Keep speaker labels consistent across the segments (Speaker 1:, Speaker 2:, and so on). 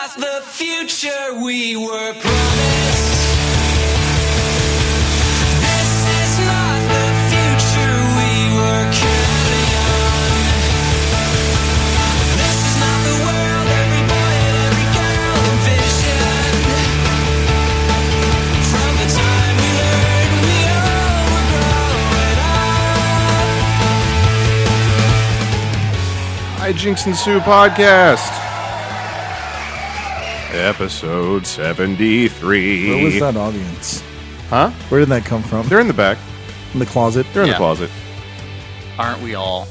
Speaker 1: not the future we were promised. This is not the future we were counting on. This is not the world every boy and every girl envisioned. From the time we learned we all were growing up.
Speaker 2: Hijinks and Sue podcast. Episode 73.
Speaker 3: Where was that audience?
Speaker 2: Huh?
Speaker 3: Where did that come from?
Speaker 2: They're in the back.
Speaker 3: In the closet?
Speaker 2: They're in the
Speaker 4: Yeah.
Speaker 2: closet.
Speaker 4: Aren't we all?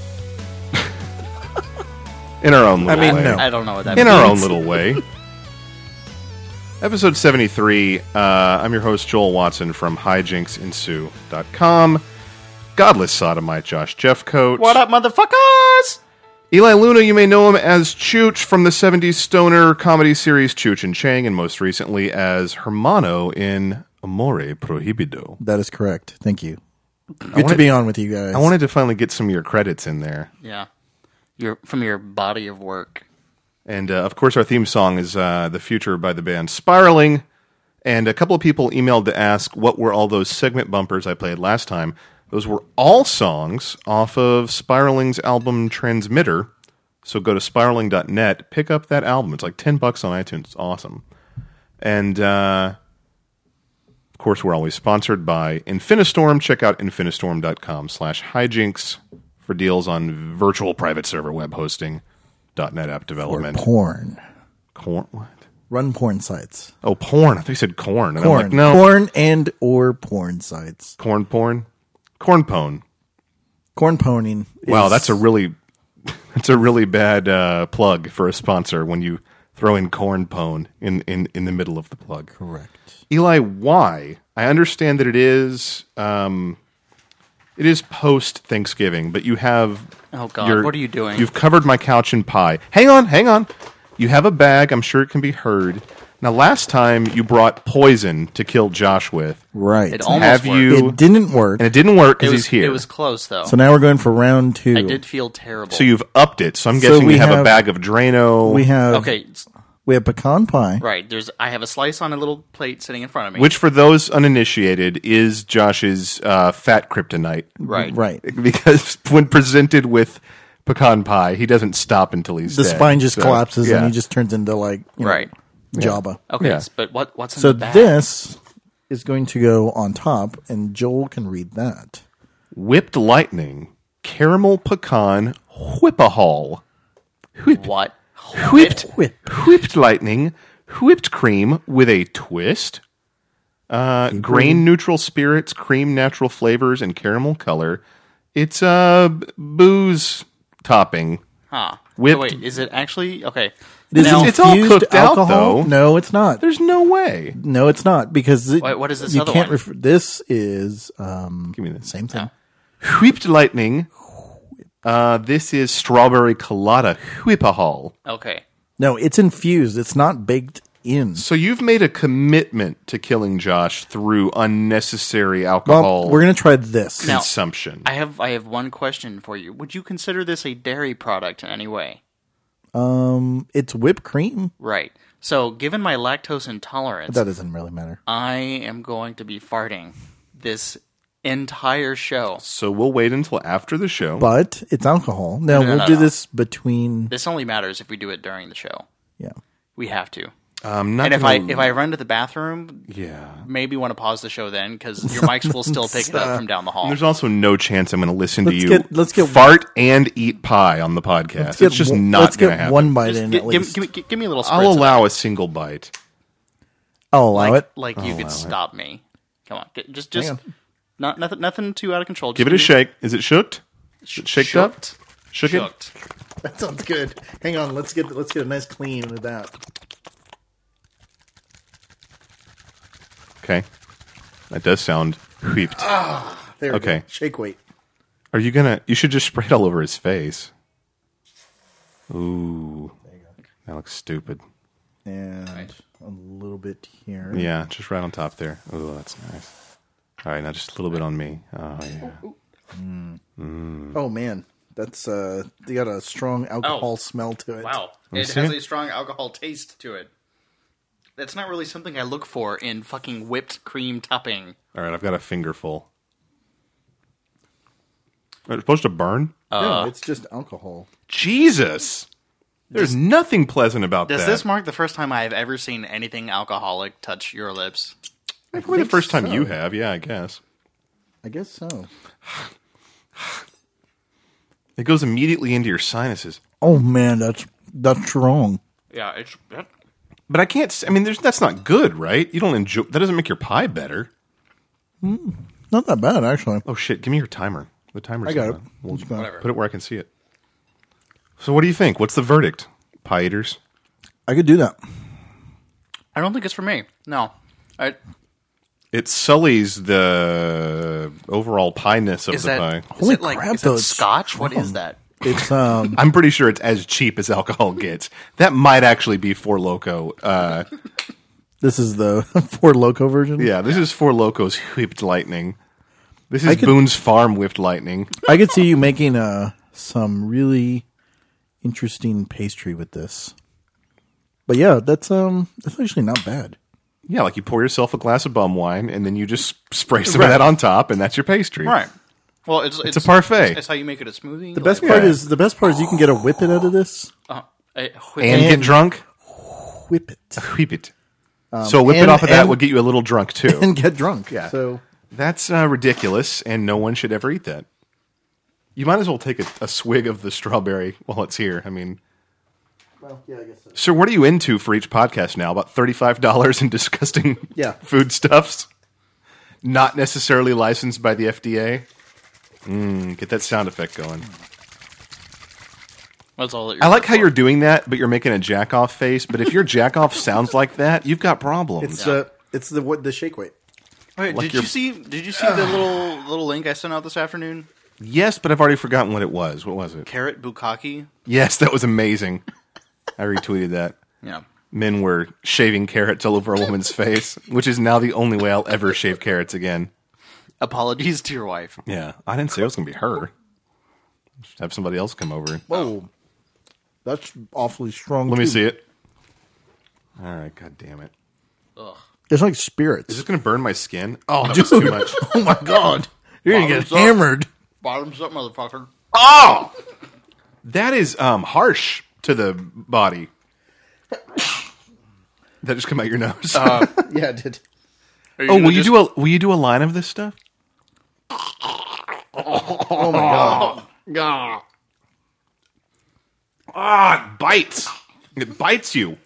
Speaker 2: In our own little
Speaker 3: I mean,
Speaker 2: way.
Speaker 3: no.
Speaker 4: I don't know what that
Speaker 2: In
Speaker 4: means.
Speaker 2: our own little way. Episode 73. I'm your host, Joel Watson from hijinksinSue.com. Godless sodomite Josh Jeffcoat.
Speaker 4: What up, motherfuckers?
Speaker 2: Eli Luna, you may know him as Chooch from the 70s stoner comedy series Chooch and Chang, and most recently as Hermano in Amore Prohibido.
Speaker 3: That is correct. Thank you. Good
Speaker 2: wanted-
Speaker 3: to be on with you guys.
Speaker 2: I wanted to finally get some of your credits in there.
Speaker 4: Yeah. From your body of work.
Speaker 2: And, of course, our theme song is The Future by the band Spiraling. And a couple of people emailed to ask what were all those segment bumpers I played last time. Those were all songs off of Spiraling's album Transmitter. So go to spiraling.net, pick up that album. It's like $10 on iTunes. It's awesome. And, of course, we're always sponsored by Infinistorm. Check out infinistorm.com/hijinks for deals on virtual private server web hosting, .NET app
Speaker 3: Or
Speaker 2: development.
Speaker 3: porn.
Speaker 2: Corn? What?
Speaker 3: Run porn sites.
Speaker 2: Oh, porn. I thought you said corn. And
Speaker 3: Porn.
Speaker 2: I'm like, no.
Speaker 3: Porn and or porn sites.
Speaker 2: Corn porn? Corn pone.
Speaker 3: Corn poning.
Speaker 2: Wow,
Speaker 3: is-
Speaker 2: that's a really bad plug for a sponsor when you throw in corn pone in the middle of the plug.
Speaker 3: correct.
Speaker 2: Eli, why? I understand that it is post Thanksgiving, but you have
Speaker 4: Oh, God. What are you doing?
Speaker 2: You've covered my couch in pie. Hang on. You have a bag. I'm sure it can be heard. Now, last time you brought poison to kill Josh with.
Speaker 3: Right.
Speaker 4: It almost
Speaker 2: Have
Speaker 4: worked.
Speaker 2: you?
Speaker 3: It didn't work.
Speaker 2: And it didn't work
Speaker 4: It
Speaker 2: because
Speaker 4: was,
Speaker 2: he's here.
Speaker 4: It was close, though.
Speaker 3: So now we're going for round 2.
Speaker 4: I did feel terrible.
Speaker 2: So you've upped it. So I'm
Speaker 3: So
Speaker 2: guessing
Speaker 3: we
Speaker 2: you have a
Speaker 3: have-
Speaker 2: bag of Drano.
Speaker 3: We have
Speaker 4: Okay,
Speaker 3: we have pecan pie.
Speaker 4: right. I have a slice on a little plate sitting in front of me.
Speaker 2: Which, for those uninitiated, is Josh's fat kryptonite.
Speaker 4: Right.
Speaker 3: Right.
Speaker 2: Because when presented with pecan pie, he doesn't stop until he's
Speaker 3: The
Speaker 2: dead.
Speaker 3: spine just
Speaker 2: So,
Speaker 3: collapses
Speaker 2: yeah.
Speaker 3: and he just turns into like
Speaker 4: Right.
Speaker 3: Jabba.
Speaker 4: Okay,
Speaker 2: Yeah.
Speaker 4: but what's in
Speaker 3: So
Speaker 4: the bag?
Speaker 3: this is going to go on top, and Joel can read that.
Speaker 2: Whipped lightning, caramel pecan, whip-a-haul.
Speaker 4: What?
Speaker 2: Whipped lightning, whipped cream with a twist. Grain neutral spirits, cream natural flavors, and caramel color. It's booze topping.
Speaker 4: Huh.
Speaker 2: Whipped-
Speaker 4: So wait, is it actually... Okay.
Speaker 3: It is
Speaker 4: Now,
Speaker 2: it's all
Speaker 3: infused
Speaker 2: cooked out,
Speaker 3: alcohol.
Speaker 2: though.
Speaker 3: No, it's not.
Speaker 2: There's no way.
Speaker 3: No, it's not because
Speaker 4: Wait, what is this
Speaker 3: you
Speaker 4: other
Speaker 3: can't
Speaker 4: one?
Speaker 3: This is
Speaker 2: Give me this.
Speaker 3: same thing.
Speaker 2: Whipped lightning. This is strawberry colada whip-a-haul.
Speaker 4: Okay.
Speaker 3: No, it's infused. It's not baked in.
Speaker 2: So you've made a commitment to killing Josh through unnecessary alcohol
Speaker 3: Well, we're gonna try this.
Speaker 4: Now-
Speaker 2: consumption.
Speaker 4: I have one question for you. Would you consider this a dairy product in any way?
Speaker 3: It's whipped cream.
Speaker 4: Right. So, given my lactose intolerance,
Speaker 3: That doesn't really matter.
Speaker 4: I am going to be farting this entire show.
Speaker 2: So we'll wait until after the show.
Speaker 3: But it's alcohol. Now
Speaker 4: No,
Speaker 3: we'll
Speaker 4: no,
Speaker 3: do
Speaker 4: no.
Speaker 3: this between.
Speaker 4: This only matters if we do it during the show.
Speaker 3: Yeah.
Speaker 4: We have to.
Speaker 2: Not
Speaker 4: And if
Speaker 2: gonna-
Speaker 4: I run to the bathroom,
Speaker 2: yeah.
Speaker 4: maybe want to pause the show then because your mics will still pick it up from down the hall.
Speaker 2: And there's also no chance I'm going to listen to you
Speaker 3: let's get-
Speaker 2: fart and eat pie on the podcast. It's just not
Speaker 3: Let's
Speaker 2: going to
Speaker 3: get
Speaker 2: happen.
Speaker 3: one bite
Speaker 4: Just
Speaker 3: in
Speaker 4: gi-
Speaker 3: at least.
Speaker 4: give me a little spritz.
Speaker 2: I'll
Speaker 4: of
Speaker 2: allow
Speaker 4: that.
Speaker 2: a single bite.
Speaker 3: I'll allow it.
Speaker 4: Like you could stop me. Come on, just
Speaker 3: Hang on.
Speaker 4: nothing too out of control. Just
Speaker 2: Give it a shake. Is it shooked? Is it shaked up? Shook it?
Speaker 4: Shooked.
Speaker 3: That sounds good. Hang on. Let's get a nice clean of that.
Speaker 2: Okay. That does sound whipped.
Speaker 3: There we
Speaker 2: Okay.
Speaker 3: go. Shake weight.
Speaker 2: Are you going to... You should just spray it all over his face. Ooh. That looks stupid.
Speaker 3: And a little bit here.
Speaker 2: Yeah, just right on top there. Ooh, that's nice. All right, now just a little bit on me. Oh, yeah.
Speaker 3: Oh man, that's they got a strong alcohol smell to it.
Speaker 4: Wow,
Speaker 2: me
Speaker 4: it
Speaker 2: see.
Speaker 4: has a strong alcohol taste to it. That's not really something I look for in fucking whipped cream topping.
Speaker 2: All right, I've got a fingerful. It's supposed to burn?
Speaker 3: No, it's just alcohol.
Speaker 2: Jesus! There's nothing pleasant about
Speaker 4: Does
Speaker 2: that.
Speaker 4: this mark the first time I have ever seen anything alcoholic touch your lips?
Speaker 2: Probably the
Speaker 3: think
Speaker 2: first time
Speaker 3: so.
Speaker 2: you have, yeah, I guess.
Speaker 3: I guess so.
Speaker 2: It goes immediately into your sinuses.
Speaker 3: Oh man, that's wrong.
Speaker 4: Yeah, it's...
Speaker 2: But I can't. I mean, that's not good, right? You don't enjoy. That doesn't make your pie better.
Speaker 3: Not that bad actually.
Speaker 2: Oh shit! Give me your timer. The timer's
Speaker 3: I got
Speaker 2: not
Speaker 3: it.
Speaker 2: on. We'll
Speaker 3: It's gone.
Speaker 4: Whatever.
Speaker 2: put it where I can see it. So, what do you think? What's the verdict, pie eaters?
Speaker 3: I could do that.
Speaker 4: I don't think it's for me. No.
Speaker 2: It sullies the overall pie-ness of
Speaker 4: Is
Speaker 2: the
Speaker 4: that...
Speaker 2: pie.
Speaker 3: Holy
Speaker 4: is it like,
Speaker 3: crap,
Speaker 4: is
Speaker 3: though,
Speaker 4: that
Speaker 3: it's
Speaker 4: scotch? What is
Speaker 3: strong.
Speaker 4: that?
Speaker 3: It's
Speaker 2: I'm pretty sure it's as cheap as alcohol gets. That might actually be Four Loko.
Speaker 3: this is the Ford Loco version.
Speaker 2: Yeah, this is Four Loco's whipped lightning. This is
Speaker 3: could-
Speaker 2: Boone's Farm whipped lightning.
Speaker 3: I could see you making some really interesting pastry with this. But yeah, that's actually not bad.
Speaker 2: Yeah, like you pour yourself a glass of bum wine, and then you just spray some of that on top, and that's your pastry.
Speaker 4: Right. Well, it's
Speaker 2: a parfait.
Speaker 4: It's how you make it a smoothie.
Speaker 3: The best part is you can get a whippet out of this.
Speaker 2: And get drunk.
Speaker 3: Whip it
Speaker 2: Whip it. So whip it
Speaker 3: and-
Speaker 2: off of that
Speaker 3: and-
Speaker 2: would get you a little drunk too.
Speaker 3: and get drunk.
Speaker 2: Yeah.
Speaker 3: So
Speaker 2: That's ridiculous, and no one should ever eat that. You might as well take a swig of the strawberry while it's here. I mean,
Speaker 3: well, yeah, I guess so.
Speaker 2: so what are you into for each podcast now? About $35 in disgusting
Speaker 3: Yeah.
Speaker 2: foodstuffs? Not necessarily licensed by the FDA? Get that sound effect going.
Speaker 4: That's all that
Speaker 2: I like how you're doing that, but you're making a jack-off face. But if your jack-off sounds like that, you've got problems.
Speaker 3: It's the shake weight.
Speaker 4: Wait,
Speaker 2: like
Speaker 4: did
Speaker 2: your-
Speaker 4: you see the little link I sent out this afternoon?
Speaker 2: Yes, but I've already forgotten what it was. What was it?
Speaker 4: Carrot bukkake.
Speaker 2: Yes, that was amazing. I retweeted that.
Speaker 4: Yeah.
Speaker 2: Men were shaving carrots all over a woman's face, which is now the only way I'll ever shave carrots again.
Speaker 4: Apologies to your wife.
Speaker 2: Yeah, I didn't say it was going to be her. Just have somebody else come over.
Speaker 3: Whoa, that's awfully strong.
Speaker 2: Let me
Speaker 3: too.
Speaker 2: see it. All right, god damn it.
Speaker 3: It's like spirits.
Speaker 2: Is this going to burn my skin? Oh, that was too much.
Speaker 3: Oh my god, you're gonna get
Speaker 4: Bottoms up.
Speaker 3: hammered.
Speaker 4: Bottoms up, motherfucker.
Speaker 2: Oh! That is harsh to the body. That just come out your nose.
Speaker 3: Yeah, it did.
Speaker 2: oh, will you do a line of this stuff?
Speaker 3: Oh my god.
Speaker 2: God. Ah, it bites. It bites you.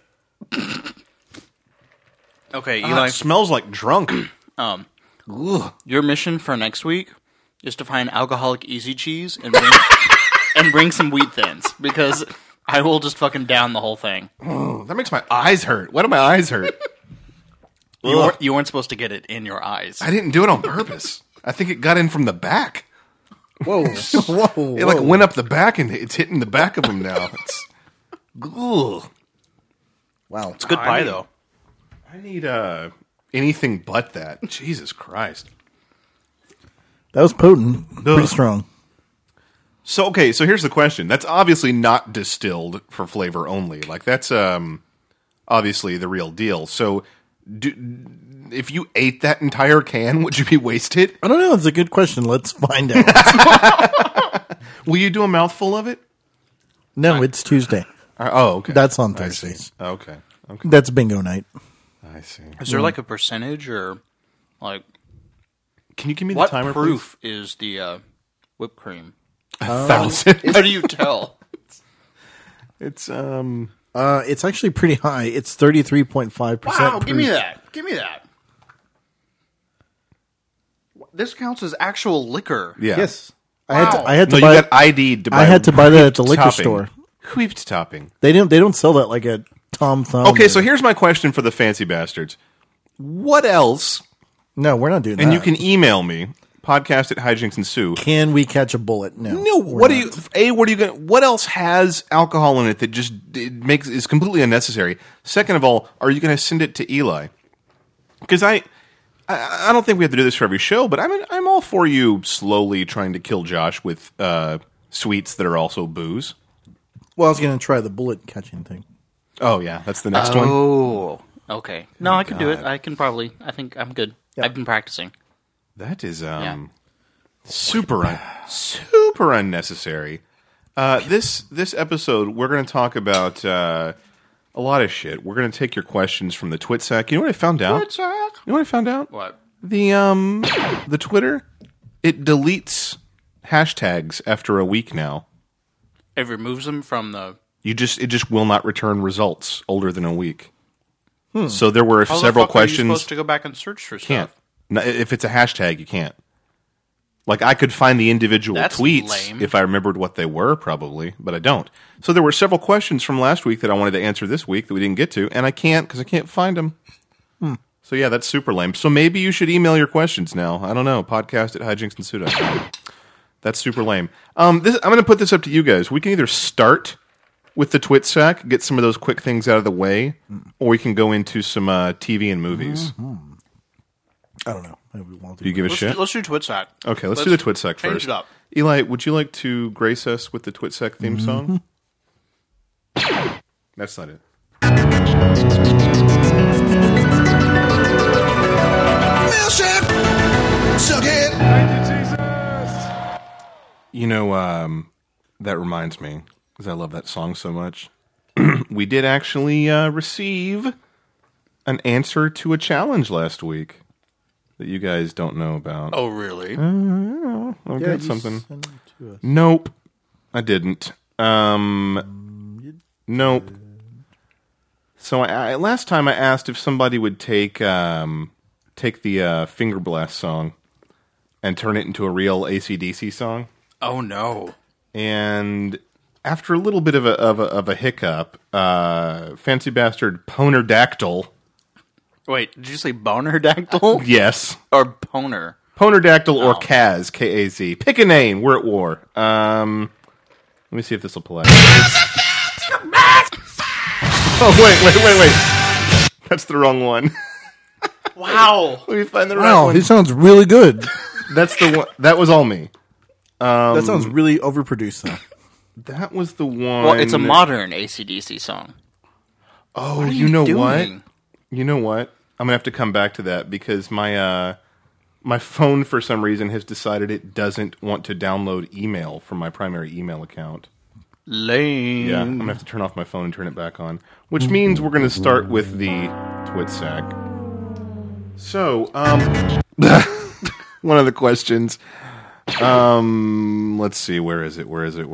Speaker 4: Okay,
Speaker 2: Ah,
Speaker 4: Eli.
Speaker 2: it smells like drunk.
Speaker 4: Your mission for next week is to find alcoholic easy cheese and bring, and bring some wheat thins because I will just fucking down the whole thing.
Speaker 2: That makes my eyes hurt. Why do my eyes hurt?
Speaker 4: You weren't supposed to get it in your eyes.
Speaker 2: I didn't do it on purpose. I think it got in from the back.
Speaker 3: Whoa, whoa,
Speaker 2: It like went up the back and it's hitting the back of them now. It's, ugh.
Speaker 3: wow.
Speaker 4: It's good pie though.
Speaker 2: I need anything but that. Jesus Christ.
Speaker 3: That was potent. Pretty strong.
Speaker 2: So okay, so here's the question. That's obviously not distilled for flavor only. Like that's obviously the real deal. So if you ate that entire can, would you be wasted?
Speaker 3: I don't know. It's a good question. Let's find out.
Speaker 2: Will you do a mouthful of it?
Speaker 3: No, it's Tuesday.
Speaker 2: Oh, okay.
Speaker 3: That's on
Speaker 2: I see.
Speaker 3: Thursdays.
Speaker 2: Okay. Okay.
Speaker 3: That's bingo night.
Speaker 2: I see.
Speaker 4: Is there like a percentage or like
Speaker 2: Can you give me the
Speaker 4: what
Speaker 2: timer,
Speaker 4: proof is the whipped cream?
Speaker 2: please? 1,000.
Speaker 4: How do you tell?
Speaker 2: It's
Speaker 3: It's actually pretty high. It's 33.5%.
Speaker 4: Wow, give me that. Give me that. This counts as actual liquor.
Speaker 2: yeah.
Speaker 3: Yes. I had to
Speaker 2: No,
Speaker 3: buy
Speaker 2: you got ID'd to buy
Speaker 3: I had to buy that at the
Speaker 2: whipped
Speaker 3: liquor
Speaker 2: topping.
Speaker 3: store.
Speaker 2: Whipped topping.
Speaker 3: They don't sell that like at Tom Thumb.
Speaker 2: Okay,
Speaker 3: or-
Speaker 2: so here's my question for the fancy bastards. What else?
Speaker 3: No, we're not doing that.
Speaker 2: And you can email me, podcast at Hijinks and Sue.
Speaker 3: Can we catch a bullet? No.
Speaker 2: No,
Speaker 3: we're
Speaker 2: what do
Speaker 3: not.
Speaker 2: you? What are you going? What else has alcohol in it that just is completely unnecessary? Second of all, are you going to send it to Eli? Because I don't think we have to do this for every show, but I'm all for you slowly trying to kill Josh with sweets that are also booze.
Speaker 3: Well, I was going to try the bullet catching thing.
Speaker 2: Oh yeah, that's the next one.
Speaker 4: Oh, Okay. No, I can do it. I think I'm good.
Speaker 3: Yeah.
Speaker 4: I've been practicing.
Speaker 2: That is super unnecessary. This episode, we're going to talk about a lot of shit. We're going to take your questions from the TwitSack. You know what I found out? You know what I found out?
Speaker 4: What?
Speaker 2: The Twitter, it deletes hashtags after a week now.
Speaker 4: It removes them from the...
Speaker 2: It just will not return results older than a week. So there were
Speaker 4: How
Speaker 2: several
Speaker 4: the fuck
Speaker 2: questions.
Speaker 4: Are you supposed to go back and search for
Speaker 2: Can't.
Speaker 4: stuff?
Speaker 2: No, if it's a hashtag, you can't. Like, I could find the individual
Speaker 4: That's
Speaker 2: tweets
Speaker 4: lame.
Speaker 2: if I remembered what they were, probably, but I don't. So there were several questions from last week that I wanted to answer this week that we didn't get to, and I can't because I can't find them. So yeah, that's super lame. So maybe you should email your questions now. I don't know. podcast@hijinksandsuda.com. That's super lame. I'm going to put this up to you guys. We can either start with the TwitSack, get some of those quick things out of the way, or we can go into some TV and movies.
Speaker 3: I don't know. Maybe we won't
Speaker 2: Do you give a shit?
Speaker 4: Let's do TwitSack.
Speaker 2: Okay, let's do the TwitSack
Speaker 4: change
Speaker 2: first.
Speaker 4: it up.
Speaker 2: Eli, would you like to grace us with the TwitSack theme song? That's not it.
Speaker 5: Milkshake, suck it.
Speaker 2: You know, that reminds me, because I love that song so much. We did actually receive an answer to a challenge last week that you guys don't know about.
Speaker 4: Oh, really?
Speaker 2: I'll
Speaker 3: Yeah,
Speaker 2: get
Speaker 3: you
Speaker 2: something.
Speaker 3: send it to us.
Speaker 2: Nope, I didn't. Nope. So last time I asked if somebody would take the Finger Blast song and turn it into a real AC/DC song,
Speaker 4: Oh, no.
Speaker 2: and after a little bit of a hiccup, Fancy Bastard Ponerdactyl,
Speaker 4: Wait, did you say bonerdactyl?
Speaker 2: yes,
Speaker 4: Or poner?
Speaker 2: Ponerdactyl or
Speaker 4: Oh.
Speaker 2: Kaz, K-A-Z. Pick a name. We're at war. Let me see if this will play. Oh, wait. That's the wrong one.
Speaker 4: Wow.
Speaker 2: Let me find the right
Speaker 3: Wow,
Speaker 2: one.
Speaker 3: he sounds really good.
Speaker 2: That's the one. That was all me.
Speaker 3: That sounds really overproduced, though.
Speaker 2: That was the one.
Speaker 4: Well, it's a modern AC/DC song.
Speaker 2: Oh,
Speaker 4: What are
Speaker 2: you know what?
Speaker 4: doing?
Speaker 2: You know what? I'm gonna have to come back to that because my phone for some reason has decided it doesn't want to download email from my primary email account.
Speaker 4: Lame.
Speaker 2: Yeah, I'm gonna have to turn off my phone and turn it back on. Which means we're gonna start with the TwitSack. So, one of the questions. Let's see. Where is it?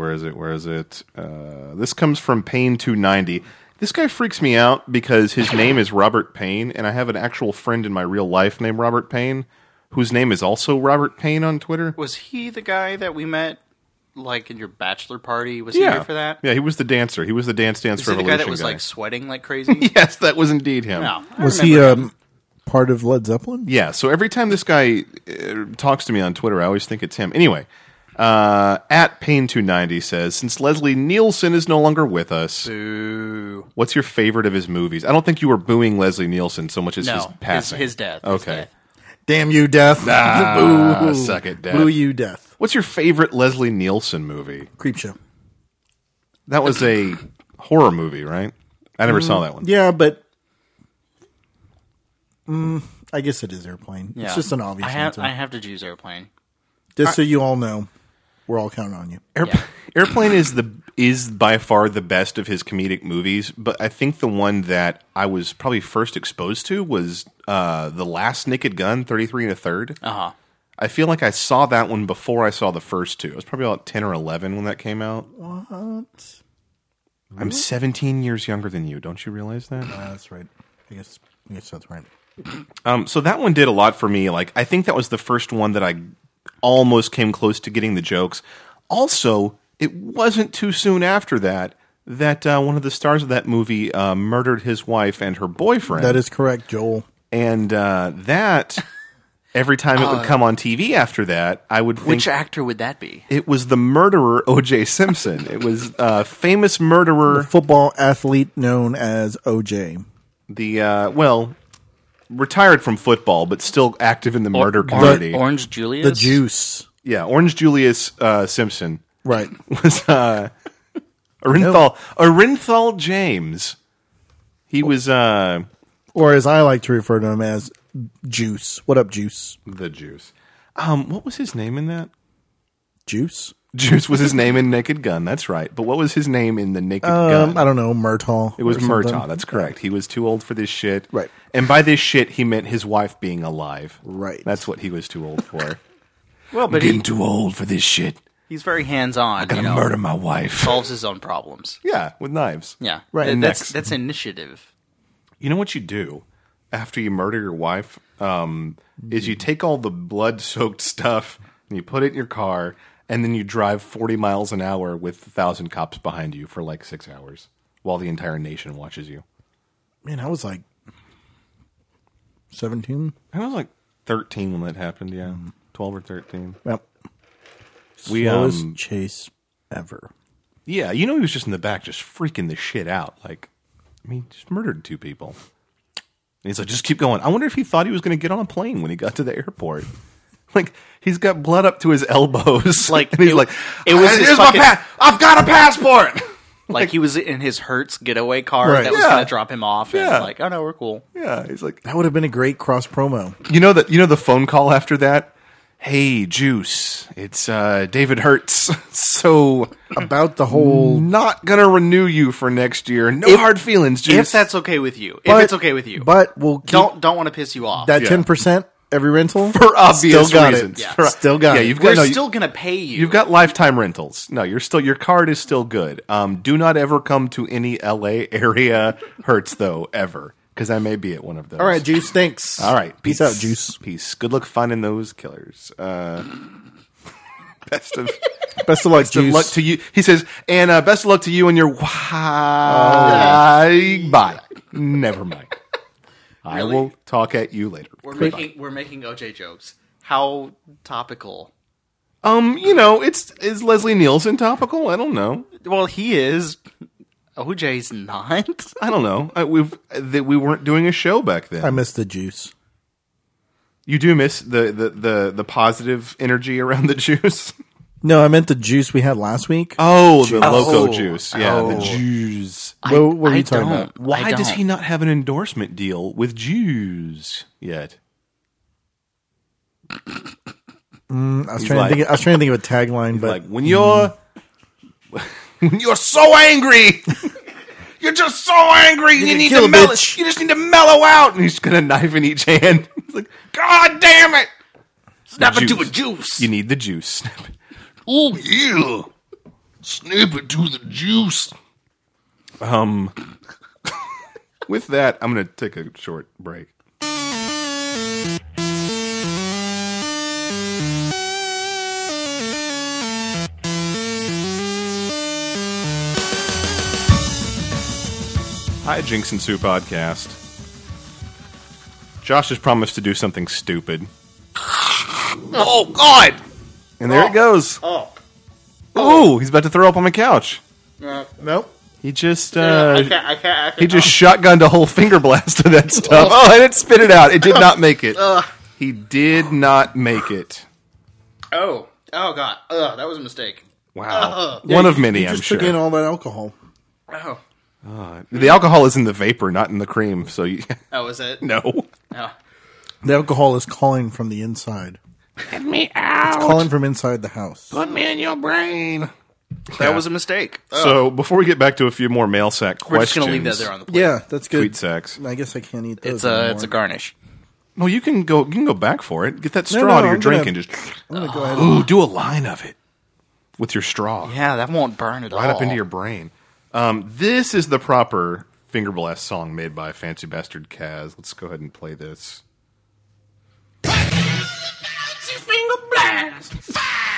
Speaker 2: This comes from Payne290. This guy freaks me out because his name is Robert Payne, and I have an actual friend in my real life named Robert Payne, whose name is also Robert Payne on Twitter.
Speaker 4: Was he the guy that we met, like, in your bachelor party? Was he here for that?
Speaker 2: Yeah, he was the dancer. He was the Dance
Speaker 4: Was he the
Speaker 2: Revolution
Speaker 4: guy that was, like, sweating like crazy?
Speaker 2: Yes, that was indeed him.
Speaker 4: No. I
Speaker 3: Was
Speaker 4: remember
Speaker 3: he
Speaker 4: him.
Speaker 3: part of Led Zeppelin?
Speaker 2: Yeah, so every time this guy talks to me on Twitter, I always think it's him. Anyway, at Payne290 says, since Leslie Nielsen is no longer with us,
Speaker 4: Boo.
Speaker 2: what's your favorite of his movies? I don't think you were booing Leslie Nielsen so much as his
Speaker 4: No,
Speaker 2: passing.
Speaker 4: his death. His
Speaker 2: Okay.
Speaker 4: death.
Speaker 3: Damn you, Death. Boo.
Speaker 2: Suck it, Death.
Speaker 3: Boo you, Death.
Speaker 2: What's your favorite Leslie Nielsen movie?
Speaker 3: Creepshow.
Speaker 2: That was a horror movie, right? I never saw that one.
Speaker 3: Yeah, but I guess it is Airplane.
Speaker 4: Yeah.
Speaker 3: It's just an obvious
Speaker 4: I have,
Speaker 3: answer.
Speaker 4: I have to choose Airplane.
Speaker 3: Just so you all know, we're all counting on you.
Speaker 2: Airplane is by far the best of his comedic movies, but I think the one that I was probably first exposed to was The Last Naked Gun, 33 1/3.
Speaker 4: Uh-huh.
Speaker 2: I feel like I saw that one before I saw the first two. I was probably about 10 or 11 when that came out.
Speaker 3: What?
Speaker 2: I'm 17 years younger than you. Don't you realize that?
Speaker 3: That's right. I guess that's right.
Speaker 2: So that one did a lot for me. Like, I think that was the first one that I almost came close to getting the jokes. Also, it wasn't too soon after that one of the stars of that movie murdered his wife and her boyfriend.
Speaker 3: That is correct, Joel.
Speaker 2: And that, every time it would come on TV after that, I would think...
Speaker 4: Which actor would that be?
Speaker 2: It was the murderer, O.J. Simpson. It was famous murderer...
Speaker 3: Football athlete known as OJ.
Speaker 2: Retired from football, but still active in the murder community.
Speaker 4: Orange Julius?
Speaker 3: The Juice.
Speaker 2: Yeah, Orange Julius Simpson
Speaker 3: Right.
Speaker 2: was Orenthal James. He was
Speaker 3: Or Or as I like to refer to him as Juice. What up, Juice?
Speaker 2: The Juice. What was his name in that?
Speaker 3: Juice?
Speaker 2: Juice was his name in Naked Gun. That's right. But what was his name in the Naked Gun?
Speaker 3: I don't know, Murtaugh.
Speaker 2: It was
Speaker 3: or something.
Speaker 2: Murtaugh. That's correct. He was too old for this shit.
Speaker 3: Right.
Speaker 2: And by this shit, he meant his wife being alive.
Speaker 3: Right.
Speaker 2: That's what he was too old for.
Speaker 4: Well, but
Speaker 2: Getting too old for this shit.
Speaker 4: he's very hands-on.
Speaker 2: Gotta murder my wife.
Speaker 4: Solves his own problems.
Speaker 2: Yeah, with knives.
Speaker 4: Yeah.
Speaker 3: Right.
Speaker 4: And
Speaker 2: Next.
Speaker 4: that's initiative.
Speaker 2: You know what you do after you murder your wife? Is you take all the blood-soaked stuff and you put it in your car, and then you drive 40 miles an hour with 1,000 cops behind you for like 6 hours while the entire nation watches you.
Speaker 3: Man, I was like 17.
Speaker 2: I was like 13 when that happened, yeah. 12 or 13.
Speaker 3: Yep.
Speaker 2: We,
Speaker 3: Slowest chase ever.
Speaker 2: Yeah, you know he was just in the back just freaking the shit out. Like, I mean, just murdered 2 people. And he's like, just keep going. I wonder if he thought he was going to get on a plane when he got to the airport. Like, he's got blood up to his elbows.
Speaker 4: Like,
Speaker 2: and he's like,
Speaker 4: it was his
Speaker 2: here's my
Speaker 4: fucking-
Speaker 2: I've got a passport.
Speaker 4: Like he was in his Hertz getaway car
Speaker 3: Right.
Speaker 4: that was
Speaker 2: Yeah.
Speaker 4: going to drop him off. And
Speaker 2: Yeah.
Speaker 4: like, oh no, we're cool.
Speaker 2: Yeah, he's like,
Speaker 3: That would have been a great cross promo.
Speaker 2: you know the phone call after that? Hey, Juice, it's David Hertz. So,
Speaker 3: About the whole.
Speaker 2: not going to renew you for next year. No hard feelings, Juice.
Speaker 4: If that's okay with you.
Speaker 3: But-
Speaker 4: if it's okay with you.
Speaker 3: But we'll keep
Speaker 4: don't want to piss you off.
Speaker 3: that
Speaker 2: Yeah.
Speaker 3: 10% every rental.
Speaker 2: for obvious
Speaker 3: Still got
Speaker 2: reasons.
Speaker 3: it.
Speaker 4: Yeah.
Speaker 2: For-
Speaker 3: Still got
Speaker 2: yeah,
Speaker 3: it.
Speaker 2: You've
Speaker 4: we're
Speaker 2: got, no,
Speaker 4: still going to pay you.
Speaker 2: You've got lifetime rentals. No, your card is still good. Do not ever come to any LA area Hertz though, ever. Because I may be at one of those.
Speaker 3: All right, Juice. Thanks.
Speaker 2: All right.
Speaker 3: Peace out, Juice.
Speaker 2: Peace. Good luck finding those killers. Best of
Speaker 3: Best of luck,
Speaker 2: good
Speaker 3: Juice.
Speaker 2: luck to you. He says, and best of luck to you and your bye. Never mind. I
Speaker 4: Really?
Speaker 2: will talk at you later.
Speaker 4: we're making OJ jokes. How topical.
Speaker 2: You know, is Leslie Nielsen topical? I don't know.
Speaker 4: Well, he is. OJ's not.
Speaker 2: I don't know. We weren't doing a show back then.
Speaker 3: I missed the Juice.
Speaker 2: You do miss the positive energy around the juice.
Speaker 3: No, I meant the Juice we had last week.
Speaker 2: Oh, the loco
Speaker 4: Oh.
Speaker 2: juice. Yeah, the
Speaker 4: Oh.
Speaker 2: juice.
Speaker 3: What were you talking
Speaker 4: don't.
Speaker 3: about?
Speaker 2: Why
Speaker 4: I
Speaker 2: does
Speaker 4: don't.
Speaker 2: he not have an endorsement deal with Jews yet?
Speaker 3: I was
Speaker 2: He's
Speaker 3: trying to
Speaker 2: like-
Speaker 3: think of a tagline, but
Speaker 2: Like when you're so angry, you're just so angry, you
Speaker 3: can
Speaker 2: need
Speaker 3: kill
Speaker 2: to
Speaker 3: a
Speaker 2: mellow.
Speaker 3: bitch.
Speaker 2: You just need to mellow out, and he's got a knife in each hand. He's like, God damn it!
Speaker 4: Snap
Speaker 2: The
Speaker 4: it to
Speaker 2: juice.
Speaker 4: a juice.
Speaker 2: You need the juice. Snap it.
Speaker 5: Oh, yeah. Snip it to the juice.
Speaker 2: With that, I'm going to take a short break. Hi, Jinx and Sue podcast. Josh has promised to do something stupid.
Speaker 5: Oh, God.
Speaker 2: And there it goes.
Speaker 4: Oh.
Speaker 2: Ooh, he's about to throw up on the couch.
Speaker 3: nope.
Speaker 2: He just
Speaker 4: I can't.
Speaker 2: he just shotgunned a whole finger blast of that stuff. Oh, and it spit it out. It did not make it. He did not make it.
Speaker 4: Oh God. That was a mistake.
Speaker 2: Wow. One of many,
Speaker 3: You
Speaker 2: I'm
Speaker 3: just
Speaker 2: sure.
Speaker 3: took in all that alcohol.
Speaker 4: Oh.
Speaker 2: The alcohol is in the vapor, not in the cream. So you,
Speaker 4: Oh, is it?
Speaker 2: no.
Speaker 4: Oh.
Speaker 3: The alcohol is calling from the inside.
Speaker 2: Get me out.
Speaker 3: Calling from inside the house.
Speaker 2: Put me in your brain.
Speaker 4: That was a mistake.
Speaker 2: So before we get back to a few more mail sack
Speaker 4: We're
Speaker 2: questions,
Speaker 4: just gonna leave that there on the plate.
Speaker 3: Yeah, that's good.
Speaker 2: tweet sacks.
Speaker 3: I guess I can't eat those.
Speaker 4: It's a garnish.
Speaker 2: Well, you can go back for it. Get that
Speaker 3: No,
Speaker 2: straw
Speaker 3: no,
Speaker 2: to your
Speaker 3: I'm
Speaker 2: drink
Speaker 3: gonna-
Speaker 2: and just
Speaker 3: I'm gonna go ahead.
Speaker 2: ooh, do a line of it with your straw.
Speaker 4: Yeah, that won't burn at all.
Speaker 2: Right up into your brain. This is the proper finger blast song made by Fancy Bastard Kaz. Let's go ahead and play this.
Speaker 1: Finger blast.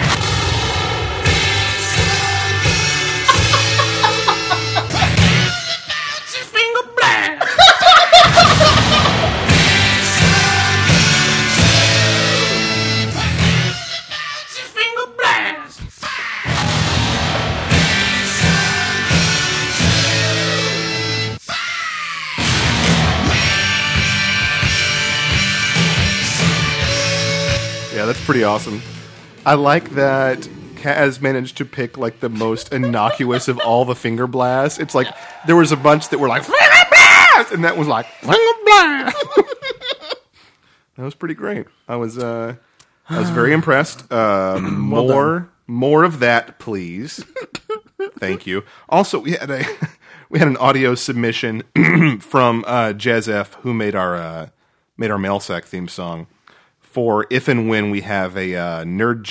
Speaker 1: Finger blast. Finger blast.
Speaker 2: Yeah, that's pretty awesome. I like that Kaz managed to pick like the most innocuous of all the finger blasts. It's like there was a bunch that were like finger blast, blast, and that was like finger blast. That was pretty great. I was very impressed. More of that, please. Thank you. Also, we had an audio submission from Jez F, who made our Mailsack theme song for if and when we have a nerd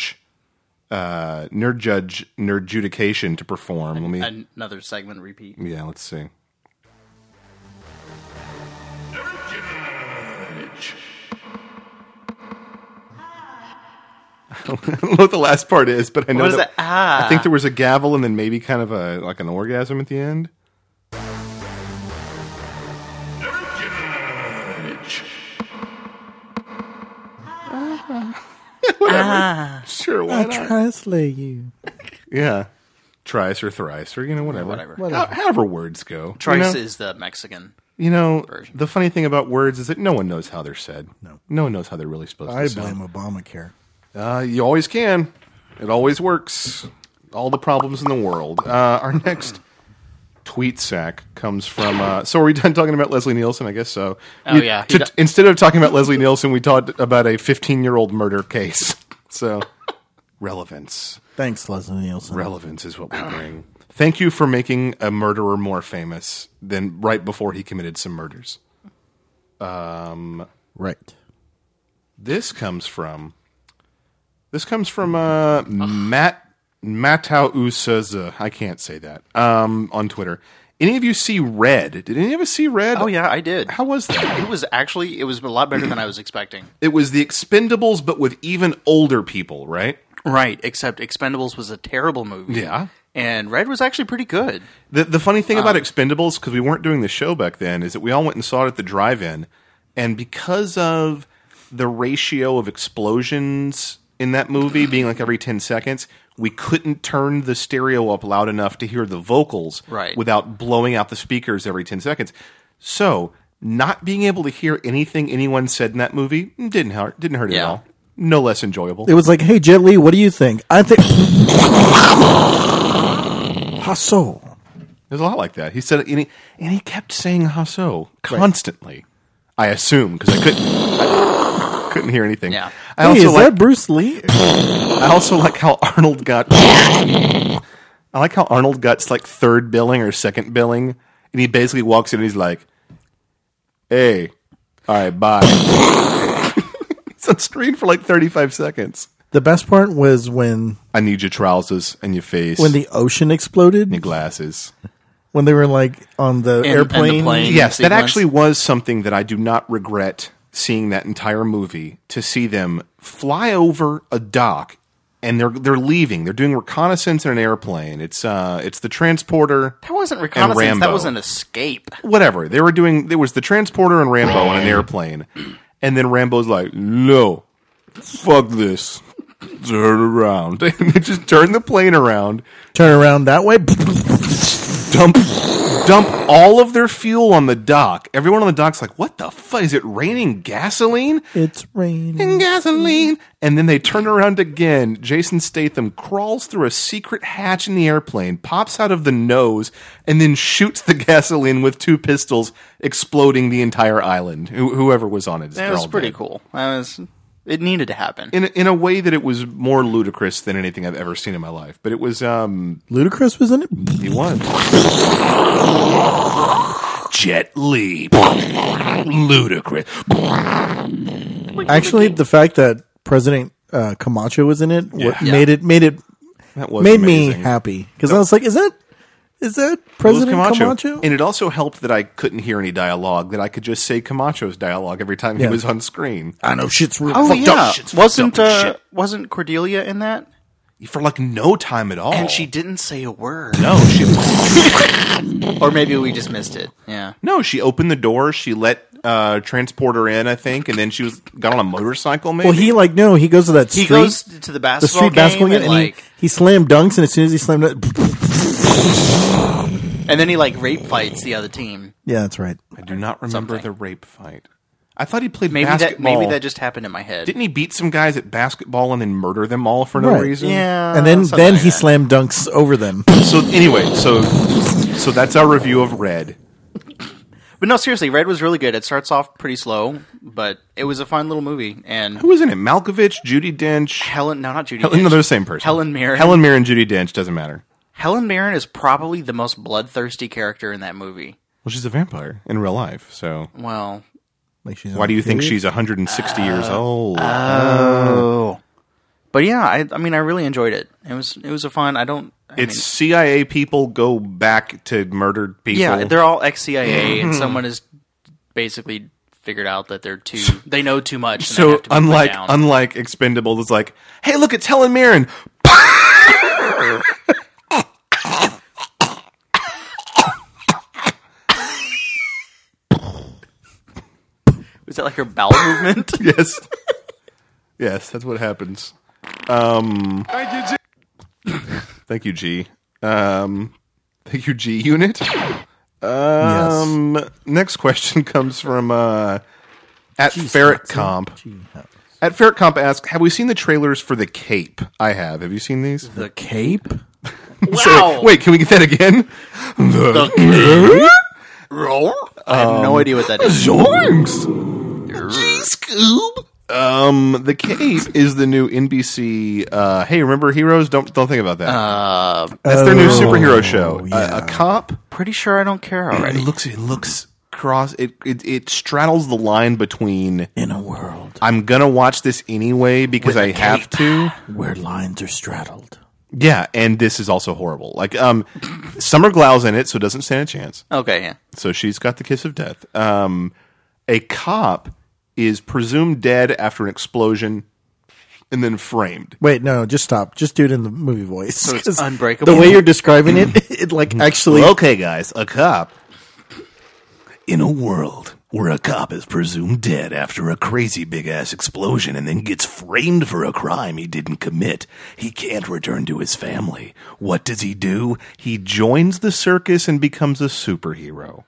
Speaker 2: judication to perform.
Speaker 4: Another segment repeat.
Speaker 2: Yeah, let's see. I don't know what the last part is, but I know
Speaker 4: What is that?
Speaker 2: I think there was a gavel and then maybe kind of like an orgasm at the end. Whatever. Sure, why not?
Speaker 3: Try to slay you.
Speaker 2: Yeah. Trice or thrice or, whatever.
Speaker 4: Whatever.
Speaker 2: However words go.
Speaker 4: Trice is the Mexican.
Speaker 2: The funny thing about words is that no one knows how they're said. No one knows how they're really supposed to
Speaker 3: I
Speaker 2: sound.
Speaker 3: blame Obamacare.
Speaker 2: You always can. It always works. All the problems in the world. Our next tweet sack comes from... so are we done talking about Leslie Nielsen? I guess so.
Speaker 4: Yeah.
Speaker 2: Instead of talking about Leslie Nielsen, we talked about a 15-year-old murder case. So, relevance.
Speaker 3: Thanks, Leslie Nielsen.
Speaker 2: Relevance is what we bring. Thank you for making a murderer more famous than right before he committed some murders.
Speaker 3: Right.
Speaker 2: This comes from Matt Matausaza. I can't say that. On Twitter. Any of you see Red? Did any of us see Red?
Speaker 4: Oh yeah, I did.
Speaker 2: How was that?
Speaker 4: It was a lot better than I was expecting.
Speaker 2: It was the Expendables, but with even older people, right?
Speaker 4: Right, except Expendables was a terrible movie.
Speaker 2: Yeah.
Speaker 4: And Red was actually pretty good.
Speaker 2: The funny thing about Expendables, because we weren't doing the show back then, is that we all went and saw it at the drive-in, and because of the ratio of explosions in that movie being like every 10 seconds, we couldn't turn the stereo up loud enough to hear the vocals without blowing out the speakers every 10 seconds. So, not being able to hear anything anyone said in that movie didn't hurt it at all. No less enjoyable.
Speaker 3: It was like, hey, Jet Li, what do you think? I think... Hasso.
Speaker 2: There's a lot like that. He said it, and he kept saying Hasso constantly. I assume, because I couldn't hear anything.
Speaker 4: Yeah.
Speaker 3: Is that Bruce Lee?
Speaker 2: I also like how Arnold got... like third billing or second billing, and he basically walks in and he's like, hey, all right, bye. It's on screen for like 35 seconds.
Speaker 3: The best part was when...
Speaker 2: I need your trousers and your face.
Speaker 3: When the ocean exploded.
Speaker 2: And your glasses.
Speaker 3: When they were like on the airplane.
Speaker 4: And the plane
Speaker 2: yes,
Speaker 4: sequence.
Speaker 2: that actually was something that I do not regret seeing that entire movie, to see them fly over a dock and they're leaving. They're doing reconnaissance in an airplane. It's the transporter.
Speaker 4: That wasn't reconnaissance.
Speaker 2: Rambo.
Speaker 4: That was an escape.
Speaker 2: Whatever. There was the transporter and Rambo on an airplane. And then Rambo's like, no, fuck this. Turn around. And they just turn the plane around.
Speaker 3: Turn around that way.
Speaker 2: Dump all of their fuel on the dock. Everyone on the dock's like, what the fuck? Is it raining gasoline?
Speaker 3: It's raining.
Speaker 2: And gasoline. And then they turn around again. Jason Statham crawls through a secret hatch in the airplane, pops out of the nose, and then shoots the gasoline with two pistols, exploding the entire island. Whoever was on it.
Speaker 4: That was pretty cool. It needed to happen.
Speaker 2: In a way that it was more ludicrous than anything I've ever seen in my life. But it was...
Speaker 3: Ludacris was in it?
Speaker 2: He was. Jet Li. Ludicrous.
Speaker 3: Actually, the fact that President Camacho was in it made
Speaker 2: That was
Speaker 3: me
Speaker 2: amazing.
Speaker 3: happy. Because I was like, is that President Camacho?
Speaker 2: And it also helped that I couldn't hear any dialogue, that I could just say Camacho's dialogue every time he was on screen.
Speaker 3: I know shit's real
Speaker 4: Oh
Speaker 3: fucked
Speaker 4: yeah,
Speaker 3: up.
Speaker 2: Shit's fucked up and shit.
Speaker 4: Wasn't Cordelia in that?
Speaker 2: For like no time at all.
Speaker 4: And she didn't say a word.
Speaker 2: No,
Speaker 4: Or maybe we just missed it. Yeah.
Speaker 2: No, she opened the door, she let transporter in, I think, and then she got on a motorcycle maybe.
Speaker 3: Well, he goes to that street.
Speaker 4: He goes to the basketball
Speaker 3: street basketball game, and he slam dunks, and as soon as he slammed it...
Speaker 4: and then he rape fights the other team.
Speaker 3: Yeah, that's right.
Speaker 2: I do not remember
Speaker 4: Something.
Speaker 2: the rape fight. I thought he played
Speaker 4: Maybe
Speaker 2: basketball.
Speaker 4: that just happened in my head.
Speaker 2: Didn't he beat some guys at basketball and then murder them all for no
Speaker 3: Right.
Speaker 2: reason?
Speaker 4: Yeah.
Speaker 3: And then
Speaker 4: something like
Speaker 3: he
Speaker 4: that.
Speaker 3: slam dunks over them.
Speaker 2: So anyway, so that's our review of Red.
Speaker 4: But no, seriously, Red was really good. It starts off pretty slow, but it was a fun little movie. And
Speaker 2: Who was in it? Malkovich, Judi Dench.
Speaker 4: not Judy
Speaker 2: No,
Speaker 4: Dench.
Speaker 2: they're the same person.
Speaker 4: Helen Mirren.
Speaker 2: Helen Mirren, Judi Dench, doesn't matter.
Speaker 4: Helen Mirren is probably the most bloodthirsty character in that movie.
Speaker 2: Well, she's a vampire in real life, so
Speaker 4: Well,
Speaker 3: Like she's
Speaker 2: why do you think she's 160 years old?
Speaker 4: but yeah, I mean, I really enjoyed it. It was a fun.
Speaker 2: It's CIA people go back to murdered people.
Speaker 4: Yeah, they're all ex-CIA, and someone has basically figured out that they know too much. And they
Speaker 2: so
Speaker 4: have to be put down.
Speaker 2: unlike Expendables, it's like, hey, look, it's Helen Mirren.
Speaker 4: Was that like her bowel movement?
Speaker 2: Yes, yes, that's what happens. Thank you, G. Thank you, G Unit. Next question comes from at Ferret Comp. At Ferret Comp asks, have we seen the trailers for The Cape? I have. Have you seen these?
Speaker 3: The Cape?
Speaker 4: Wow!
Speaker 2: Wait, can we get that again?
Speaker 4: I have no idea what that is.
Speaker 2: Zoinks! G-Scoob! The Cape is the new NBC. Hey, remember Heroes? Don't think about that. That's their new superhero show.
Speaker 3: yeah.
Speaker 2: A cop.
Speaker 4: Pretty sure I don't care already.
Speaker 2: It looks cross. It straddles the line between.
Speaker 3: In a world
Speaker 2: I'm gonna watch this anyway because I have to.
Speaker 3: where lines are straddled.
Speaker 2: Yeah, and this is also horrible. Like, Summer Glau's in it, so it doesn't stand a chance.
Speaker 4: Okay, yeah.
Speaker 2: So she's got the kiss of death. A cop is presumed dead after an explosion and then framed.
Speaker 3: Wait, no, just stop. Just do it in the movie voice.
Speaker 4: So it's
Speaker 3: 'Cause
Speaker 4: unbreakable?
Speaker 3: The way you're describing it, it like actually.
Speaker 2: Okay, guys, a cop. In a world where a cop is presumed dead after a crazy big-ass explosion and then gets framed for a crime he didn't commit, he can't return to his family. What does he do? He joins the circus and becomes a superhero.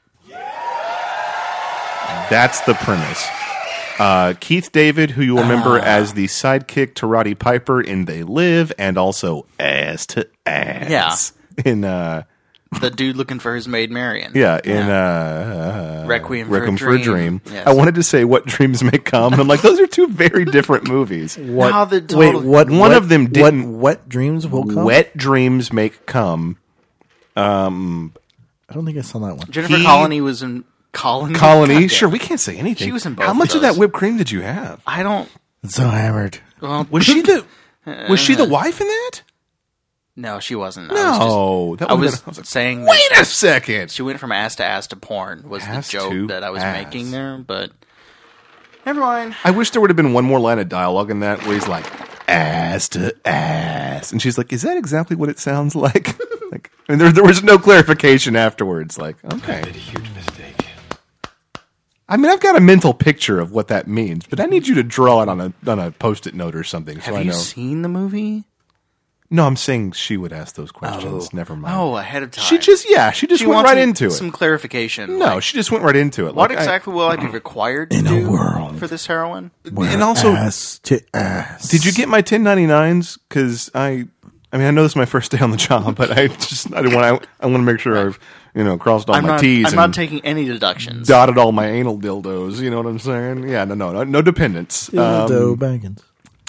Speaker 2: That's the premise. Keith David, who you'll remember as the sidekick to Roddy Piper in They Live, and also Ass to Ass.
Speaker 4: Yeah.
Speaker 2: In,
Speaker 4: The dude looking for his maid Marian.
Speaker 2: in
Speaker 4: Requiem
Speaker 2: for a Dream.
Speaker 4: Yes.
Speaker 2: I wanted to say What Dreams May Come, and I'm like, those are two very different movies.
Speaker 3: What?
Speaker 4: Wow, the
Speaker 3: wait,
Speaker 4: total-
Speaker 3: what?
Speaker 2: One
Speaker 3: what-
Speaker 2: of them didn't-
Speaker 3: What dreams will come?
Speaker 2: Wet Dreams Make Come.
Speaker 3: I don't think I saw that one.
Speaker 4: Jennifer
Speaker 2: He-
Speaker 4: Colony was in Colony.
Speaker 2: Colony,
Speaker 4: Goddamn.
Speaker 2: sure, we can't say anything.
Speaker 4: She was in both
Speaker 2: How
Speaker 4: of
Speaker 2: much of
Speaker 4: those.
Speaker 2: that whipped cream did you have?
Speaker 4: I don't.
Speaker 3: So hammered.
Speaker 4: Well,
Speaker 2: Was she the wife in that?
Speaker 4: no, she wasn't.
Speaker 2: No, that
Speaker 4: I
Speaker 2: would've
Speaker 4: was
Speaker 2: been-
Speaker 4: saying.
Speaker 2: Wait a second.
Speaker 4: She went from ass to porn was the
Speaker 2: Ass
Speaker 4: joke
Speaker 2: to
Speaker 4: that I was
Speaker 2: ass.
Speaker 4: making there, but never mind.
Speaker 2: I wish there would have been one more line of dialogue in that where he's like, ass to ass. And she's like, is that exactly what it sounds like? Like, I mean, there was no clarification afterwards. Like, okay.
Speaker 5: a huge mistake.
Speaker 2: I mean, I've got a mental picture of what that means, but I need you to draw it on a Post-it note or something. So
Speaker 4: Have
Speaker 2: I
Speaker 4: you
Speaker 2: know.
Speaker 4: seen the movie?
Speaker 2: No, I'm saying she would ask those questions. Never mind.
Speaker 4: Oh, ahead of time.
Speaker 2: she just went
Speaker 4: wants
Speaker 2: right into it.
Speaker 4: Some clarification.
Speaker 2: No,
Speaker 4: like,
Speaker 2: she just went right into it.
Speaker 4: what
Speaker 2: Like,
Speaker 4: exactly will I be required to
Speaker 3: In a
Speaker 4: do
Speaker 3: world.
Speaker 4: for this heroin?
Speaker 3: Where
Speaker 2: And also-
Speaker 3: ass to ass.
Speaker 2: Did you get my 1099s? Because I mean, I know this is my first day on the job, but I want to make sure I've crossed all my T's
Speaker 4: I'm
Speaker 2: and
Speaker 4: not taking any deductions.
Speaker 2: dotted all my anal dildos. You know what I'm saying? Yeah, no dependents.
Speaker 3: Dildo baggins?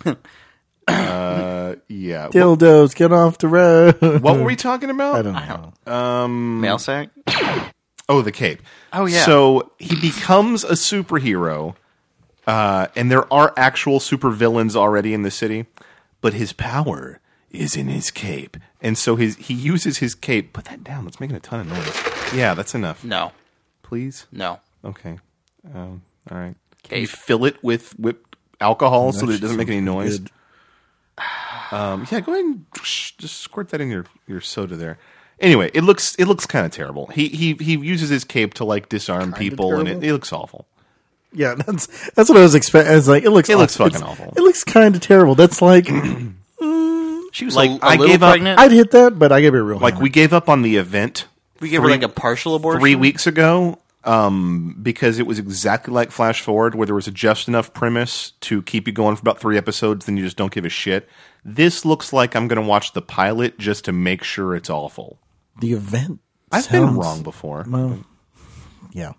Speaker 2: Yeah.
Speaker 3: Dildos, get off the road.
Speaker 2: What were we talking about?
Speaker 3: I don't know.
Speaker 4: Mail sack?
Speaker 2: Oh, the Cape.
Speaker 4: Oh, yeah.
Speaker 2: So he becomes a superhero, and there are actual supervillains already in the city, but his power is in his cape, and so he uses his cape. Put that down. That's making a ton of noise. Yeah, that's enough.
Speaker 4: No.
Speaker 2: Please.
Speaker 4: No.
Speaker 2: Okay. All right. Can
Speaker 4: Cape.
Speaker 2: you fill it with whipped alcohol so that it doesn't make any noise?
Speaker 3: Good.
Speaker 2: Yeah, go ahead and just squirt that in your soda there. Anyway, it looks kind of terrible. He uses his cape to like disarm people, and
Speaker 3: terrible?
Speaker 2: it looks awful.
Speaker 3: Yeah, that's what I was expecting. I was like, it looks
Speaker 2: fucking awful.
Speaker 3: It looks kind of terrible. That's like,
Speaker 4: She was
Speaker 2: Like,
Speaker 4: a
Speaker 2: I
Speaker 4: little
Speaker 2: gave up-
Speaker 4: pregnant.
Speaker 3: I'd hit that, but I gave it a real
Speaker 2: Like
Speaker 3: hammer.
Speaker 2: we gave up on the event.
Speaker 4: we gave her like a partial abortion.
Speaker 2: 3 weeks ago, because it was exactly like Flash Forward, where there was just enough premise to keep you going for about 3 episodes, then you just don't give a shit. This looks like I'm going to watch the pilot just to make sure it's awful.
Speaker 3: The event.
Speaker 2: I've been
Speaker 3: sounds-
Speaker 2: wrong before.
Speaker 3: Well, yeah.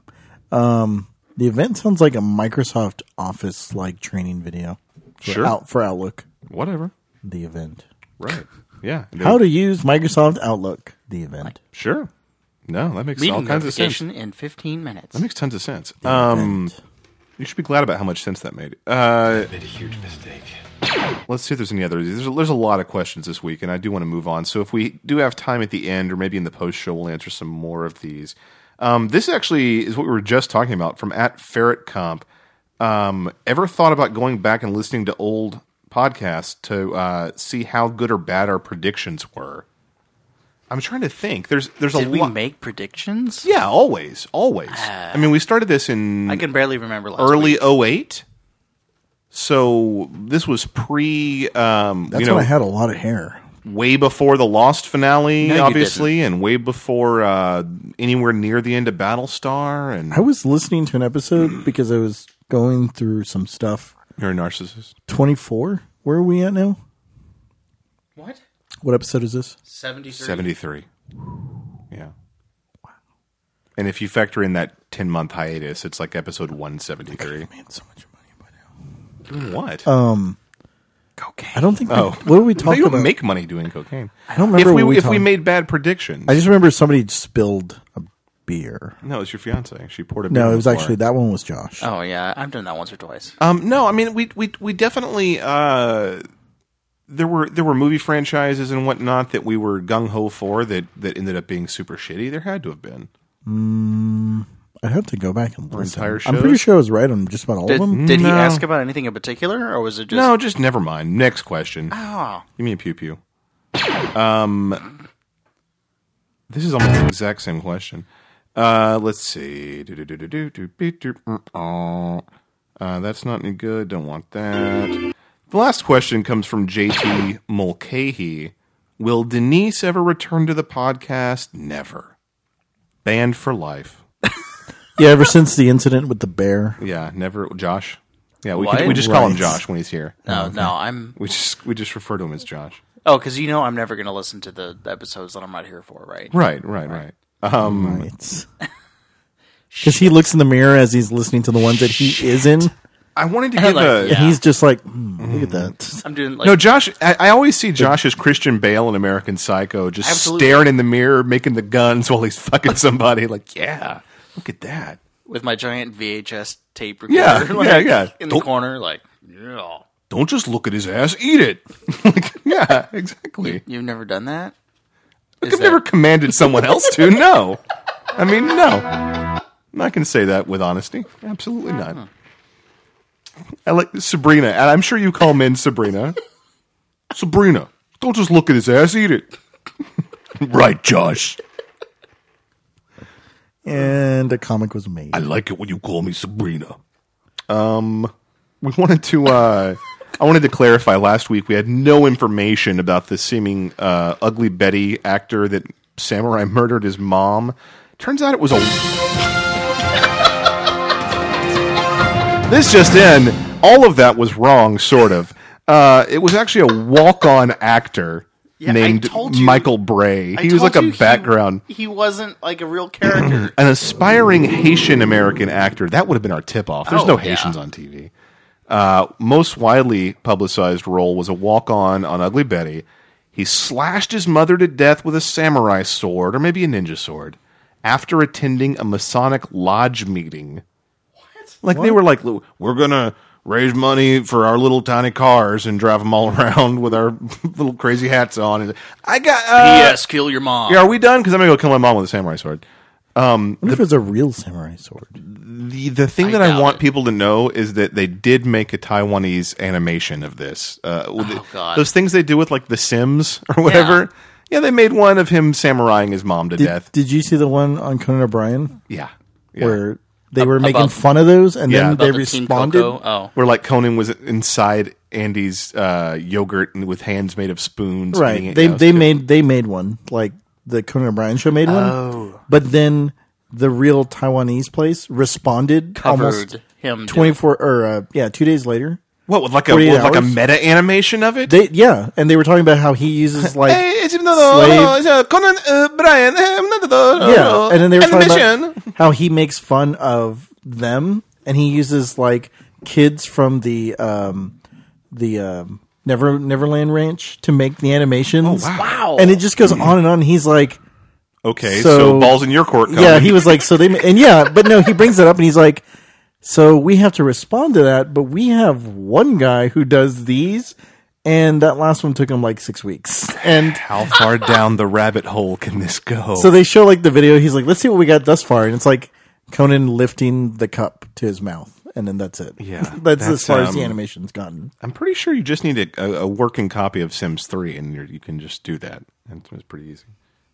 Speaker 3: The event sounds like a Microsoft Office like training video.
Speaker 2: Sure.
Speaker 3: For Outlook.
Speaker 2: Whatever.
Speaker 3: The event.
Speaker 2: Right. Yeah.
Speaker 3: How to use Microsoft Outlook. The event.
Speaker 2: Sure. No, that makes all
Speaker 4: Meeting
Speaker 2: kinds of sense.
Speaker 4: notification in 15 minutes.
Speaker 2: That makes tons of sense.
Speaker 3: Event.
Speaker 2: You should be glad about how much sense that made.
Speaker 5: Made a huge mistake.
Speaker 2: Let's see if there's any others. There's a lot of questions this week, and I do want to move on. So if we do have time at the end, or maybe in the post show, we'll answer some more of these. This actually is what we were just talking about from @FerretComp. Ever thought about going back and listening to old podcasts to see how good or bad our predictions were? I'm trying to think. There's a
Speaker 4: Did we
Speaker 2: lot.
Speaker 4: make predictions?
Speaker 2: Yeah, always. I mean, we started this in
Speaker 4: I can barely remember last
Speaker 2: early
Speaker 4: week.
Speaker 2: 08. So this was pre.
Speaker 3: That's
Speaker 2: you know,
Speaker 3: when I had a lot of hair.
Speaker 2: way before the Lost finale,
Speaker 4: No, you
Speaker 2: obviously, and way before anywhere near the end of Battlestar. And
Speaker 3: I was listening to an episode because I was going through some stuff.
Speaker 2: you're a narcissist.
Speaker 3: 24? Where are we at now?
Speaker 4: What?
Speaker 3: What episode is this?
Speaker 4: 73.
Speaker 2: 73. Yeah. And if you factor in that 10-month hiatus, it's like episode 173.
Speaker 3: I made so much money by now.
Speaker 2: Doing what?
Speaker 4: Cocaine.
Speaker 3: I don't think.
Speaker 2: Oh.
Speaker 3: What did we talk
Speaker 2: you
Speaker 3: about?
Speaker 2: don't make money doing cocaine.
Speaker 3: I don't remember
Speaker 2: If we
Speaker 3: what we
Speaker 2: if we
Speaker 3: talked-
Speaker 2: made bad predictions.
Speaker 3: I just remember somebody spilled a beer.
Speaker 2: No, it's your fiance. She poured a beer
Speaker 3: No,
Speaker 2: on
Speaker 3: it was
Speaker 2: the floor.
Speaker 3: actually that one was Josh.
Speaker 4: Oh, yeah. I've done that once or twice.
Speaker 2: No, I mean we definitely there were movie franchises and whatnot that we were gung ho for that ended up being super shitty. There had to have been.
Speaker 3: I'd have to go back and listen.
Speaker 2: entire
Speaker 3: I'm pretty
Speaker 2: shows?
Speaker 3: sure I was right on just about all of them.
Speaker 4: Did he
Speaker 2: No.
Speaker 4: ask about anything in particular, or was it just...
Speaker 2: No, just never mind. Next question.
Speaker 4: Oh.
Speaker 2: Give me a pew pew. This is almost the exact same question. Let's see. That's not any good. Don't want that. The last question comes from JT Mulcahy. Will Denise ever return to the podcast? Never. Banned for life.
Speaker 3: Yeah, ever since the incident with the bear.
Speaker 2: Yeah, never. Josh. Yeah, we
Speaker 4: What?
Speaker 2: just call him
Speaker 3: Right.
Speaker 2: Josh when he's here.
Speaker 4: No, I'm...
Speaker 2: We just refer to him as Josh.
Speaker 4: Oh, because you know I'm never going to listen to the episodes that I'm not here for, right?
Speaker 2: Right.
Speaker 3: Right. Because he looks in the mirror as he's listening to the ones that he is in,
Speaker 2: I wanted to give
Speaker 4: Like,
Speaker 2: a.
Speaker 4: yeah.
Speaker 3: and he's just like, look at that.
Speaker 4: I'm doing like...
Speaker 2: No, Josh. I always see Josh as Christian Bale in American Psycho, just
Speaker 4: Absolutely.
Speaker 2: staring in the mirror, making the guns while he's fucking somebody. Like, yeah, look at that.
Speaker 4: with my giant VHS tape recorder.
Speaker 2: Yeah,
Speaker 4: like,
Speaker 2: yeah.
Speaker 4: In the
Speaker 2: Don't-
Speaker 4: corner, like, yeah.
Speaker 2: Don't just look at his ass, eat it. Like, yeah, exactly.
Speaker 4: You've never done that?
Speaker 2: Look, I've never commanded someone else to. No, I mean, no. I'm not going to say that with honesty. Absolutely not. I like Sabrina, and I'm sure you call men Sabrina. Sabrina, don't just look at his ass, eat it. Right, Josh.
Speaker 3: And a comic was made.
Speaker 5: I like it when you call me Sabrina.
Speaker 2: We wanted to. I wanted to clarify. Last week, we had no information about the seeming Ugly Betty actor that Samurai murdered his mom. Turns out it was a. This just in. All of that was wrong, sort of. It was actually a walk-on actor
Speaker 4: Yeah, I
Speaker 2: named
Speaker 4: told you-
Speaker 2: Michael Bray.
Speaker 4: I
Speaker 2: He was
Speaker 4: told
Speaker 2: like
Speaker 4: you
Speaker 2: a background.
Speaker 4: He wasn't like a real character.
Speaker 2: An aspiring Haitian American actor. That would have been our tip-off. There's
Speaker 4: Oh,
Speaker 2: no
Speaker 4: yeah.
Speaker 2: Haitians on TV. Most widely publicized role was a walk-on on Ugly Betty. He slashed his mother to death with a samurai sword, or maybe a ninja sword, after attending a Masonic lodge meeting. What? Like they were like, we're gonna raise money for our little tiny cars and drive them all around with our little crazy hats on. And I got.
Speaker 4: P.S. Kill your mom.
Speaker 2: Yeah, are we done? Because I'm gonna go kill my mom with a samurai sword.
Speaker 3: I wonder if it's a real samurai sword.
Speaker 2: The thing
Speaker 4: I
Speaker 2: that I
Speaker 4: doubt
Speaker 2: want
Speaker 4: it.
Speaker 2: people to know is that they did make a Taiwanese animation of this.
Speaker 4: God.
Speaker 2: Those things they do with like The Sims or whatever. Yeah, they made one of him samuraiing his mom to death.
Speaker 3: Did you see the one on Conan O'Brien
Speaker 2: Yeah.
Speaker 3: where they were making
Speaker 4: about-
Speaker 3: fun of those and
Speaker 2: Yeah,
Speaker 3: then
Speaker 2: about
Speaker 3: they
Speaker 4: the Team
Speaker 3: responded?
Speaker 4: Coco? Oh.
Speaker 2: Where like Conan was inside Andy's yogurt and with hands made of spoons. eating
Speaker 3: Right.
Speaker 2: it.
Speaker 3: They
Speaker 2: Yeah, it was
Speaker 3: they
Speaker 2: good.
Speaker 3: made one like the Conan O'Brien show made one.
Speaker 4: Oh.
Speaker 3: But then the real Taiwanese place responded almost
Speaker 4: Covered him.
Speaker 3: 24 or 2 days later
Speaker 2: What with like
Speaker 3: 48
Speaker 2: a
Speaker 3: hours?
Speaker 2: meta animation of it?
Speaker 3: And they were talking about how he uses like
Speaker 2: Conan Brian.
Speaker 3: and then they were talking
Speaker 2: animation.
Speaker 3: about how he makes fun of them, and he uses like kids from the Neverland Ranch to make the animations.
Speaker 4: Wow.
Speaker 3: And it just goes on and on. He's like,
Speaker 2: Okay,
Speaker 3: So-
Speaker 2: so balls in your court. Conan.
Speaker 3: yeah, he was like, so they, and yeah, but no, he brings it up and he's like, so we have to respond to that, but we have one guy who does these, and that last one took him like 6 weeks. And
Speaker 2: How far down the rabbit hole can this go?
Speaker 3: so they show like the video. He's like, let's see what we got thus far. And it's like Conan lifting the cup to his mouth. And then that's it.
Speaker 2: Yeah,
Speaker 3: that's as
Speaker 2: that's,
Speaker 3: far as the animation's gotten.
Speaker 2: I'm pretty sure you just need a working copy of Sims 3, and you can just do that. It's pretty easy.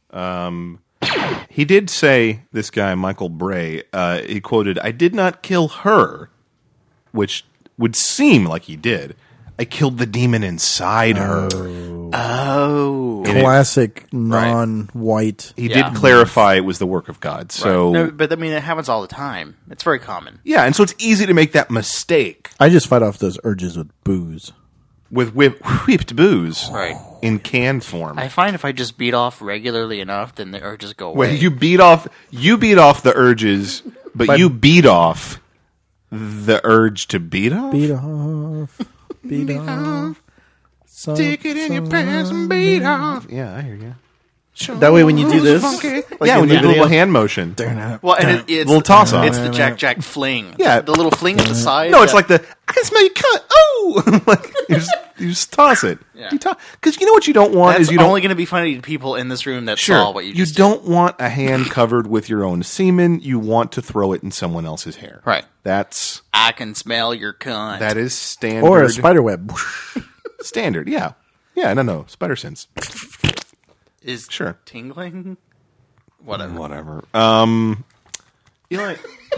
Speaker 2: He did say, this guy, Michael Bray, he quoted, "I did not kill her," which would seem like he did. "I killed the demon inside her."
Speaker 4: Oh.
Speaker 3: Classic non-white.
Speaker 2: He
Speaker 4: Yeah.
Speaker 2: did clarify it was the work of God. So,
Speaker 4: No, but I mean, it happens all the time. It's very common.
Speaker 2: yeah, and so it's easy to make that mistake
Speaker 3: I just fight off those urges with booze.
Speaker 2: with whipped booze
Speaker 4: Right.
Speaker 2: in can form.
Speaker 4: I find if I just beat off regularly enough, then the urges go away.
Speaker 2: Wait, you beat off the urges, but you beat off the urge to beat off?
Speaker 3: Beat off. Beat off.
Speaker 2: Stick it in your pants and beat off. Yeah, I hear you.
Speaker 3: That way when you do this,
Speaker 2: Yeah, when
Speaker 3: in
Speaker 2: you
Speaker 3: the
Speaker 2: do a little
Speaker 3: video.
Speaker 2: hand motion.
Speaker 4: Well, and it's
Speaker 2: Little toss-off.
Speaker 4: It's the Jack fling.
Speaker 2: Yeah.
Speaker 4: the little fling at the side.
Speaker 2: No, it's like the, "I can smell your cut." Oh! Like, you just toss it.
Speaker 4: Yeah.
Speaker 2: Because you know what you don't want
Speaker 4: that's
Speaker 2: is you don't
Speaker 4: only going to be funny to people in this room that saw what you just did.
Speaker 2: don't want a hand covered with your own semen. You want to throw it in someone else's hair.
Speaker 4: Right.
Speaker 2: That
Speaker 4: I can smell your cunt.
Speaker 2: is standard.
Speaker 3: or a spider web.
Speaker 2: Standard. Yeah. Yeah. No. Spider sense.
Speaker 4: is
Speaker 2: Sure.
Speaker 4: tingling. Whatever.
Speaker 2: Whatever. Eli.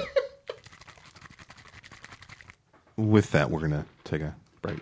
Speaker 2: With that, we're gonna take a break.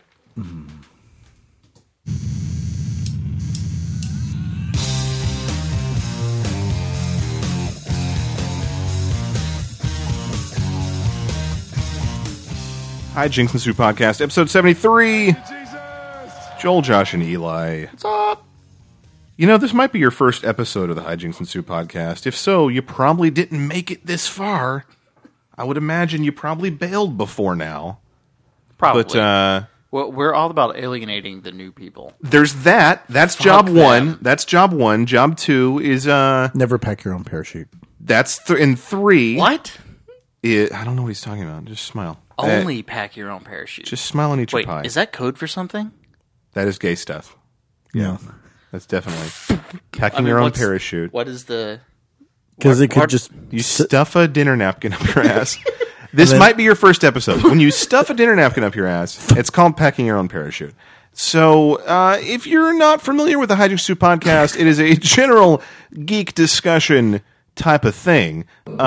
Speaker 2: Hi, Jinx and Sue Podcast, episode 73. Joel, Josh, and Eli. What's up? You know, this might be your first episode of the Hi, Jinx and Sue Podcast. If so, you probably didn't make it this far. I would imagine you probably bailed before now.
Speaker 4: Probably.
Speaker 2: But
Speaker 4: well, we're all about alienating the new people.
Speaker 2: there's that. That's job
Speaker 4: them.
Speaker 2: one. That's job one. Job two is
Speaker 3: Never pack your own parachute.
Speaker 2: that's in 3.
Speaker 4: What?
Speaker 2: I don't know what he's talking about. Just smile.
Speaker 4: Only pack your own parachute.
Speaker 2: Just smile and eat
Speaker 4: Wait,
Speaker 2: your pie.
Speaker 4: is that code for something?
Speaker 2: That is gay stuff.
Speaker 3: Yeah.
Speaker 2: That's definitely packing
Speaker 4: I mean,
Speaker 2: your own
Speaker 4: what's-
Speaker 2: parachute.
Speaker 4: What is the?
Speaker 3: Because it could
Speaker 4: what-
Speaker 3: just...
Speaker 2: You stuff a dinner napkin up your ass. This might be your first episode. When you stuff a dinner napkin up your ass, it's called packing your own parachute. So, if you're not familiar with the Hijinks 2 podcast, it is a general geek discussion type of thing.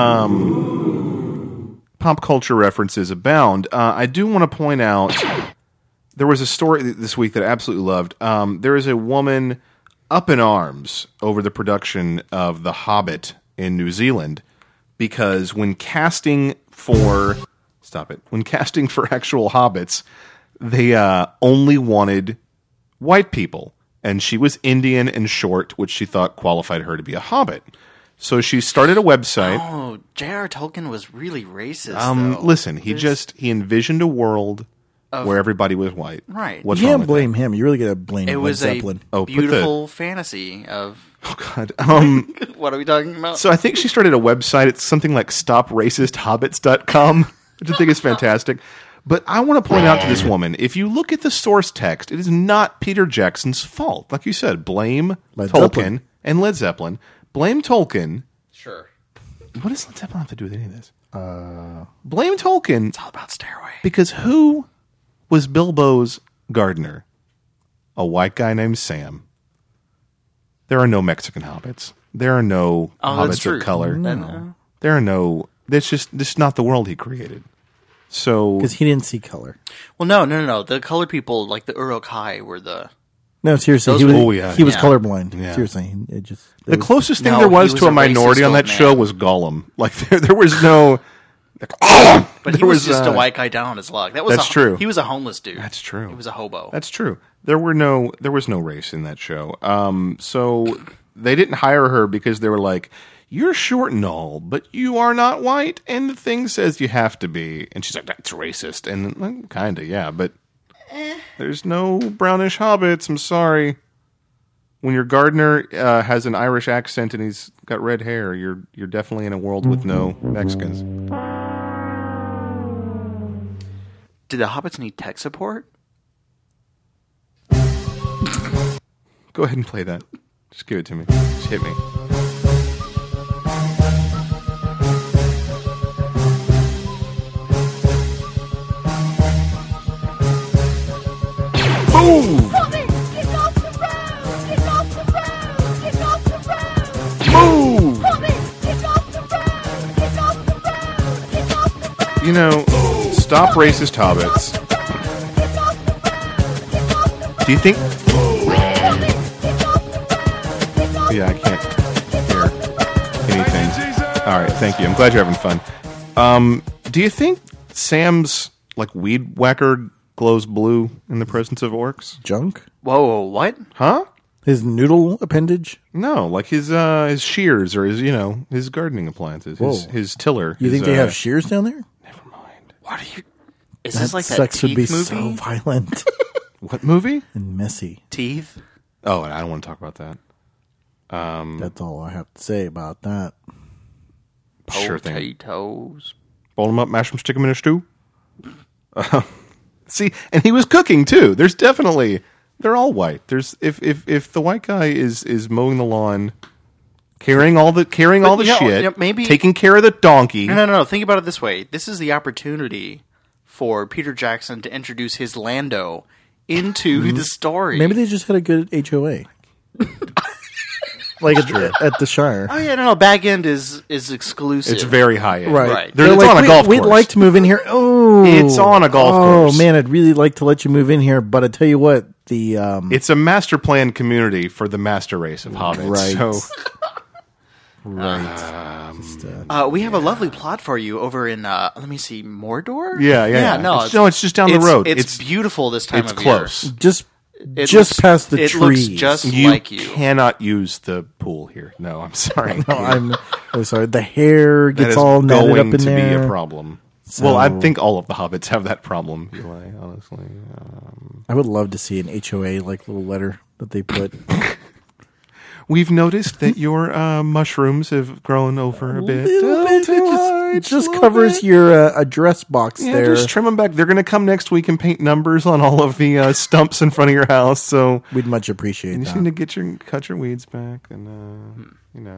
Speaker 2: Pop culture references abound. I do want to point out, there was a story this week that I absolutely loved. There is a woman up in arms over the production of The Hobbit in New Zealand because when casting for actual hobbits, they only wanted white people, and she was Indian and short, which she thought qualified her to be a hobbit. So she started a website.
Speaker 4: Oh, J.R. Tolkien was really racist. though.
Speaker 2: Listen, he envisioned a world where everybody was white.
Speaker 4: Right.
Speaker 2: What's
Speaker 3: You
Speaker 2: wrong
Speaker 3: can't
Speaker 2: with
Speaker 3: blame him. You really got to blame
Speaker 4: It
Speaker 3: Led
Speaker 4: was a
Speaker 3: Zeppelin.
Speaker 2: Oh, put the-
Speaker 4: beautiful fantasy of.
Speaker 2: that? Oh God.
Speaker 4: What are we talking about?
Speaker 2: So I think she started a website. It's something like stopracisthobbits.com, which I think is fantastic. But I want to point out to this woman, if you look at the source text, it is not Peter Jackson's fault. Like you said, blame
Speaker 3: Led
Speaker 2: Tolkien
Speaker 3: Zeppelin.
Speaker 2: and Led Zeppelin. Blame Tolkien.
Speaker 4: Sure.
Speaker 2: What does Led Zeppelin have to do with any of this? Blame Tolkien
Speaker 4: It's all about Stairway.
Speaker 2: because who was Bilbo's gardener? A white guy named Sam. There are no Mexican hobbits. There are no
Speaker 4: Oh, that's
Speaker 2: hobbits
Speaker 4: true.
Speaker 2: of color.
Speaker 4: No.
Speaker 2: There are no. This is not the world he created. So
Speaker 3: Because he didn't see color.
Speaker 4: Well, no. The colored people, like the Uruk-hai, were the.
Speaker 3: No, seriously.
Speaker 4: Those
Speaker 3: He was,
Speaker 2: were- Oh, yeah.
Speaker 3: he was
Speaker 4: Yeah.
Speaker 3: colorblind.
Speaker 2: Yeah.
Speaker 3: Seriously. It just...
Speaker 2: the closest thing
Speaker 4: No,
Speaker 2: there
Speaker 4: he
Speaker 2: was
Speaker 4: was
Speaker 2: to a
Speaker 4: a
Speaker 2: minority
Speaker 4: racist
Speaker 2: on that
Speaker 4: old
Speaker 2: show
Speaker 4: man.
Speaker 2: was Gollum. Like there was no. Like, Gollum!
Speaker 4: But he was just a white guy down on his luck.
Speaker 2: That's true.
Speaker 4: He was a homeless dude.
Speaker 2: That's true.
Speaker 4: He was a hobo.
Speaker 2: That's true. There was no race in that show. So they didn't hire her because they were like, you're short and all, but you are not white, and the thing says you have to be. And she's like, that's racist. And well, kind of, yeah, but there's no brownish hobbits. I'm sorry. When your gardener has an Irish accent and he's got red hair, you're definitely in a world with no Mexicans.
Speaker 4: Did the hobbits need tech support?
Speaker 2: Go ahead and play that. Just give it to me. Just hit me. Move! Move! You know, stop racist hobbits. Do you think... Yeah, I can't hear anything. All right, thank you. I'm glad you're having fun. Do you think Sam's like weed whacker glows blue in the presence of orcs?
Speaker 3: Junk?
Speaker 4: Whoa, what?
Speaker 2: Huh?
Speaker 3: His noodle appendage?
Speaker 2: No, like his shears or his gardening appliances, his tiller.
Speaker 3: You think they have shears down there?
Speaker 2: Never mind.
Speaker 4: What are you... Is this like that
Speaker 3: sex would be
Speaker 4: Teeth movie?
Speaker 3: so violent
Speaker 2: What movie?
Speaker 3: and messy.
Speaker 4: Teeth?
Speaker 2: Oh, I don't want to talk about that.
Speaker 3: That's all I have to say about that.
Speaker 2: Sure thing.
Speaker 4: Potatoes.
Speaker 2: Boil them up, mash them, stick them in a stew. See, and he was cooking too. There's definitely they're all white. There's if the white guy is mowing the lawn, carrying all the shit,
Speaker 4: maybe
Speaker 2: taking care of the donkey.
Speaker 4: No. Think about it this way. This is the opportunity for Peter Jackson to introduce his Lando into the story.
Speaker 3: Maybe they just had a good HOA. Like at the Shire.
Speaker 4: Oh yeah, no. Back end is exclusive.
Speaker 2: It's very high end.
Speaker 3: Right.
Speaker 2: It's
Speaker 3: like,
Speaker 2: on a golf course.
Speaker 3: We'd like to move in here. Oh,
Speaker 2: It's on a golf course.
Speaker 3: Oh man, I'd really like to let you move in here, but I tell you what, the
Speaker 2: It's a master plan community for the master race of hobbits.
Speaker 3: Right.
Speaker 2: So
Speaker 3: right.
Speaker 4: we have a lovely plot for you over in let me see, Mordor.
Speaker 2: yeah.
Speaker 4: No,
Speaker 2: It's just down the road.
Speaker 4: It's beautiful this time
Speaker 2: it's
Speaker 4: of
Speaker 2: close.
Speaker 4: year.
Speaker 3: Just
Speaker 4: looks-
Speaker 3: past the
Speaker 4: it
Speaker 3: trees.
Speaker 4: looks just
Speaker 2: You
Speaker 4: like you.
Speaker 2: cannot use the pool here. No, I'm sorry.
Speaker 3: No, I'm sorry. The hair
Speaker 2: That
Speaker 3: gets
Speaker 2: is
Speaker 3: all netted
Speaker 2: going
Speaker 3: up in
Speaker 2: to
Speaker 3: there.
Speaker 2: be a problem.
Speaker 3: So-
Speaker 2: Well, I think all of the hobbits have that problem, Eli, honestly.
Speaker 3: I would love to see an HOA like little letter that they put.
Speaker 2: We've noticed that your mushrooms have grown over a bit.
Speaker 3: Little bit,
Speaker 2: Too high,
Speaker 3: it just
Speaker 2: little
Speaker 3: covers
Speaker 2: bit.
Speaker 3: your address box
Speaker 2: Yeah,
Speaker 3: there.
Speaker 2: just trim them back. They're going to come next week and paint numbers on all of the stumps in front of your house. So
Speaker 3: We'd much appreciate
Speaker 2: you just
Speaker 3: that.
Speaker 2: need to cut your weeds back, and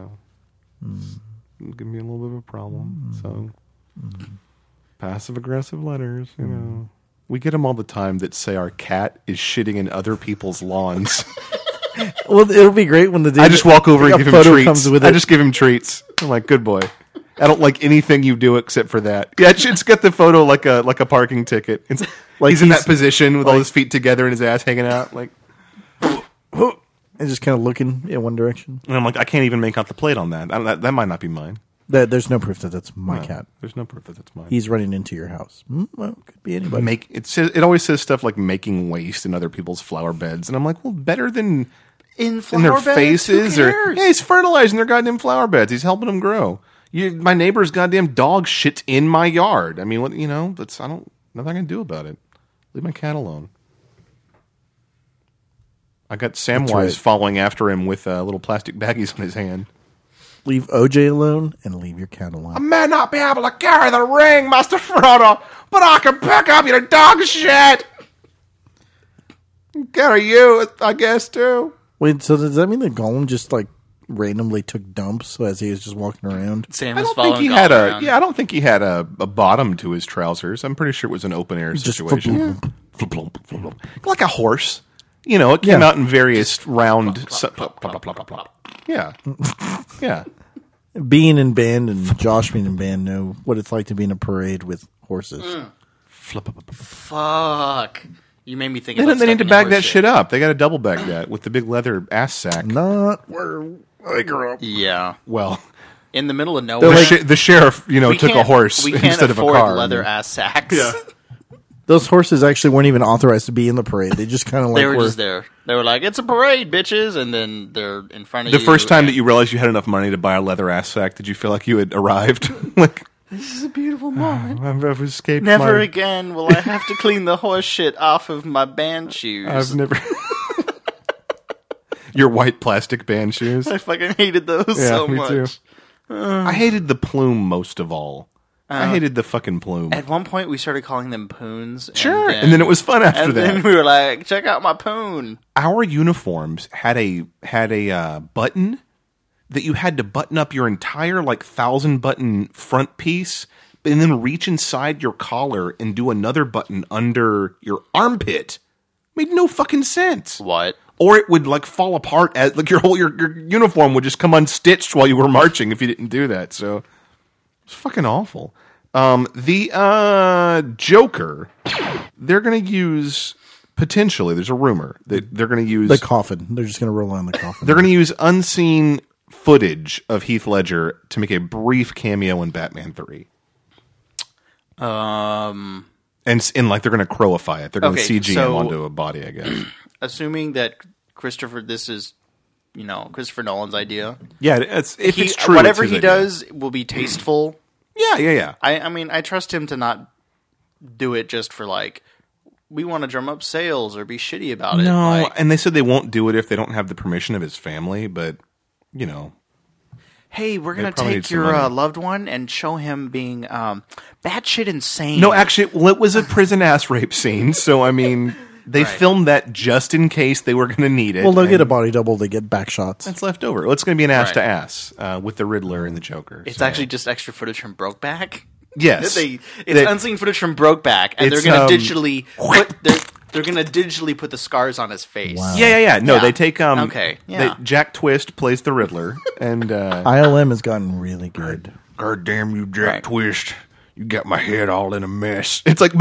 Speaker 2: give me a little bit of a problem. So passive aggressive letters, we get them all the time that say our cat is shitting in other people's lawns.
Speaker 3: Well, it'll be great when the dude,
Speaker 2: I just walk over and
Speaker 3: a
Speaker 2: give him
Speaker 3: photo
Speaker 2: treats.
Speaker 3: comes with
Speaker 2: I
Speaker 3: it.
Speaker 2: just give him treats. I'm like, good boy. I don't like anything you do except for that. Yeah, it's got the photo like a parking ticket. It's like he's in that position with all his feet together and his ass hanging out. Like,
Speaker 3: and just kind of looking in one direction.
Speaker 2: and I'm like, I can't even make out the plate on that. That might not be mine.
Speaker 3: There's no proof that that's my cat.
Speaker 2: There's no proof that that's mine.
Speaker 3: He's running into your house. Well, could be anybody.
Speaker 2: It always says stuff like making waste in other people's flower beds, and I'm like, well, better than
Speaker 4: In
Speaker 2: in
Speaker 4: flower
Speaker 2: their
Speaker 4: beds?
Speaker 2: faces,
Speaker 4: Who
Speaker 2: or
Speaker 4: cares?
Speaker 2: yeah, he's fertilizing their goddamn flower beds. He's helping them grow. My neighbor's goddamn dog shit in my yard. I mean, what That's nothing I can do about it. Leave my cat alone. I got Samwise
Speaker 3: right.
Speaker 2: following after him with little plastic baggies on his hand.
Speaker 3: Leave OJ alone and leave your cat alone.
Speaker 2: I may not be able to carry the ring, Master Frodo, but I can pick up your dog shit. Carry you, I guess, too.
Speaker 3: Wait, so does that mean that Gollum just like randomly took dumps as he was just walking around?
Speaker 4: Sam
Speaker 2: I
Speaker 4: is
Speaker 2: don't
Speaker 4: following
Speaker 2: think he
Speaker 4: Gollum
Speaker 2: had
Speaker 4: around.
Speaker 2: I don't think he had a bottom to his trousers. I'm pretty sure it was an open air
Speaker 3: Just
Speaker 2: situation. Like a horse. It came
Speaker 3: Yeah.
Speaker 2: out in various round. Yeah, yeah.
Speaker 3: Being in band and Josh being in band know what it's like to be in a parade with horses.
Speaker 4: Fuck. You made me think
Speaker 2: They
Speaker 4: about
Speaker 2: need to
Speaker 4: stuffing
Speaker 2: bag
Speaker 4: a
Speaker 2: that
Speaker 4: horse
Speaker 2: shit up. They got to double bag that with the big leather ass sack.
Speaker 3: Not where I grew up.
Speaker 4: Yeah.
Speaker 2: Well,
Speaker 4: in the middle of nowhere.
Speaker 2: The sheriff,
Speaker 4: We
Speaker 2: took a
Speaker 4: can't-
Speaker 2: horse
Speaker 4: we can't
Speaker 2: instead of a
Speaker 4: afford
Speaker 2: car.
Speaker 4: leather ass sacks.
Speaker 2: Yeah.
Speaker 3: Those horses actually weren't even authorized to be in the parade. They just kind of like
Speaker 4: They were just there. They were like, "It's a parade, bitches," and then they're in front of
Speaker 2: The
Speaker 4: you.
Speaker 2: first time
Speaker 4: and-
Speaker 2: that you realized you had enough money to buy a leather ass sack, did you feel like you had arrived? Like,
Speaker 4: This is a beautiful moment.
Speaker 2: I've escaped
Speaker 4: Never
Speaker 2: my...
Speaker 4: again will I have to clean the horse shit off of my band shoes.
Speaker 2: I've never... Your white plastic band shoes.
Speaker 4: I fucking hated those
Speaker 2: Yeah,
Speaker 4: so
Speaker 2: me
Speaker 4: much.
Speaker 2: too. I hated the plume most of all. I hated the fucking plume.
Speaker 4: At one point, we started calling them poons.
Speaker 2: Sure, and then it was fun after
Speaker 4: And
Speaker 2: that.
Speaker 4: then we were like, "Check out my poon."
Speaker 2: Our uniforms had a button that you had to button up your entire 1,000 button front piece, and then reach inside your collar and do another button under your armpit. Made no fucking sense.
Speaker 4: What?
Speaker 2: Or it would fall apart as your uniform would just come unstitched while you were marching if you didn't do that. So it's fucking awful. The Joker, they're going to use potentially. There's a rumor that they're going to use
Speaker 3: the coffin. They're just going to roll on the coffin.
Speaker 2: They're going to use unseen footage of Heath Ledger to make a brief cameo in Batman 3. And they're going to crowify it. They're going to
Speaker 4: Okay,
Speaker 2: CG him
Speaker 4: so-
Speaker 2: onto a body, I guess.
Speaker 4: Assuming that this is, Christopher Nolan's idea.
Speaker 2: Yeah, if it's true,
Speaker 4: whatever
Speaker 2: it's
Speaker 4: he
Speaker 2: his idea.
Speaker 4: does will be tasteful.
Speaker 2: Yeah.
Speaker 4: I mean, I trust him to not do it just for we want to drum up sales or be shitty about it.
Speaker 2: No, and they said they won't do it if they don't have the permission of his family, but,
Speaker 4: hey, we're gonna
Speaker 2: probably need
Speaker 4: take
Speaker 2: some
Speaker 4: your
Speaker 2: money.
Speaker 4: loved one and show him being batshit insane.
Speaker 2: No, actually, it was a prison ass rape scene, so, I mean, they
Speaker 4: Right.
Speaker 2: filmed that just in case they were going to need it.
Speaker 3: Well, they'll get a
Speaker 2: and
Speaker 3: body double. They get back shots.
Speaker 2: That's left over. Well, it's going to be an ass
Speaker 4: Right.
Speaker 2: to ass with the Riddler and the Joker.
Speaker 4: It's
Speaker 2: so.
Speaker 4: actually just extra footage from Brokeback.
Speaker 2: Yes.
Speaker 4: It's
Speaker 2: That-
Speaker 4: unseen footage from Brokeback, and they're
Speaker 2: It's,
Speaker 4: gonna digitally they're gonna digitally put the scars on his face.
Speaker 3: Wow.
Speaker 2: Yeah. No,
Speaker 4: Yeah.
Speaker 2: they take
Speaker 4: Okay, yeah.
Speaker 2: Jack Twist plays the Riddler, and
Speaker 3: ILM has gotten really good.
Speaker 5: God damn you, Jack
Speaker 4: Right.
Speaker 5: Twist. You got my head all in a mess.
Speaker 2: it's like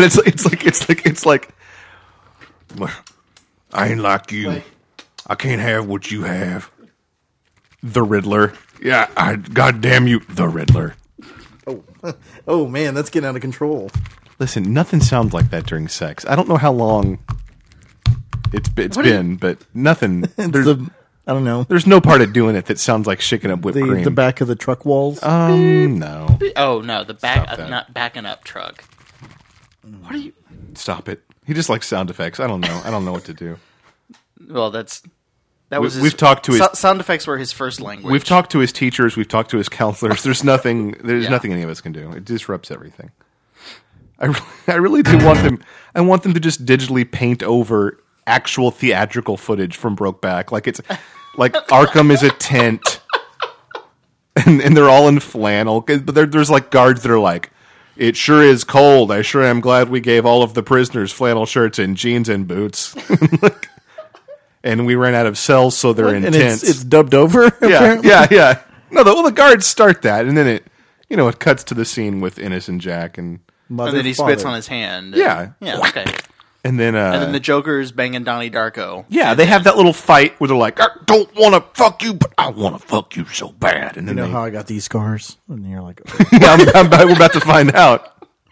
Speaker 5: Well, I ain't like you. I can't have what you have.
Speaker 2: the Riddler.
Speaker 5: Yeah, God damn you, the Riddler.
Speaker 3: Oh man, that's getting out of control.
Speaker 2: Listen, nothing sounds like that during sex. I don't know how long it's been, but nothing. There's
Speaker 3: I don't know
Speaker 2: there's no part of doing it that sounds like shaking up whipped cream.
Speaker 3: the back of the truck walls.
Speaker 2: No,
Speaker 4: Oh no, the back
Speaker 2: Stop that.
Speaker 4: not backing up truck. What are you?
Speaker 2: stop it. He just likes sound effects. I don't know. I don't know what to do.
Speaker 4: Well, that was
Speaker 2: We've talked to his-
Speaker 4: sound effects were his first language.
Speaker 2: We've talked to his teachers. We've talked to his counselors. There's nothing. There's
Speaker 4: Yeah.
Speaker 2: nothing any of us can do. It disrupts everything. I really do want them. I want them to just digitally paint over actual theatrical footage from Brokeback. Like it's like Arkham is a tent, and they're all in flannel. But there's guards that are like, "It sure is cold. I sure am glad we gave all of the prisoners flannel shirts and jeans and boots." And we ran out of cells, so they're in
Speaker 3: and
Speaker 2: tents.
Speaker 3: it's dubbed over. apparently.
Speaker 2: Yeah. No, the guards start that, and then it cuts to the scene with Innocent Jack, and
Speaker 4: and then he spits on his hand.
Speaker 2: Yeah.
Speaker 4: Okay.
Speaker 2: then
Speaker 4: And then the Joker's banging Donnie Darko.
Speaker 2: they have that little fight where they're like,
Speaker 5: I don't want to fuck you, but I want to fuck you so bad.
Speaker 2: and
Speaker 3: You
Speaker 2: then
Speaker 3: know how I got these scars? And you're like,
Speaker 2: we're about to find out.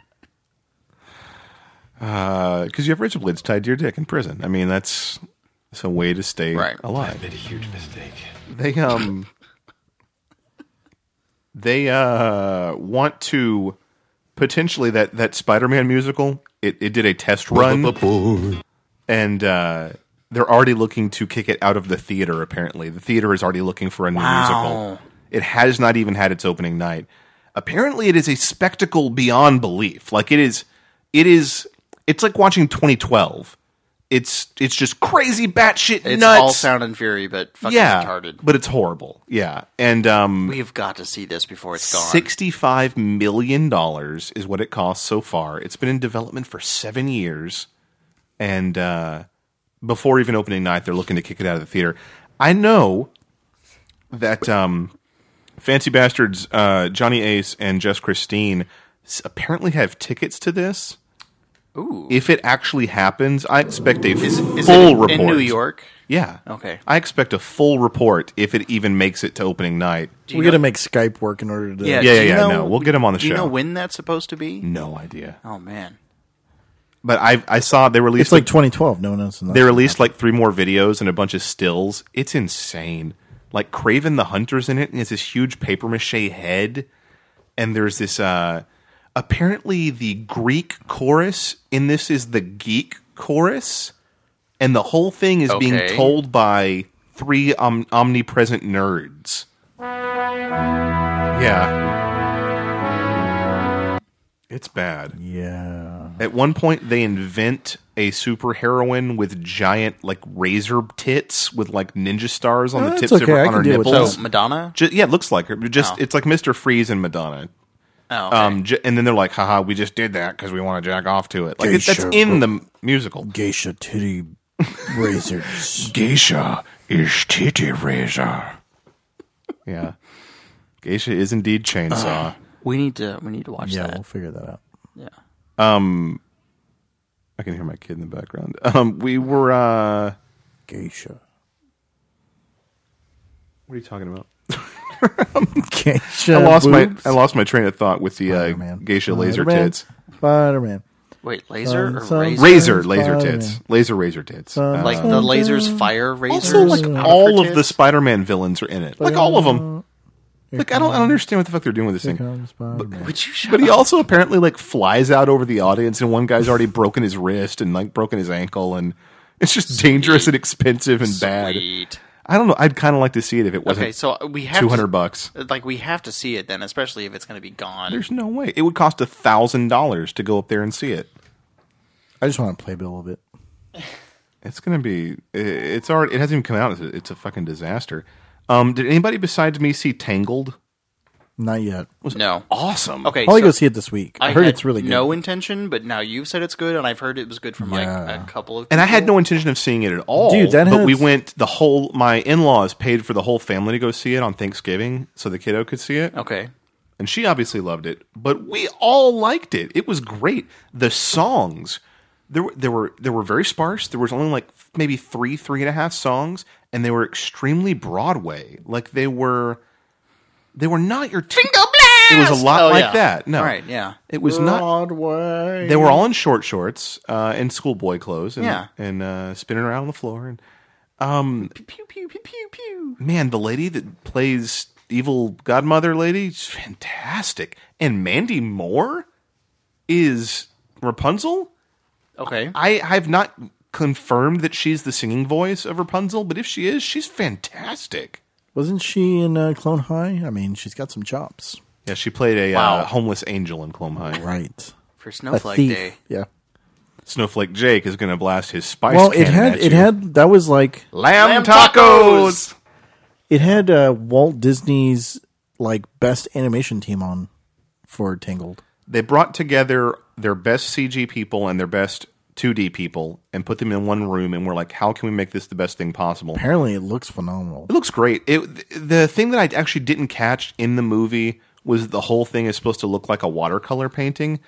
Speaker 2: Because you have razor blades tied to your dick in prison. I mean, that's a way to stay
Speaker 4: Right.
Speaker 2: alive.
Speaker 5: a huge mistake.
Speaker 2: They want to potentially that Spider-Man musical. It did a test run, and they're already looking to kick it out of the theater. Apparently, the theater is already looking for a new musical. It has not even had its opening night. Apparently, it is a spectacle beyond belief. Like it is. It's like watching 2012. It's just crazy batshit
Speaker 4: It's
Speaker 2: nuts.
Speaker 4: all sound and fury, but fucking retarded.
Speaker 2: but it's horrible. Yeah, and
Speaker 4: We've got to see this before it's gone.
Speaker 2: $65 million is what it costs so far. It's been in development for 7 years, and before even opening night, they're looking to kick it out of the theater. I know that Fancy Bastards, Johnny Ace, and Jess Christine apparently have tickets to this.
Speaker 4: Ooh.
Speaker 2: If it actually happens, I expect a
Speaker 4: Is
Speaker 2: full
Speaker 4: it
Speaker 2: report.
Speaker 4: in New York?
Speaker 2: Yeah.
Speaker 4: Okay.
Speaker 2: I expect a full report if it even makes it to opening night.
Speaker 3: We got to make Skype work in order to.
Speaker 2: Yeah,
Speaker 4: do you
Speaker 2: yeah, no, we'll get 'em on the
Speaker 4: Do you
Speaker 2: show.
Speaker 4: know when that's supposed to be?
Speaker 2: No idea.
Speaker 4: Oh man.
Speaker 2: But I saw they released
Speaker 3: It's like 2012. No one else.
Speaker 2: they released like 3 more videos and a bunch of stills. It's insane. Like Craven the Hunter's in it, and he has this huge papier mache head. And there's this apparently the Greek chorus in this is the geek chorus, and the whole thing is being
Speaker 4: Okay.
Speaker 2: told by 3 omnipresent nerds. Yeah. It's bad.
Speaker 3: Yeah.
Speaker 2: At one point, they invent a superheroine with giant, like, razor tits with, like, ninja stars on the
Speaker 3: That's
Speaker 2: tips
Speaker 3: okay,
Speaker 2: of her,
Speaker 3: I
Speaker 2: on
Speaker 3: can
Speaker 2: her
Speaker 3: deal with
Speaker 2: nipples.
Speaker 4: So Madonna?
Speaker 2: Yeah, it looks like her. Just
Speaker 4: Oh.
Speaker 2: It's like Mr. Freeze and Madonna.
Speaker 4: Oh, okay.
Speaker 2: And then they're like, haha, we just did that because we want to jack off to it. Like, that's
Speaker 3: Geisha.
Speaker 2: in the musical.
Speaker 3: Geisha titty razors.
Speaker 5: Geisha is titty razor.
Speaker 2: Yeah. Geisha is indeed Chainsaw.
Speaker 4: we need to watch
Speaker 3: Yeah,
Speaker 4: that.
Speaker 3: we'll figure that out.
Speaker 4: Yeah.
Speaker 2: I can hear my kid in the background. We were,
Speaker 3: Geisha.
Speaker 2: what are you talking about?
Speaker 3: Geisha.
Speaker 2: I
Speaker 3: boobs.
Speaker 2: lost my train of thought with the
Speaker 3: Spider-Man.
Speaker 2: geisha laser
Speaker 3: Spider-Man.
Speaker 2: tits.
Speaker 3: Spider-Man.
Speaker 4: Wait, laser or
Speaker 3: Some-
Speaker 4: razor?
Speaker 2: Razor laser
Speaker 3: Spider-Man.
Speaker 2: tits. Laser tits.
Speaker 4: Like the lasers fire razors?
Speaker 2: Also, like
Speaker 4: out of
Speaker 2: all
Speaker 4: her
Speaker 2: of the
Speaker 4: tits?
Speaker 2: Spider-Man villains are in it. Like all of them. Like I don't understand what the fuck they're doing with this thing.
Speaker 3: Comes Spider-Man.
Speaker 4: Would you shut
Speaker 2: But he
Speaker 4: up?
Speaker 2: also apparently like flies out over the audience, and one guy's already broken his wrist and like broken his ankle, and it's just dangerous and expensive and bad.
Speaker 4: Sweet.
Speaker 2: I don't know. I'd kind of like to see it if it wasn't
Speaker 4: Okay, so we have
Speaker 2: $200.
Speaker 4: Like we have to see it then, especially if it's going to be gone.
Speaker 2: There's no way it would cost $1,000 to go up there and see it.
Speaker 3: I just want to play Bill a bit.
Speaker 2: It's gonna be. It's already. It hasn't even come out. It's a fucking disaster. Did anybody besides me see Tangled?
Speaker 3: Not yet.
Speaker 4: No.
Speaker 2: Awesome.
Speaker 4: Okay,
Speaker 3: I'll
Speaker 4: so
Speaker 3: go see it this week. I heard
Speaker 4: had
Speaker 3: it's really good.
Speaker 4: No intention, but now you've said it's good, and I've heard it was good from like
Speaker 3: Yeah.
Speaker 4: a couple of.
Speaker 2: And I had
Speaker 4: people.
Speaker 2: no intention of seeing it at all.
Speaker 3: Dude, that
Speaker 2: but we
Speaker 3: has-
Speaker 2: went the whole. My in-laws paid for the whole family to go see it on Thanksgiving, so the kiddo could see it.
Speaker 4: Okay.
Speaker 2: And she obviously loved it, but we all liked it. It was great. The songs, they were very sparse. There was only like maybe 3.5 songs, and they were extremely Broadway. Like they were not your
Speaker 4: Finger blast!
Speaker 2: It was a lot
Speaker 4: Oh,
Speaker 2: like
Speaker 4: yeah.
Speaker 2: that. No,
Speaker 4: Right, yeah.
Speaker 2: It was not.
Speaker 3: Broadway.
Speaker 2: They were all in short shorts and schoolboy clothes, and,
Speaker 4: Yeah.
Speaker 2: and spinning around on the floor. And
Speaker 4: Pew, pew, pew, pew, pew, pew.
Speaker 2: man, the lady that plays evil godmother lady is fantastic. And Mandy Moore is Rapunzel.
Speaker 4: Okay.
Speaker 2: I have not confirmed that she's the singing voice of Rapunzel, but if she is, she's fantastic.
Speaker 3: Wasn't she in Clone High? I mean, she's got some chops.
Speaker 2: Yeah, she played a
Speaker 4: Wow.
Speaker 2: homeless angel in Clone High.
Speaker 3: Right.
Speaker 4: For
Speaker 3: A
Speaker 4: Snowflake
Speaker 3: thief.
Speaker 4: Day.
Speaker 3: Yeah.
Speaker 2: Snowflake Jake is going to blast his spice
Speaker 3: Well,
Speaker 2: cannon at you.
Speaker 3: that was like,
Speaker 2: lamb
Speaker 4: tacos!
Speaker 2: tacos.
Speaker 3: it had Walt Disney's like best animation team on for Tangled.
Speaker 2: They brought together their best CG people and their best 2D people and put them in one room, and we're like, how can we make this the best thing possible?
Speaker 3: Apparently, it looks phenomenal.
Speaker 2: It looks great. The thing that I actually didn't catch in the movie was the whole thing is supposed to look like a watercolor painting.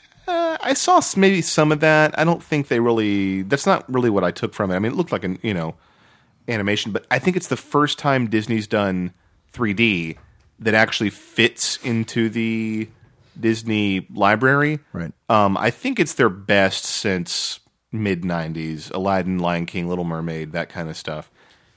Speaker 2: I saw maybe some of that. I don't think they really. That's not really what I took from it. I mean, it looked like an animation, but I think it's the first time Disney's done 3D that actually fits into the Disney library.
Speaker 3: Right.
Speaker 2: I think it's their best since mid '90s. Aladdin, Lion King, Little Mermaid, that kind of stuff.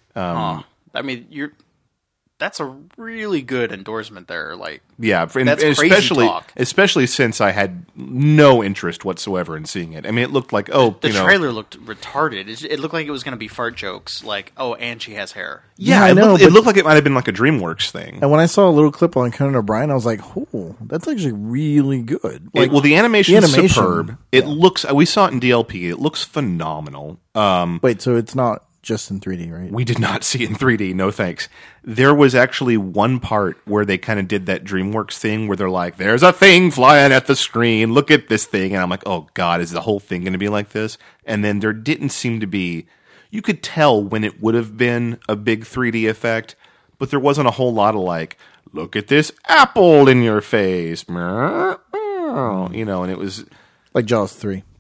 Speaker 4: I mean, that's a really good endorsement there. Like,
Speaker 2: Yeah, and
Speaker 4: That's crazy talk.
Speaker 2: especially since I had no interest whatsoever in seeing it. I mean, it looked like
Speaker 4: the
Speaker 2: you know,
Speaker 4: trailer looked retarded. It looked like it was going to be fart jokes. Like, oh, and she has hair.
Speaker 2: yeah,
Speaker 3: I
Speaker 2: it,
Speaker 3: know,
Speaker 2: looked, it
Speaker 3: but-
Speaker 2: looked like it might have been like a DreamWorks thing.
Speaker 3: And when I saw a little clip on Conan O'Brien, I was like, "Oh, that's actually really good." Like,
Speaker 2: Well, the animation's
Speaker 3: the animation,
Speaker 2: superb. It looks. We saw it in DLP. It looks phenomenal.
Speaker 3: wait, so it's not just in 3D, right?
Speaker 2: We did not see it in 3D. No thanks. There was actually one part where they kind of did that DreamWorks thing where they're like, "There's a thing flying at the screen. Look at this thing," and I'm like, "Oh God, is the whole thing going to be like this?" And then there didn't seem to be. You could tell when it would have been a big 3D effect, but there wasn't a whole lot of like, "Look at this apple in your face," and it was.
Speaker 3: Like Jaws 3.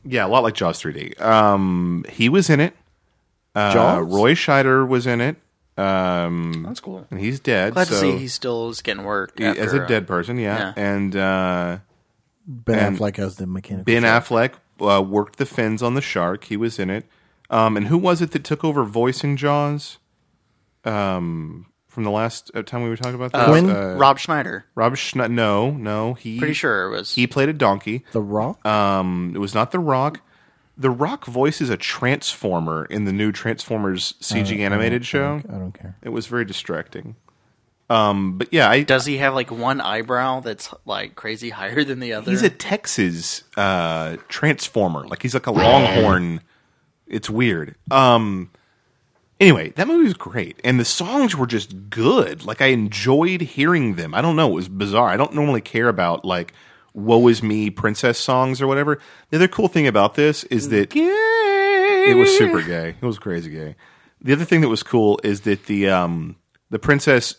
Speaker 2: Yeah, a lot like Jaws 3D. He was in it.
Speaker 3: Jaws?
Speaker 2: Roy Scheider was in it.
Speaker 4: That's cool.
Speaker 2: And he's dead.
Speaker 4: Glad to
Speaker 2: so
Speaker 4: see he still is getting work after,
Speaker 2: as a dead person, yeah.
Speaker 4: yeah.
Speaker 2: And
Speaker 3: Ben Affleck as the mechanical.
Speaker 2: Ben
Speaker 3: shark.
Speaker 2: Affleck worked the fins on the shark. He was in it. And who was it that took over voicing Jaws? From the last time we were talking about this?
Speaker 3: Quinn?
Speaker 4: Rob Schneider.
Speaker 2: Rob Schneider. No.
Speaker 4: Pretty sure it was.
Speaker 2: He played a donkey.
Speaker 3: The Rock.
Speaker 2: It was not The Rock. The Rock voices a Transformer in the new Transformers CG animated show.
Speaker 3: I don't care.
Speaker 2: It was very distracting. But yeah,
Speaker 4: Does he have like one eyebrow that's like crazy higher than the other?
Speaker 2: he's a Texas Transformer. Like he's like a longhorn. It's weird. Anyway, that movie was great, and the songs were just good. Like I enjoyed hearing them. I don't know, it was bizarre. I don't normally care about like "Woe Is Me" princess songs or whatever. The other cool thing about this is that it was super gay. It was crazy gay. The other thing that was cool is that the princess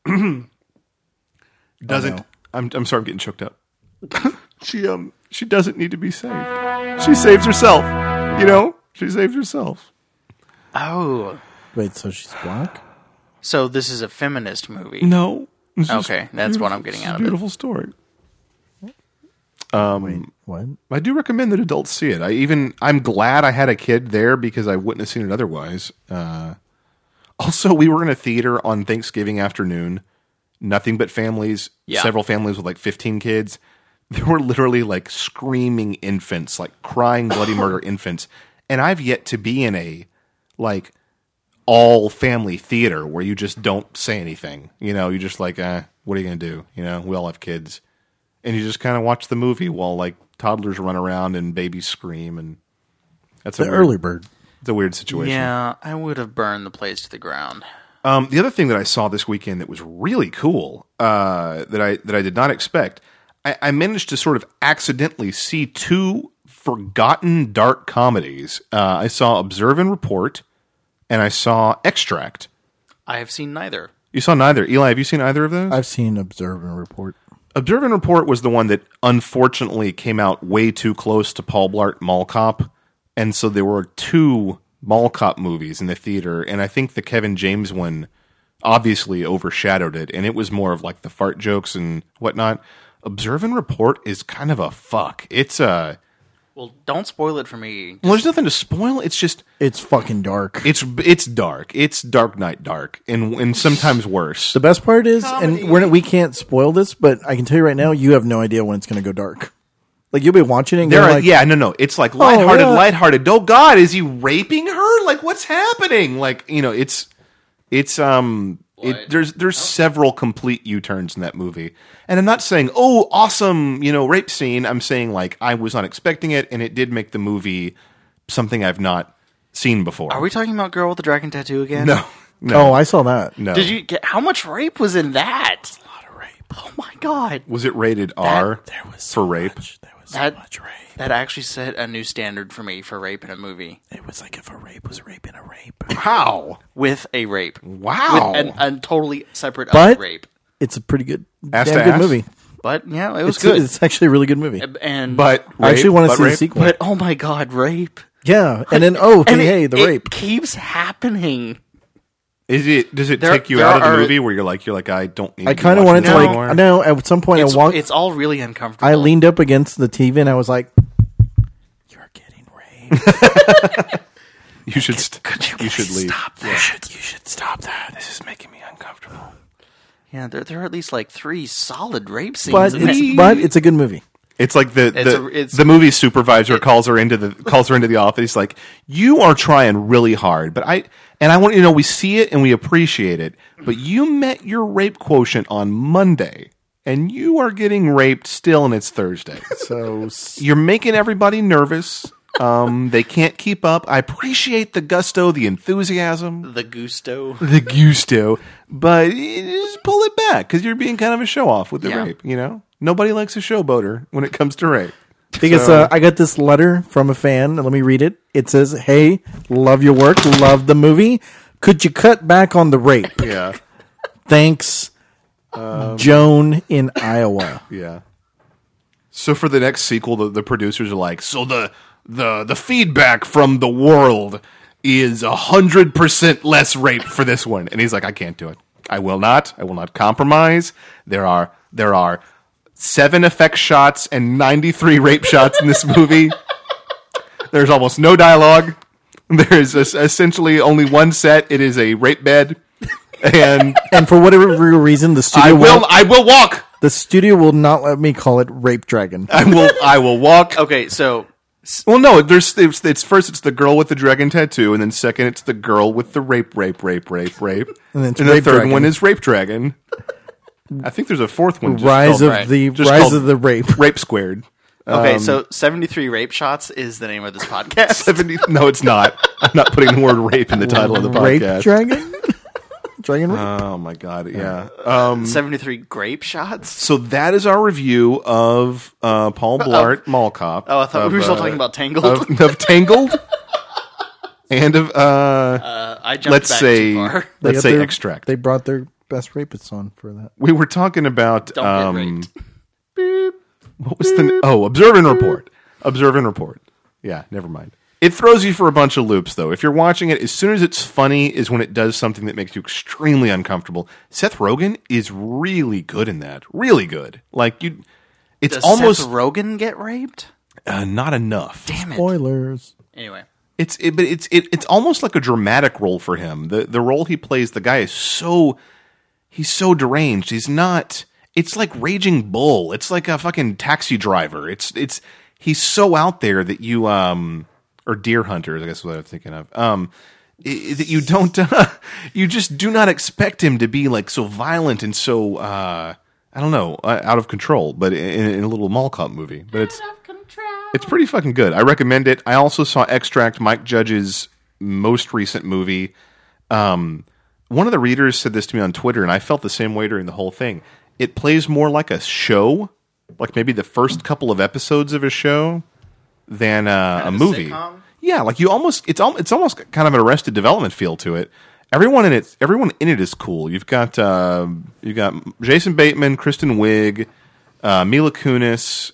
Speaker 2: doesn't. I'm sorry, I'm getting choked up. She doesn't need to be saved. She saves herself. You know, she saves herself.
Speaker 4: Oh.
Speaker 3: Wait, so she's black?
Speaker 4: So this is a feminist movie.
Speaker 2: No. It's just
Speaker 4: Okay, that's what I'm getting out of it.
Speaker 2: Beautiful story.
Speaker 3: Wait, what?
Speaker 2: I do recommend that adults see it. I'm glad I had a kid there because I wouldn't have seen it otherwise. Also, we were in a theater on Thanksgiving afternoon. Nothing but families.
Speaker 4: Yeah.
Speaker 2: Several families with like 15 kids. There were literally like screaming infants, like crying bloody murder infants. And I've yet to be in a like all family theater where you just don't say anything. You know, you just like, what are you going to do? You know, we all have kids. And you just kind of watch the movie while like toddlers run around and babies scream. And that's
Speaker 3: The early bird.
Speaker 2: It's a weird situation.
Speaker 4: Yeah, I would have burned the place to the ground.
Speaker 2: The other thing that I saw this weekend that was really cool, that I did not expect, I managed to sort of accidentally see two forgotten dark comedies. I saw Observe and Report, and I saw Extract.
Speaker 4: I have seen neither.
Speaker 2: You saw neither. Eli, have you seen either of those?
Speaker 3: I've seen Observe and Report.
Speaker 2: Observe and Report was the one that unfortunately came out way too close to Paul Blart Mall Cop, and so there were two Mall Cop movies in the theater, and I think the Kevin James one obviously overshadowed it, and it was more of like the fart jokes and whatnot. Observe and Report is kind of a fuck. It's
Speaker 4: Well, don't spoil it for me.
Speaker 2: well, there's nothing to spoil. It's just
Speaker 3: It's fucking dark.
Speaker 2: it's dark. It's Dark Knight dark, and sometimes worse.
Speaker 3: The best part is, and we can't spoil this, but I can tell you right now, you have no idea when it's going to go dark. Like you'll be watching it, and
Speaker 2: There
Speaker 3: you're
Speaker 2: are,
Speaker 3: like,
Speaker 2: yeah, no. It's like lighthearted,
Speaker 3: yeah.
Speaker 2: lighthearted. Oh God, is he raping her? Like, what's happening? Like, you know, there's several complete U-turns in that movie. And I'm not saying, oh, awesome, you know, rape scene. I'm saying like I was not expecting it, and it did make the movie something I've not seen before.
Speaker 4: Are we talking about Girl with the Dragon Tattoo again?
Speaker 2: No.
Speaker 3: oh, I saw that.
Speaker 2: No.
Speaker 4: Did you get how much rape was in that? A lot of rape. Oh my god.
Speaker 2: Was it rated R for rape?
Speaker 3: There was
Speaker 4: That-
Speaker 3: much rape.
Speaker 4: That actually set a new standard for me for rape in a movie.
Speaker 3: It was like if a rape was raping a rape.
Speaker 2: How?
Speaker 4: With a rape.
Speaker 2: Wow.
Speaker 4: With a totally separate
Speaker 3: But
Speaker 4: rape.
Speaker 3: it's a pretty good,
Speaker 2: Ass
Speaker 3: damn
Speaker 2: to
Speaker 3: good
Speaker 2: ass?
Speaker 3: movie.
Speaker 4: But yeah, it was
Speaker 3: It's
Speaker 4: good.
Speaker 3: It's actually a really good movie.
Speaker 4: And
Speaker 2: But
Speaker 3: I actually want to
Speaker 2: but
Speaker 3: see
Speaker 2: rape?
Speaker 3: the sequel.
Speaker 4: but oh my god, rape.
Speaker 3: Yeah, and then
Speaker 4: And
Speaker 3: hey, the
Speaker 4: it
Speaker 3: rape.
Speaker 4: keeps happening.
Speaker 2: Does it
Speaker 4: There-
Speaker 2: take you
Speaker 4: there
Speaker 2: out of the
Speaker 4: are-
Speaker 2: movie where you're like I don't need
Speaker 3: I
Speaker 2: to
Speaker 3: kind of
Speaker 2: watch
Speaker 3: wanted
Speaker 2: this
Speaker 3: to
Speaker 2: anymore?
Speaker 3: like. No, at some point
Speaker 4: It's,
Speaker 3: I walked.
Speaker 4: it's all really uncomfortable.
Speaker 3: I leaned up against the TV and I was like, "You're getting raped.
Speaker 2: You should you should leave.
Speaker 4: Stop that.
Speaker 3: You should stop that."
Speaker 2: This is making me uncomfortable.
Speaker 4: Yeah, there are at least like 3 solid rape scenes.
Speaker 3: But it's a good movie.
Speaker 2: It's like
Speaker 4: It's-
Speaker 2: the movie supervisor calls her into the office. He's like, "You are trying really hard, but I want you to know we see it and we appreciate it. But you met your rape quotient on Monday, and you are getting raped still, and it's Thursday.
Speaker 3: So
Speaker 2: You're making everybody nervous. They can't keep up. I appreciate the gusto, the enthusiasm,
Speaker 4: the gusto.
Speaker 2: the gusto, but just pull it back because you're being kind of a show off with the
Speaker 4: Yeah.
Speaker 2: rape. You know, nobody likes a showboater when it comes to rape."
Speaker 3: because
Speaker 2: So-
Speaker 3: I got this letter from a fan, and let me read it. It says, "Hey, love your work, love the movie. Could you cut back on the rape?
Speaker 2: Yeah.
Speaker 3: Thanks, Joan in Iowa."
Speaker 2: Yeah. So for the next sequel, the producers are like, so the the feedback from the world is 100% less rape for this one. And he's like, I can't do it. I will not compromise. There are 7 effect shots and 93 rape shots in this movie. There's almost no dialogue. There's essentially only one set. It is a rape bed. And
Speaker 3: for whatever reason, the studio
Speaker 2: I will walk.
Speaker 3: The studio will not let me call it Rape Dragon.
Speaker 2: I will walk.
Speaker 4: Okay, so
Speaker 2: Well, no. It's first. It's the girl with the dragon tattoo, and then second, it's the girl with the rape,
Speaker 3: And then it's
Speaker 2: the
Speaker 3: Rape
Speaker 2: third
Speaker 3: Dragon.
Speaker 2: one is Rape Dragon. I think there's a fourth one. Just
Speaker 3: Rise
Speaker 2: called,
Speaker 3: of the
Speaker 2: just
Speaker 3: Rise
Speaker 2: called
Speaker 3: of the Rape.
Speaker 2: Rape Squared.
Speaker 4: okay, so 73 rape shots is the name of this podcast.
Speaker 2: 70. No, it's not. I'm not putting the word rape in the title of the
Speaker 3: Rape
Speaker 2: podcast.
Speaker 3: Dragon. Dragon Rape.
Speaker 2: Oh my god! Yeah.
Speaker 4: 73 grape shots.
Speaker 2: So that is our review of Paul Blart Mall Cop.
Speaker 4: Oh, I thought we were still talking about Tangled.
Speaker 2: Of Tangled, and of
Speaker 4: I jumped
Speaker 2: let's
Speaker 4: back
Speaker 2: say
Speaker 4: too far.
Speaker 3: They
Speaker 2: let's
Speaker 3: got
Speaker 2: say
Speaker 3: their-
Speaker 2: Extract.
Speaker 3: They brought their best rapists on for that.
Speaker 2: We were talking about
Speaker 4: Don't get raped.
Speaker 2: what was the Observe and Report. Observe and Report. Yeah, never mind. It throws you for a bunch of loops, though. If you're watching it, as soon as it's funny is when it does something that makes you extremely uncomfortable. Seth Rogen is really good in that. Really good. Like you, it's
Speaker 4: Does
Speaker 2: almost
Speaker 4: Seth Rogen get raped?
Speaker 2: not enough.
Speaker 4: Damn it.
Speaker 3: Spoilers.
Speaker 4: Anyway.
Speaker 2: But it's almost like a dramatic role for him. The role he plays, the guy is he's so deranged. He's not. It's like Raging Bull. It's like a fucking taxi driver. He's so out there that you or Deer Hunters, I guess is what I'm thinking of. That you don't you just do not expect him to be like so violent and so I don't know, out of control. But in a little mall cop movie, but it's pretty fucking good. I recommend it. I also saw Extract, Mike Judge's most recent movie. One of the readers said this to me on Twitter, and I felt the same way during the whole thing. It plays more like a show, like maybe the first couple of episodes of a show, than a movie.
Speaker 4: sitcom?
Speaker 2: Yeah, like it's almost kind of an Arrested Development feel to it. Everyone in it is cool. You've got Jason Bateman, Kristen Wiig, Mila Kunis,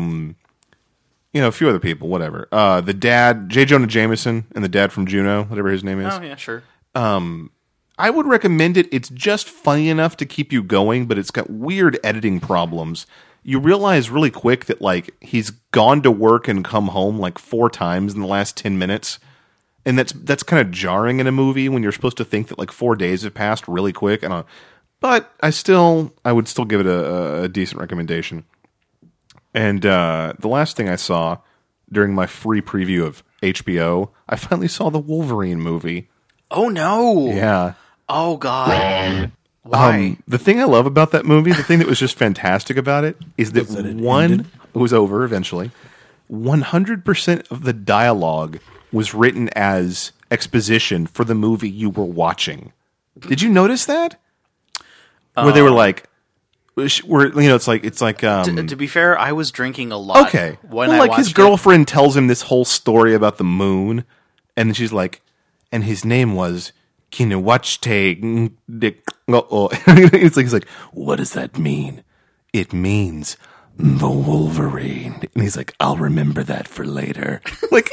Speaker 2: a few other people, whatever. The dad, J. Jonah Jameson, and the dad from Juno, whatever his name is.
Speaker 4: Oh, yeah, sure.
Speaker 2: I would recommend it. It's just funny enough to keep you going, but it's got weird editing problems. You realize really quick that like he's gone to work and come home like 4 times in the last 10 minutes. And that's kind of jarring in a movie when you're supposed to think that like 4 days have passed really quick. But I would still give it a decent recommendation. And the last thing I saw during my free preview of HBO, I finally saw the Wolverine movie.
Speaker 4: Oh, no.
Speaker 2: Yeah.
Speaker 4: Oh, God. Why?
Speaker 2: The thing I love about that movie, the thing that was just fantastic about it, is that it was over eventually. 100% of the dialogue was written as exposition for the movie you were watching. Did you notice that? Where they were like, it's like
Speaker 4: to be fair, I was drinking a lot.
Speaker 2: okay.
Speaker 4: When
Speaker 2: Well,
Speaker 4: I
Speaker 2: like his
Speaker 4: watched
Speaker 2: girlfriend tells him this whole story about the moon, and then she's like, and his name was Kinewachte. He's like, what does that mean? It means the Wolverine. And he's like, I'll remember that for later. like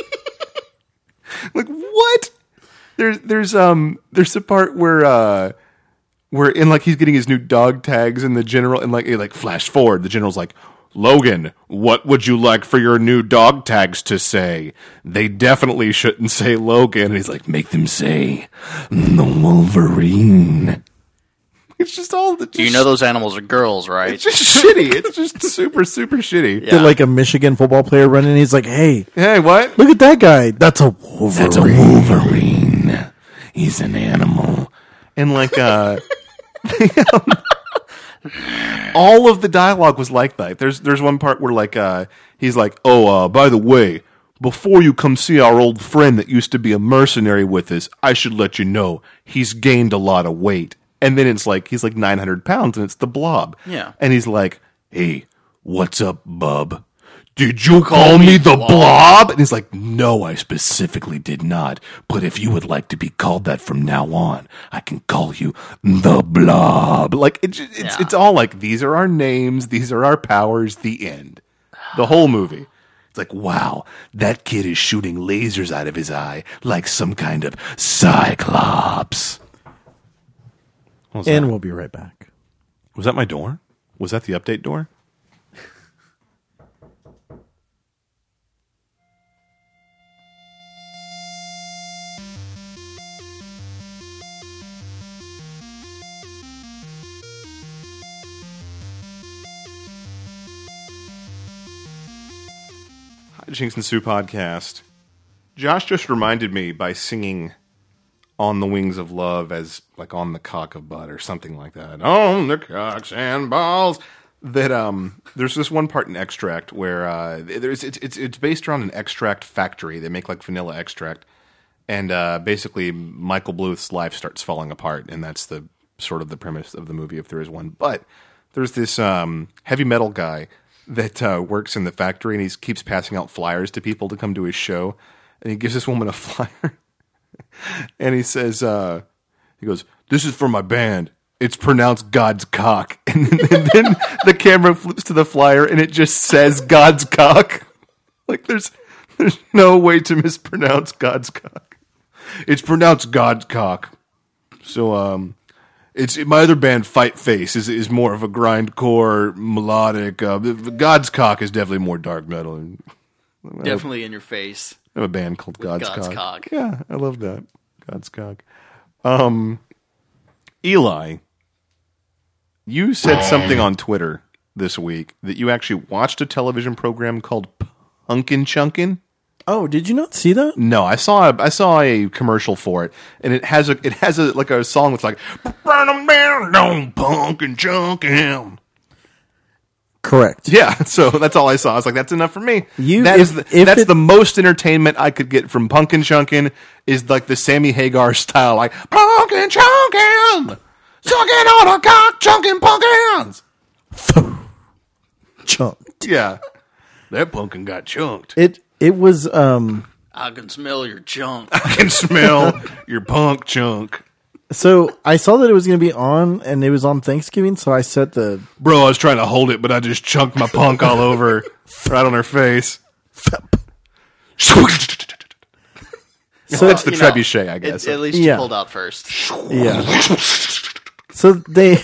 Speaker 2: what? There's a part where in like he's getting his new dog tags, and the general, and like flash forward, the general's like, Logan, what would you like for your new dog tags to say? They definitely shouldn't say Logan. And he's like, make them say the Wolverine. It's just all the.
Speaker 4: it. You know those animals are girls, right?
Speaker 2: It's just shitty. It's just super, super shitty.
Speaker 4: Yeah.
Speaker 3: Did like a Michigan football player run in and he's like, hey,
Speaker 2: Hey, what?
Speaker 3: look at that guy. That's a Wolverine.
Speaker 2: That's a Wolverine. He's an animal. And like, all of the dialogue was like that. There's one part where like he's like, by the way, before you come see our old friend that used to be a mercenary with us, I should let you know he's gained a lot of weight. And then it's like he's like 900 pounds, and it's the Blob.
Speaker 4: Yeah.
Speaker 2: And he's like, hey, what's up, bub? Did you call me the Blob? And he's like, no, I specifically did not. But if you would like to be called that from now on, I can call you the Blob. Like it's all like, these are our names, these are our powers, the end. The whole movie.
Speaker 5: It's like, wow, that kid is shooting lasers out of his eye like some kind of cyclops.
Speaker 2: What was
Speaker 3: And
Speaker 2: that?
Speaker 3: we'll be right back.
Speaker 2: Was that my door? Was that the update door? Jinx and Sue podcast. Josh just reminded me by singing "On the Wings of Love" as like "On the Cock of Butt" or something like that. On the cocks and balls. That there's this one part in Extract where it's based around an extract factory. They make like vanilla extract, and basically Michael Bluth's life starts falling apart, and that's the sort of the premise of the movie, if there is one. But there's this heavy metal guy that works in the factory, and he keeps passing out flyers to people to come to his show. And he gives this woman a flyer, and he says, he goes, "This is for my band. It's pronounced God's cock." And then the camera flips to the flyer, and it just says God's cock. Like there's no way to mispronounce God's cock. It's pronounced God's cock. So it's my other band, Fight Face, is more of a grindcore melodic. God's cock is definitely more dark metal.
Speaker 4: Definitely in your face.
Speaker 2: I have a band called God's
Speaker 4: God's
Speaker 2: Cock.
Speaker 4: Cock.
Speaker 2: Yeah, I love that. God's Cock. Eli, you said something on Twitter this week that you actually watched a television program called Punkin' Chunkin'.
Speaker 3: Oh, did you not see that?
Speaker 2: No, I saw a commercial for it, and it has a like a song that's like "Burn 'em down, don't Punkin' Chunkin'."
Speaker 3: Correct.
Speaker 2: Yeah, so that's all I saw. I was like, that's enough for me.
Speaker 3: If
Speaker 2: That's the most entertainment I could get from Punkin' Chunkin' is like the Sammy Hagar style, like Punkin' Chunkin', sucking on a cock, chunkin' pumpkins.
Speaker 3: Chunked.
Speaker 2: Yeah,
Speaker 5: That pumpkin got chunked.
Speaker 3: It was
Speaker 4: I can smell your junk.
Speaker 5: I can smell your punk chunk.
Speaker 3: so I saw that it was going to be on, and it was on Thanksgiving, so I set the
Speaker 5: Bro, I was trying to hold it, but I just chunked my punk all over.
Speaker 2: right on her face.
Speaker 3: so
Speaker 2: That's the
Speaker 4: You know,
Speaker 2: trebuchet, I guess.
Speaker 4: At least
Speaker 3: Yeah.
Speaker 4: you pulled out first.
Speaker 3: yeah. So they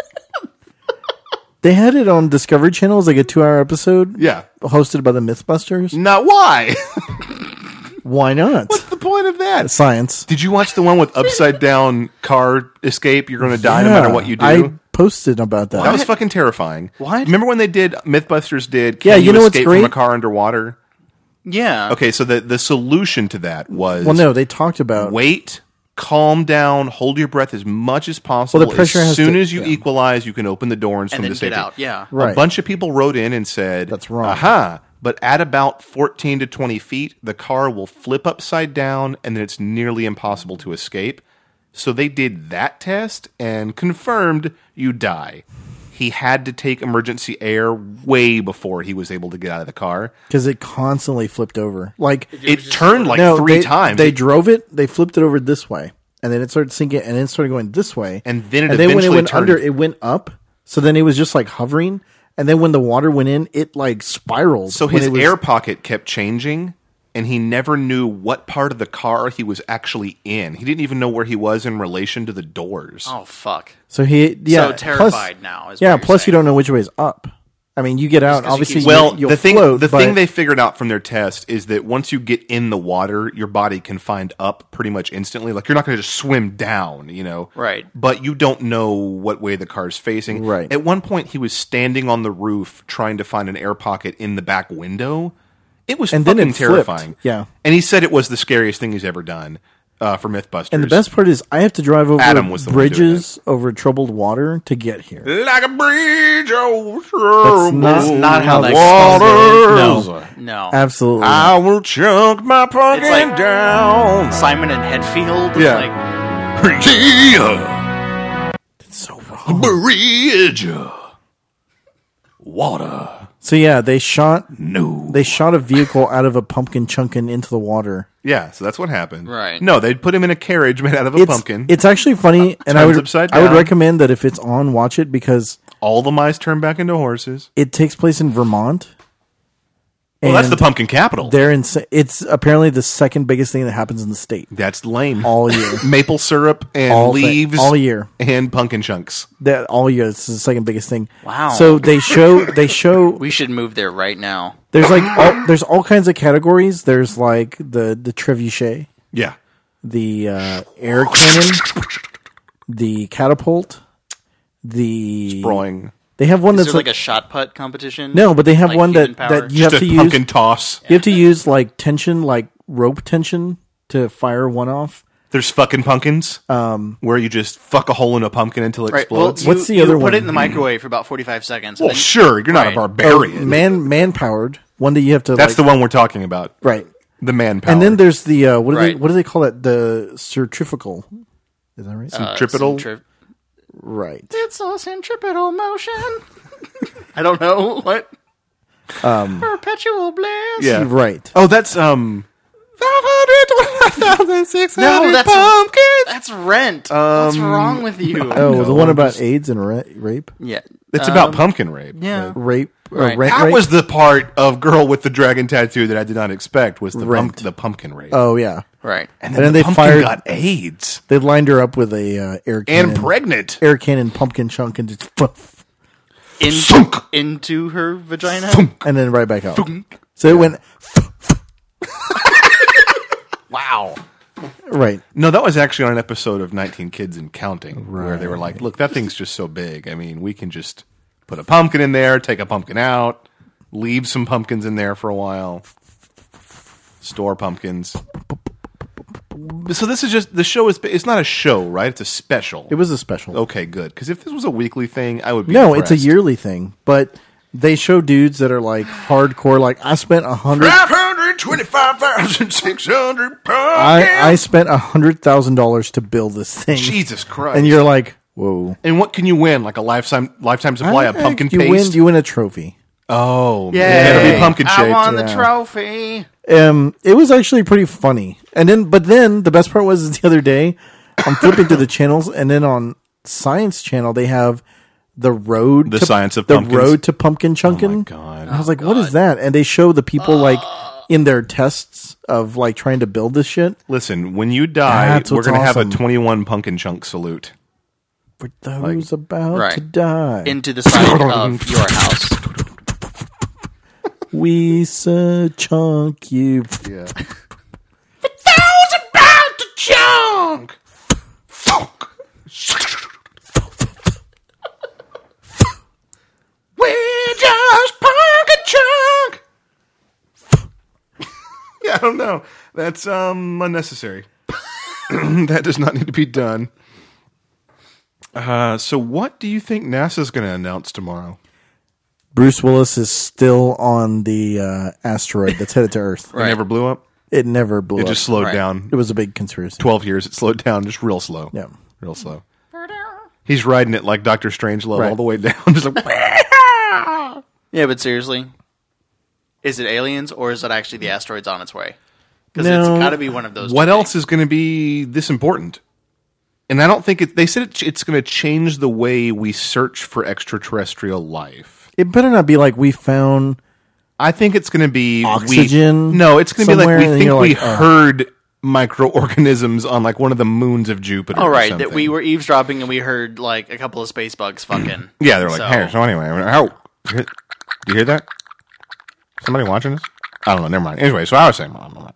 Speaker 3: had it on Discovery Channel. It was like a 2-hour episode.
Speaker 2: Yeah.
Speaker 3: Hosted by the Mythbusters.
Speaker 2: Not why?
Speaker 3: Why not?
Speaker 2: What's the point of that?
Speaker 3: Science.
Speaker 2: Did you watch the one with upside down car escape? You're going to die no
Speaker 3: Yeah,
Speaker 2: matter what you do.
Speaker 3: I posted about that.
Speaker 2: That was fucking terrifying.
Speaker 4: What?
Speaker 2: Remember when they did Mythbusters did?
Speaker 3: Yeah,
Speaker 2: Can
Speaker 3: you know what's
Speaker 2: escape from a
Speaker 3: great?
Speaker 2: car underwater?
Speaker 4: Yeah.
Speaker 2: Okay, so the solution to that was
Speaker 3: Well, no, they talked about
Speaker 2: wait, calm down, hold your breath as much as possible.
Speaker 3: Well, the pressure
Speaker 2: as
Speaker 3: has
Speaker 2: soon
Speaker 3: to-
Speaker 2: as you
Speaker 3: yeah.
Speaker 2: equalize, you can open the door and swim
Speaker 4: And then
Speaker 2: to safety.
Speaker 4: get out. Yeah.
Speaker 3: Right.
Speaker 2: A bunch of people wrote in and said,
Speaker 3: That's wrong.
Speaker 2: Aha! But at about 14 to 20 feet, the car will flip upside down, and then it's nearly impossible to escape. So they did that test and confirmed you die. He had to take emergency air way before he was able to get out of the car.
Speaker 3: because it constantly flipped over. Like
Speaker 2: It turned like
Speaker 3: no,
Speaker 2: three
Speaker 3: they,
Speaker 2: times.
Speaker 3: They drove it. They flipped it over this way, and then it started sinking, and then it started going this way,
Speaker 2: And then it
Speaker 3: when it
Speaker 2: eventually
Speaker 3: went
Speaker 2: turned-
Speaker 3: under, it went up. So then it was just like hovering, and then when the water went in, it like spiraled.
Speaker 2: So
Speaker 3: when
Speaker 2: his
Speaker 3: it was-
Speaker 2: air pocket kept changing, and he never knew what part of the car he was actually in. He didn't even know where he was in relation to the doors.
Speaker 4: Oh fuck.
Speaker 3: So
Speaker 4: So terrified now is what
Speaker 3: Yeah.
Speaker 4: you're
Speaker 3: Plus, you
Speaker 4: saying.
Speaker 3: don't know which way is up. I mean, you get out.
Speaker 4: 'cause you
Speaker 3: Obviously,
Speaker 4: keep-
Speaker 2: Well,
Speaker 3: you'll
Speaker 2: the thing
Speaker 3: float,
Speaker 2: the
Speaker 3: but
Speaker 2: thing they figured out from their test is that once you get in the water, your body can find up pretty much instantly. Like you're not going to just swim down, you know.
Speaker 4: Right.
Speaker 2: But you don't know what way the car's facing.
Speaker 3: Right.
Speaker 2: At one point, he was standing on the roof trying to find an air pocket in the back window. It was
Speaker 3: And then
Speaker 2: fucking
Speaker 3: it flipped.
Speaker 2: terrifying.
Speaker 3: Yeah.
Speaker 2: And he said it was the scariest thing he's ever done for Mythbusters.
Speaker 3: And the best part is, I have to drive over
Speaker 2: Adam was the one doing
Speaker 3: bridges over troubled water to get here.
Speaker 2: like a bridge over
Speaker 3: That's
Speaker 2: troubled
Speaker 4: not how that
Speaker 2: waters.
Speaker 3: No,
Speaker 4: No.
Speaker 3: absolutely.
Speaker 2: I will chunk my pumpkin
Speaker 4: It's like-
Speaker 2: down.
Speaker 4: Simon and Hetfield. is
Speaker 2: Yeah.
Speaker 4: Like,
Speaker 5: Yeah,
Speaker 3: It's so wrong.
Speaker 5: bridge. Water.
Speaker 3: So yeah, they shot
Speaker 5: No.
Speaker 3: a vehicle out of a pumpkin chunkin into the water.
Speaker 2: Yeah, so that's what happened.
Speaker 4: Right.
Speaker 2: No, they'd put him in a carriage made out of a pumpkin.
Speaker 3: It's actually funny, and I
Speaker 2: Turns
Speaker 3: would
Speaker 2: upside
Speaker 3: I would
Speaker 2: down.
Speaker 3: recommend that if it's on, watch it because
Speaker 2: All the mice turn back into horses.
Speaker 3: it takes place in Vermont.
Speaker 2: Well, that's
Speaker 3: And
Speaker 2: the pumpkin capital.
Speaker 3: They're it's apparently the second biggest thing that happens in the state
Speaker 2: That's lame.
Speaker 3: all year.
Speaker 2: Maple syrup and
Speaker 3: All
Speaker 2: leaves
Speaker 3: all year.
Speaker 2: and pumpkin chunks.
Speaker 3: That all year. It's the second biggest thing.
Speaker 4: Wow.
Speaker 3: So they show
Speaker 4: We should move there right now.
Speaker 3: there's like there's all kinds of categories. There's like the trebuchet,
Speaker 2: Yeah.
Speaker 3: the air cannon, the catapult, the
Speaker 2: Broing.
Speaker 3: They have one
Speaker 4: Is
Speaker 3: that's
Speaker 4: there like a shot put competition?
Speaker 3: no, but they have
Speaker 4: Like
Speaker 3: one
Speaker 4: human
Speaker 3: that
Speaker 4: power?
Speaker 3: you have
Speaker 2: Just
Speaker 3: to
Speaker 2: a
Speaker 3: use.
Speaker 2: pumpkin toss.
Speaker 3: You have to use like tension, like rope tension, to fire one off.
Speaker 2: There's fucking pumpkins. Where you just fuck a hole in a pumpkin until it
Speaker 4: Right. Well,
Speaker 2: explodes.
Speaker 3: What's the
Speaker 4: you
Speaker 3: other
Speaker 4: put
Speaker 3: one?
Speaker 4: it in the microwave for about 45 seconds. and
Speaker 2: Well,
Speaker 4: then-
Speaker 2: sure, you're not
Speaker 4: Right.
Speaker 2: a barbarian.
Speaker 3: Man powered one that you have to.
Speaker 2: That's the one we're talking about.
Speaker 3: right.
Speaker 2: The manpower.
Speaker 3: And then there's the what do they
Speaker 4: Right.
Speaker 3: what do they call it? The centrifugal. Is that right?
Speaker 2: centripetal.
Speaker 3: Right.
Speaker 4: It's a centripetal motion. I don't know what. Perpetual bliss.
Speaker 2: Yeah.
Speaker 3: Right.
Speaker 2: Oh, that's 525,600
Speaker 4: No, that's
Speaker 2: pumpkins.
Speaker 4: That's Rent. What's wrong with you?
Speaker 3: Oh, the one about AIDS and rape.
Speaker 4: Yeah.
Speaker 2: It's about pumpkin rape.
Speaker 4: Yeah.
Speaker 3: Rape.
Speaker 4: Right.
Speaker 3: Rent
Speaker 2: That
Speaker 3: rape.
Speaker 2: was the part of Girl with the Dragon Tattoo that I did not expect was the
Speaker 3: Rent.
Speaker 2: the pumpkin rape.
Speaker 3: Oh yeah.
Speaker 4: Right.
Speaker 2: and
Speaker 3: then
Speaker 2: the
Speaker 3: they
Speaker 2: pumpkin
Speaker 3: fired-
Speaker 2: got AIDS
Speaker 3: They lined her up with a air cannon.
Speaker 2: and pregnant.
Speaker 3: Air cannon pumpkin chunk and just
Speaker 4: Into her vagina.
Speaker 3: and then right back out. So it went
Speaker 4: Wow.
Speaker 3: right.
Speaker 2: No, that was actually on an episode of 19 Kids and Counting, where they were like, look, that thing's just so big. I mean, we can just put a pumpkin in there, take a pumpkin out, leave some pumpkins in there for a while, store pumpkins. So this is just, the show is, it's not a show, right? It's a special.
Speaker 3: It was a special.
Speaker 2: Okay, good. Because if this was a weekly thing, I would be
Speaker 3: No, it's a
Speaker 2: impressed.
Speaker 3: yearly thing, but they show dudes that are like hardcore. Like I spent
Speaker 2: 525,600 pumpkins.
Speaker 3: I spent $100,000 to build this thing.
Speaker 2: Jesus Christ.
Speaker 3: And you're like, whoa.
Speaker 2: And what can you win? Like a lifetime supply of pumpkin
Speaker 3: you
Speaker 2: paste?
Speaker 3: You win a trophy.
Speaker 2: Oh,
Speaker 4: Yeah.
Speaker 2: man. It'll be pumpkin shaped.
Speaker 4: I won
Speaker 3: Yeah.
Speaker 4: the trophy.
Speaker 3: It was actually pretty funny. But then the best part was the other day, I'm flipping through the channels, and then on Science Channel they have the road,
Speaker 2: The Science of
Speaker 3: the
Speaker 2: Pumpkins.
Speaker 3: road to pumpkin chunkin.
Speaker 2: Oh my God.
Speaker 3: And I was like, what is that? And they show the people like in their tests of like trying to build this shit.
Speaker 2: Listen, when you die,
Speaker 3: That's
Speaker 2: we're
Speaker 3: what's
Speaker 2: going to have a
Speaker 3: awesome.
Speaker 2: 21 pumpkin chunk salute.
Speaker 3: For those about
Speaker 4: Right.
Speaker 3: to die,
Speaker 4: Into the side of your house.
Speaker 3: we chunk you.
Speaker 2: Yeah.
Speaker 5: About to chunk. Funk. We're just pumpkin chunk.
Speaker 2: Yeah, I don't know. That's unnecessary. That does not need to be done. So what do you think NASA's going to announce tomorrow?
Speaker 3: Bruce Willis is still on the asteroid that's headed to Earth.
Speaker 2: It never blew up?
Speaker 3: It never blew
Speaker 2: It
Speaker 3: up.
Speaker 2: just slowed
Speaker 4: Right.
Speaker 2: down.
Speaker 3: It was a big conspiracy.
Speaker 2: 12 years, it slowed down just real slow.
Speaker 3: Yeah.
Speaker 2: Real slow. He's riding it like Dr. Strangelove
Speaker 3: Right.
Speaker 2: all the way down. Just like,
Speaker 4: Yeah, but seriously, is it aliens or is it actually the asteroid's on its way? Because
Speaker 3: No.
Speaker 4: it's got to be one of those.
Speaker 2: what
Speaker 4: two
Speaker 2: else
Speaker 4: things.
Speaker 2: is going to be this important? And I don't think they said it's going to change the way we search for extraterrestrial life.
Speaker 3: It better not be like we found.
Speaker 2: I think it's going to be
Speaker 3: Oxygen
Speaker 2: No, it's going to be like
Speaker 3: somewhere,
Speaker 2: we
Speaker 3: and
Speaker 2: think
Speaker 3: you're
Speaker 2: we
Speaker 3: like, oh.
Speaker 2: heard microorganisms on like one of the moons of Jupiter.
Speaker 4: Oh,
Speaker 2: or
Speaker 4: right.
Speaker 2: something.
Speaker 4: That we were eavesdropping and we heard like a couple of space bugs fucking.
Speaker 2: Yeah, they're like,
Speaker 4: So-
Speaker 2: hey. So anyway, how? Do you hear that? Somebody watching this? I don't know. Never mind. Anyway, so I was saying,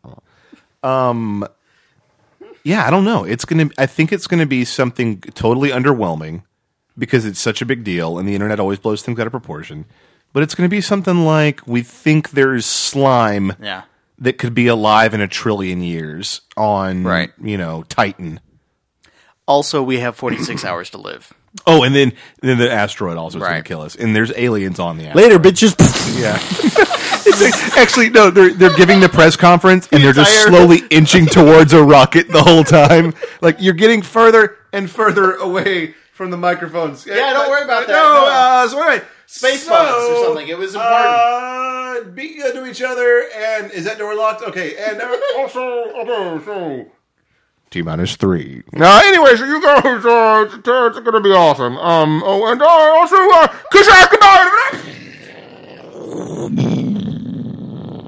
Speaker 2: yeah, I don't know. I think it's gonna be something totally underwhelming because it's such a big deal, and the internet always blows things out of proportion. But it's gonna be something like we think there's slime
Speaker 4: Yeah.
Speaker 2: that could be alive in 1 trillion years on,
Speaker 4: Right.
Speaker 2: Titan.
Speaker 4: Also, we have 46 hours to live.
Speaker 2: Oh, and then the asteroid also is going to
Speaker 4: Right.
Speaker 2: kill us. And there's aliens on the asteroid.
Speaker 3: Later, bitches.
Speaker 2: Yeah. Actually, no, they're giving the press conference and they're just
Speaker 4: entire-
Speaker 2: slowly inching towards a rocket the whole time. Like, you're getting further and further away from the microphones.
Speaker 4: Yeah, don't worry about that.
Speaker 2: No, so anyway.
Speaker 4: Space bugs or something. It was important.
Speaker 2: Be good to each other. And is that door locked? Okay. And also. T-minus 3. Anyway, so you guys, it's going to be awesome. And also, kiss ass goodbye.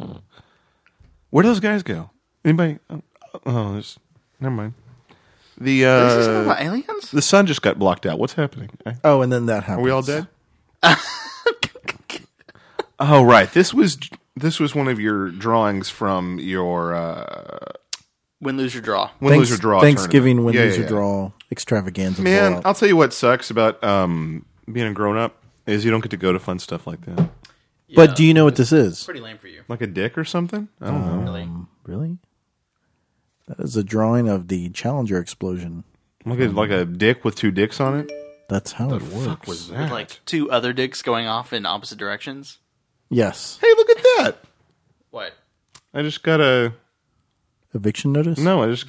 Speaker 2: Where do those guys go? Anybody? Never mind.
Speaker 4: Is this
Speaker 2: The
Speaker 4: about aliens?
Speaker 2: the sun just got blocked out. What's happening?
Speaker 3: Oh, and then that happens.
Speaker 2: Are we all dead? Oh, right. This was one of your drawings from your
Speaker 4: Win, lose, or draw.
Speaker 2: win, lose, or draw.
Speaker 3: Thanksgiving
Speaker 2: tournament.
Speaker 3: win,
Speaker 2: Yeah,
Speaker 3: lose,
Speaker 2: yeah,
Speaker 3: or
Speaker 2: yeah.
Speaker 3: draw extravaganza.
Speaker 2: Man,
Speaker 3: blowout.
Speaker 2: I'll tell you what sucks about being a grown up is you don't get to go to fun stuff like that,
Speaker 3: But do you know what this is?
Speaker 4: Pretty lame for you.
Speaker 2: like a dick or something. I don't know.
Speaker 4: Really?
Speaker 3: Really? That is a drawing of the Challenger explosion.
Speaker 2: Like a dick with two dicks on it.
Speaker 3: That's how it works.
Speaker 2: Fuck was that?
Speaker 4: With like two other dicks going off in opposite directions.
Speaker 3: Yes.
Speaker 2: Hey, look at that!
Speaker 4: What?
Speaker 2: I just got a
Speaker 3: Eviction notice?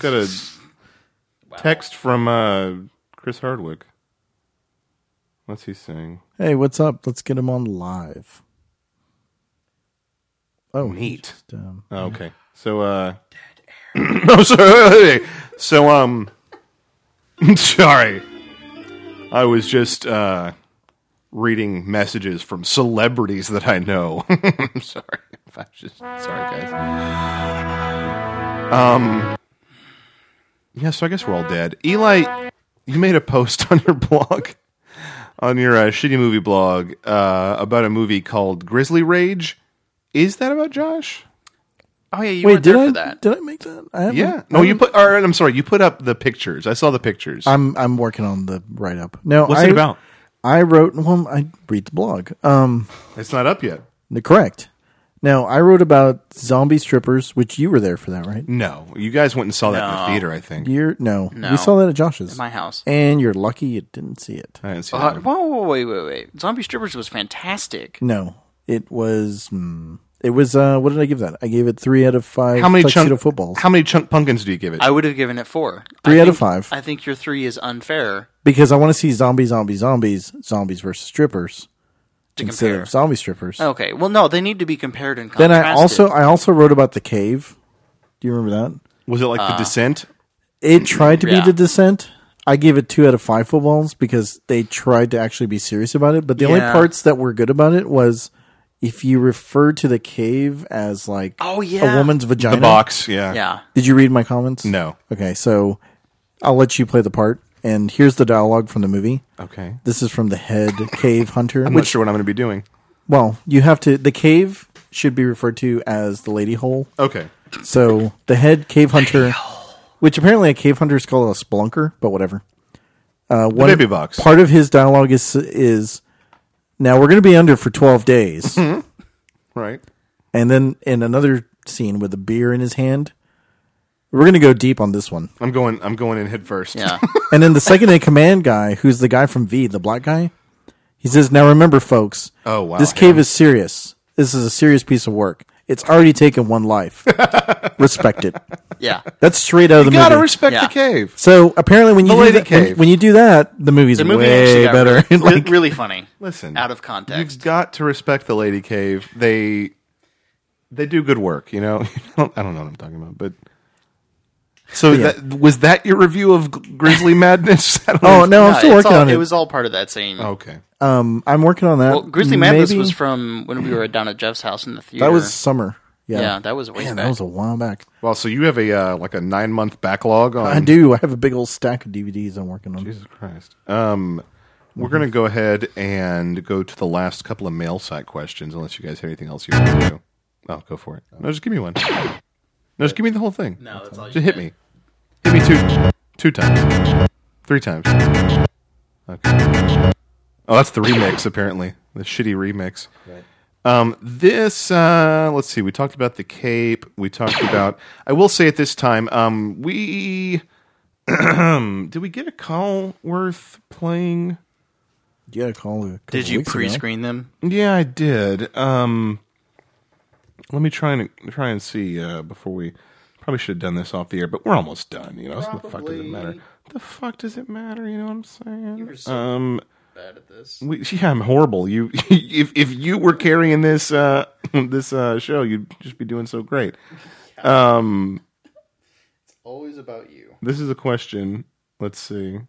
Speaker 2: text from Chris Hardwick. What's he saying?
Speaker 3: Hey, what's up? Let's get him on live. Oh,
Speaker 2: Neat.
Speaker 3: just,
Speaker 2: Oh, okay. So, no, sorry. So, sorry. I was just reading messages from celebrities that I know. I'm sorry. If I was just sorry, guys. Yeah, so I guess we're all dead. Eli, you made a post on your blog, on your shitty movie blog, about a movie called Grizzly Rage. Is that about Josh?
Speaker 4: Oh yeah, you
Speaker 3: Wait,
Speaker 4: weren't
Speaker 3: did
Speaker 4: there
Speaker 3: I
Speaker 4: for that.
Speaker 3: did I make that? I haven't-
Speaker 2: Yeah.
Speaker 3: I
Speaker 2: No, you
Speaker 3: haven't-
Speaker 2: put. Or, I'm sorry. You put up the pictures. I saw the pictures.
Speaker 3: I'm working on the write up. No,
Speaker 2: What's it about?
Speaker 3: I wrote. Well, I read the blog.
Speaker 2: It's not up yet.
Speaker 3: Correct. Now I wrote about zombie strippers, which you were there for that, right?
Speaker 2: No, you guys went and saw that in
Speaker 4: No.
Speaker 2: the theater. I think.
Speaker 3: No,
Speaker 4: No.
Speaker 3: we saw that at Josh's.
Speaker 4: At my house.
Speaker 3: And you're lucky you didn't see it.
Speaker 2: I didn't see that.
Speaker 4: Whoa, wait. Zombie Strippers was fantastic.
Speaker 3: No, it was. It was. What did I give that? I gave it 3 out of 5.
Speaker 2: How many
Speaker 3: tuxedo
Speaker 2: chunk
Speaker 3: footballs?
Speaker 2: How many chunk pumpkins do you give it?
Speaker 4: I would have given it 4.
Speaker 3: 3
Speaker 4: I
Speaker 3: out of
Speaker 4: think-
Speaker 3: 5.
Speaker 4: I think your 3 is unfair
Speaker 3: Because I want to see zombies versus strippers
Speaker 4: to
Speaker 3: instead
Speaker 4: compare.
Speaker 3: of zombie strippers.
Speaker 4: Okay, well, no, they need to be compared and
Speaker 3: Then
Speaker 4: contrasted.
Speaker 3: I also wrote about the cave. Do you remember that?
Speaker 2: Was it like The Descent?
Speaker 3: It tried to be
Speaker 4: Yeah.
Speaker 3: The Descent. I gave it 2 out of 5 footballs because they tried to actually be serious about it. But the only
Speaker 4: Yeah.
Speaker 3: parts that were good about it was if you referred to the cave as like
Speaker 4: Oh, yeah.
Speaker 3: a woman's vagina.
Speaker 2: The box. Yeah.
Speaker 4: Yeah.
Speaker 3: Did you read my comments?
Speaker 2: No.
Speaker 3: Okay, so I'll let you play the part. And here's the dialogue from the movie.
Speaker 2: Okay.
Speaker 3: This is from the head cave hunter.
Speaker 2: I'm not sure what I'm going to be doing.
Speaker 3: Well, you have to. The cave should be referred to as the lady hole.
Speaker 2: Okay.
Speaker 3: So the head cave hunter, which apparently a cave hunter is called a spelunker, but whatever. One
Speaker 2: baby box.
Speaker 3: Part of his dialogue is now we're going to be under for 12 days,
Speaker 2: Right.
Speaker 3: and then in another scene with a beer in his hand, we're going to go deep on this one.
Speaker 2: I'm going in head first.
Speaker 4: Yeah.
Speaker 3: And then the second in command guy, who's the guy from V, the black guy, he says, "Now remember, folks,
Speaker 2: Oh, wow,
Speaker 3: this cave
Speaker 2: him.
Speaker 3: is serious. This is a serious piece of work. It's already taken one life. Respect it."
Speaker 4: Yeah.
Speaker 3: That's straight out of
Speaker 2: You
Speaker 3: the
Speaker 2: gotta
Speaker 3: movie.
Speaker 2: respect
Speaker 4: Yeah.
Speaker 2: the cave.
Speaker 3: So apparently, when you
Speaker 2: The
Speaker 3: do
Speaker 2: lady
Speaker 3: that,
Speaker 2: cave.
Speaker 3: when you do that, the movie's
Speaker 4: The movie
Speaker 3: way
Speaker 4: actually got
Speaker 3: better.
Speaker 4: Really,
Speaker 3: Like,
Speaker 4: really funny.
Speaker 2: Listen.
Speaker 4: Out of context.
Speaker 2: You've got to respect the lady cave. They do good work, you know. I don't know what I'm talking about, but so
Speaker 3: Yeah.
Speaker 2: that was that your review of Grizzly Madness? I don't know.
Speaker 3: oh no, I'm still
Speaker 4: it's
Speaker 3: working
Speaker 4: all-
Speaker 3: on it.
Speaker 4: It was all part of that same.
Speaker 2: Okay.
Speaker 3: I'm working on that.
Speaker 4: Well, Grizzly Madness
Speaker 3: Maybe-
Speaker 4: was from when we were down at Jeff's house in the theater.
Speaker 3: that was summer. Yeah,
Speaker 4: Yeah, that was a ways
Speaker 3: Man,
Speaker 4: back.
Speaker 3: that was a while back.
Speaker 2: Well, so you have a like a 9-month backlog on.
Speaker 3: I do. I have a big old stack of DVDs I'm working on.
Speaker 2: Jesus Christ. We're going to go ahead and go to the last couple of mail site questions, unless you guys have anything else you want to do. Oh, go for it. No, just give me one. No, just give me the whole thing.
Speaker 4: No, that's all you
Speaker 2: Just hit
Speaker 4: get.
Speaker 2: me. Hit me two times. 3 times. Okay. Oh, that's the remix, apparently. The shitty remix. This, let's see, we talked about the cape. We talked about, I will say at this time, we, did we get a call worth playing?
Speaker 3: Yeah, call it.
Speaker 4: Did you pre-screen them?
Speaker 2: Yeah, I did. Let me try and see before we. Probably should have done this off the air, but we're almost done. You know, so the fuck does it matter? The fuck does it matter? You know what I'm saying?
Speaker 4: You're so bad at this.
Speaker 2: Yeah, I'm horrible. You, if you were carrying this this show, you'd just be doing so great.
Speaker 4: Always about you.
Speaker 2: This is a question. Let's see.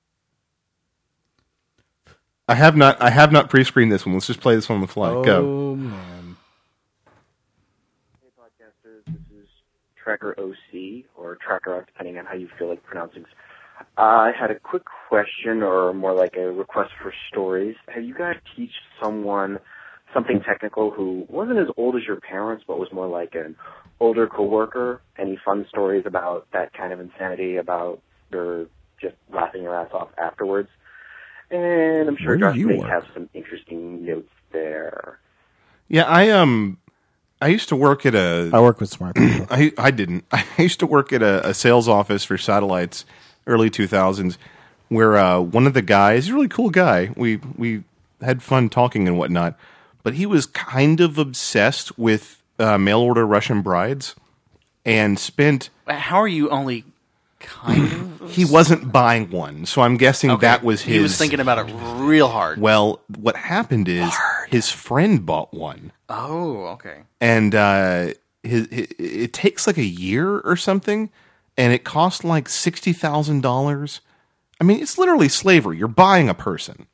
Speaker 2: I have not pre-screened this one. Let's just play this one on the fly. Go.
Speaker 3: Oh man.
Speaker 6: Hey, podcasters. This is Tracker OC, or Tracker, depending on how you feel like pronouncing. I had a quick question, or more like a request for stories. Have you guys teach someone something technical who wasn't as old as your parents, but was more like an older coworker? Any fun stories about that kind of insanity, about your just laughing your ass off afterwards? And I'm sure
Speaker 3: Where do
Speaker 6: Josh
Speaker 3: you
Speaker 6: may
Speaker 3: work?
Speaker 6: have some interesting notes there.
Speaker 2: Yeah, I used to work at
Speaker 3: I work with smart people.
Speaker 2: I didn't. I used to work at a sales office for satellites, early 2000s, where one of the guys, he's a really cool guy. We had fun talking and whatnot, but he was kind of obsessed with mail order Russian brides, and spent.
Speaker 4: How are you only kind of?
Speaker 2: He wasn't buying one, so I'm guessing
Speaker 4: Okay.
Speaker 2: that was his.
Speaker 4: He was thinking about it real hard.
Speaker 2: Well, what happened is his friend bought one.
Speaker 4: Oh, okay.
Speaker 2: And it takes like a year or something, and it costs like $60,000. I mean, it's literally slavery. You're buying a person.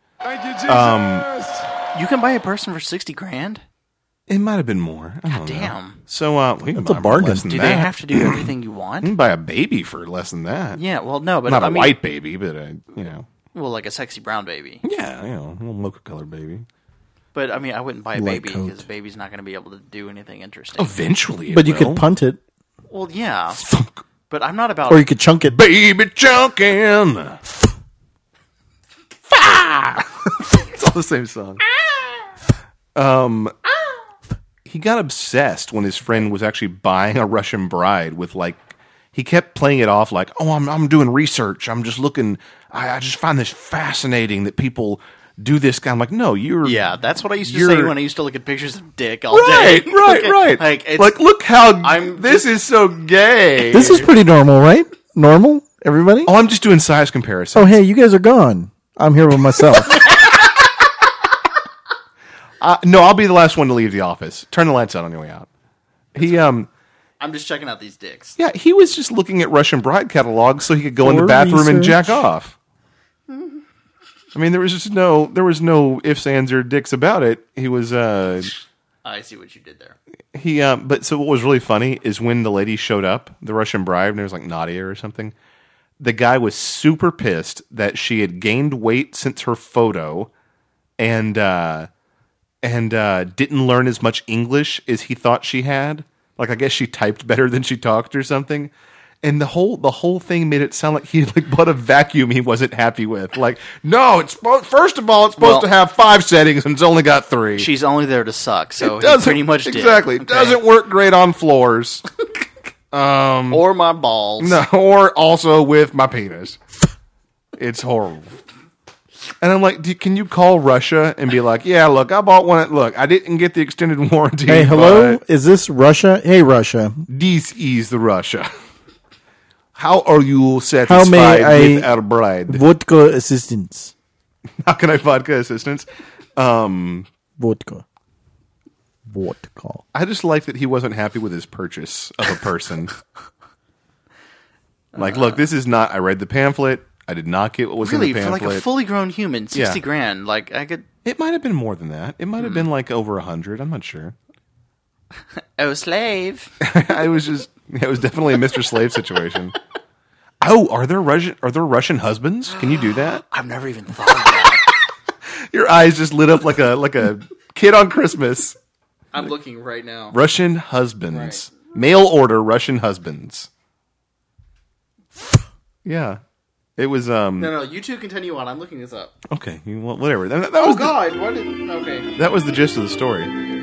Speaker 4: You can buy a person for $60,000.
Speaker 2: It might have been more. I don't know.
Speaker 4: Damn.
Speaker 2: So we can
Speaker 3: That's a
Speaker 2: buy
Speaker 3: bargain.
Speaker 2: less than
Speaker 4: Do
Speaker 2: that.
Speaker 4: they have to do everything you
Speaker 2: You
Speaker 4: want?
Speaker 2: can buy a baby for less than that.
Speaker 4: Yeah. Well, no, but
Speaker 2: Not
Speaker 4: I
Speaker 2: a
Speaker 4: mean,
Speaker 2: white baby, but
Speaker 4: well, like a sexy brown baby.
Speaker 2: yeah, a little mocha colored baby.
Speaker 4: But I mean, I wouldn't buy a
Speaker 3: Light
Speaker 4: baby
Speaker 3: coat.
Speaker 4: because the baby's not going to be able to do anything interesting.
Speaker 2: Eventually, it
Speaker 3: But you
Speaker 2: will.
Speaker 3: could punt it,
Speaker 4: Well, yeah. But I'm not about.
Speaker 3: or you could chunk it.
Speaker 2: Baby chunkin'. It's all the same song. He got obsessed when his friend was actually buying a Russian bride with like. He kept playing it off like, "Oh, I'm doing research. I'm just looking. I just find this fascinating that people do this." I'm like, "No, you're
Speaker 4: Yeah, that's what I used to
Speaker 2: You're-
Speaker 4: say when I used to look at pictures of dick all
Speaker 2: right,
Speaker 4: day.
Speaker 2: right,
Speaker 4: Okay,
Speaker 2: right.
Speaker 4: Like, it's,
Speaker 2: Like, look how
Speaker 4: I'm
Speaker 2: this is so gay.
Speaker 3: This is pretty normal, right? Normal, everybody?
Speaker 2: Oh, I'm just doing size comparison.
Speaker 3: Oh, hey, you guys are gone. I'm here with myself.
Speaker 2: No, I'll be the last one to leave the office. Turn the lights on your way out.
Speaker 4: I'm just checking out these dicks.
Speaker 2: Yeah, he was just looking at Russian bride catalogs so he could go in the
Speaker 3: For
Speaker 2: bathroom and
Speaker 3: research.
Speaker 2: jack off. I mean, there was no ifs, ands, or dicks about it. He was,
Speaker 4: I see what you did there.
Speaker 2: but so what was really funny is when the lady showed up, the Russian bride, and it was like Nadia or something, the guy was super pissed that she had gained weight since her photo and didn't learn as much English as he thought she had. Like, I guess she typed better than she talked or something. And the whole thing made it sound like he like bought a vacuum he wasn't happy with. Like, no, first of all, it's supposed
Speaker 4: Well-
Speaker 2: to have 5 settings and it's only got 3.
Speaker 4: She's only there to suck, so
Speaker 2: It
Speaker 4: he pretty much did.
Speaker 2: exactly.
Speaker 4: Okay.
Speaker 2: Doesn't work great on floors.
Speaker 4: Or my balls.
Speaker 2: No, or also with my penis. It's horrible. And I'm like, can you call Russia and be like, yeah, look, I bought one. Look, I didn't get the extended warranty.
Speaker 3: Hey, hello?
Speaker 2: but
Speaker 3: Is this Russia? Hey, Russia.
Speaker 2: This is the Russia. How are you
Speaker 3: How
Speaker 2: satisfied
Speaker 3: may
Speaker 2: with
Speaker 3: I-
Speaker 2: our bride?
Speaker 3: Vodka assistance.
Speaker 2: How can I vodka assistance?
Speaker 3: Vodka.
Speaker 2: I just like that he wasn't happy with his purchase of a person. Like, look, this is not. I read the pamphlet. I did not get what was
Speaker 4: Really,
Speaker 2: in the
Speaker 4: for
Speaker 2: pamphlet.
Speaker 4: like a fully grown human, $60
Speaker 2: Yeah.
Speaker 4: grand. Like, I could.
Speaker 2: It might have been more than that. It might have been like over 100. I'm not sure.
Speaker 4: Oh, slave.
Speaker 2: It was definitely a Mr. Slave situation. Oh, are there Russian husbands? Can you do that?
Speaker 4: I've never even thought of that.
Speaker 2: Your eyes just lit up like a kid on Christmas.
Speaker 4: I'm looking right now.
Speaker 2: Russian husbands. Mail order Russian husbands. Yeah. It was
Speaker 4: No, you two continue on. I'm looking this up.
Speaker 2: okay, well, whatever. That
Speaker 4: Oh,
Speaker 2: was
Speaker 4: God. What did... Okay.
Speaker 2: that was the gist of the story.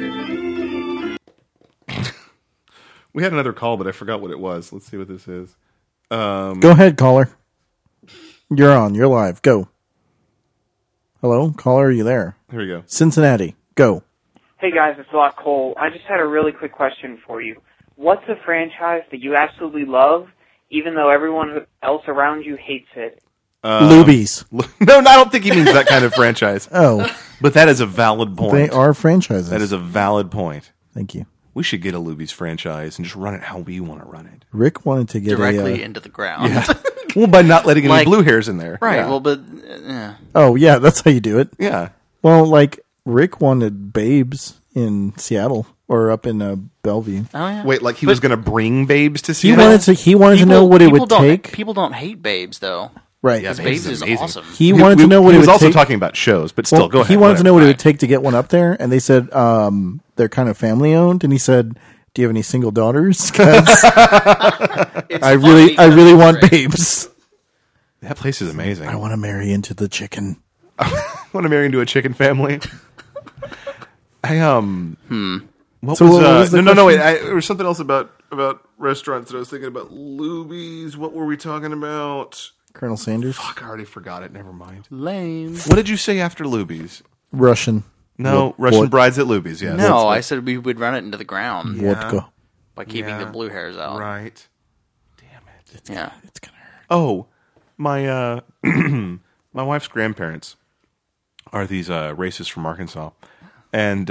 Speaker 2: We had another call, but I forgot what it was. Let's see what this is.
Speaker 3: Go ahead, caller. You're on. You're live. Go. Hello? Caller, are you there?
Speaker 2: Here we go.
Speaker 3: Cincinnati. Go.
Speaker 7: Hey guys, it's Lot Cole. I just had a really quick question for you. What's a franchise that you absolutely love, even though everyone else around you hates it?
Speaker 3: Lubies.
Speaker 2: No, I don't think he means that kind of franchise.
Speaker 3: Oh,
Speaker 2: But that is a valid point.
Speaker 3: they are franchises.
Speaker 2: That is a valid point.
Speaker 3: Thank you.
Speaker 2: We should get a Luby's franchise and just run it how we want to run it.
Speaker 3: Rick wanted to get
Speaker 4: Directly
Speaker 3: a...
Speaker 4: into the ground.
Speaker 2: Well, by not letting any
Speaker 4: Like-
Speaker 2: blue hairs in there.
Speaker 4: Right.
Speaker 2: Yeah.
Speaker 4: Well, but...
Speaker 3: Oh, yeah, that's how you do it.
Speaker 2: Yeah.
Speaker 3: Well, like, Rick wanted Babes in Seattle. or up in Bellevue.
Speaker 4: Oh yeah.
Speaker 2: Wait, like he was going to bring babes to see
Speaker 3: He
Speaker 2: it?
Speaker 3: wanted to know what it would take.
Speaker 4: People don't hate Babes though.
Speaker 3: Right.
Speaker 2: Yeah,
Speaker 4: Babes is
Speaker 2: amazing.
Speaker 4: awesome.
Speaker 3: He wanted to know what
Speaker 2: he
Speaker 3: it
Speaker 2: was
Speaker 3: would
Speaker 2: also
Speaker 3: take.
Speaker 2: talking about shows, but still,
Speaker 3: Well,
Speaker 2: go ahead.
Speaker 3: He wanted to know what it
Speaker 4: Right.
Speaker 3: would take to get one up there, and they said they're kind of family owned. And he said, "Do you have any single daughters? 'Cause I really want babes.
Speaker 2: That place is amazing.
Speaker 3: I want to marry into the chicken."
Speaker 2: want to marry into a chicken family. I What
Speaker 3: So
Speaker 2: was,
Speaker 3: what was the
Speaker 2: no, wait.
Speaker 3: question?
Speaker 2: There was something else about restaurants that I was thinking about. Luby's. What were we talking about?
Speaker 3: Colonel Sanders,
Speaker 2: Fuck, I already forgot it. Never mind.
Speaker 4: Lame.
Speaker 2: What did you say after Luby's?
Speaker 3: Russian.
Speaker 2: No,
Speaker 3: What-
Speaker 2: Russian
Speaker 3: what-
Speaker 2: brides at Luby's. Yeah,
Speaker 4: No, I said we would run it into the ground
Speaker 3: Vodka.
Speaker 4: by keeping
Speaker 2: Yeah.
Speaker 4: the blue hairs out.
Speaker 2: right.
Speaker 4: Yeah.
Speaker 3: It's gonna hurt.
Speaker 2: Oh, my my wife's grandparents are these racists from Arkansas, and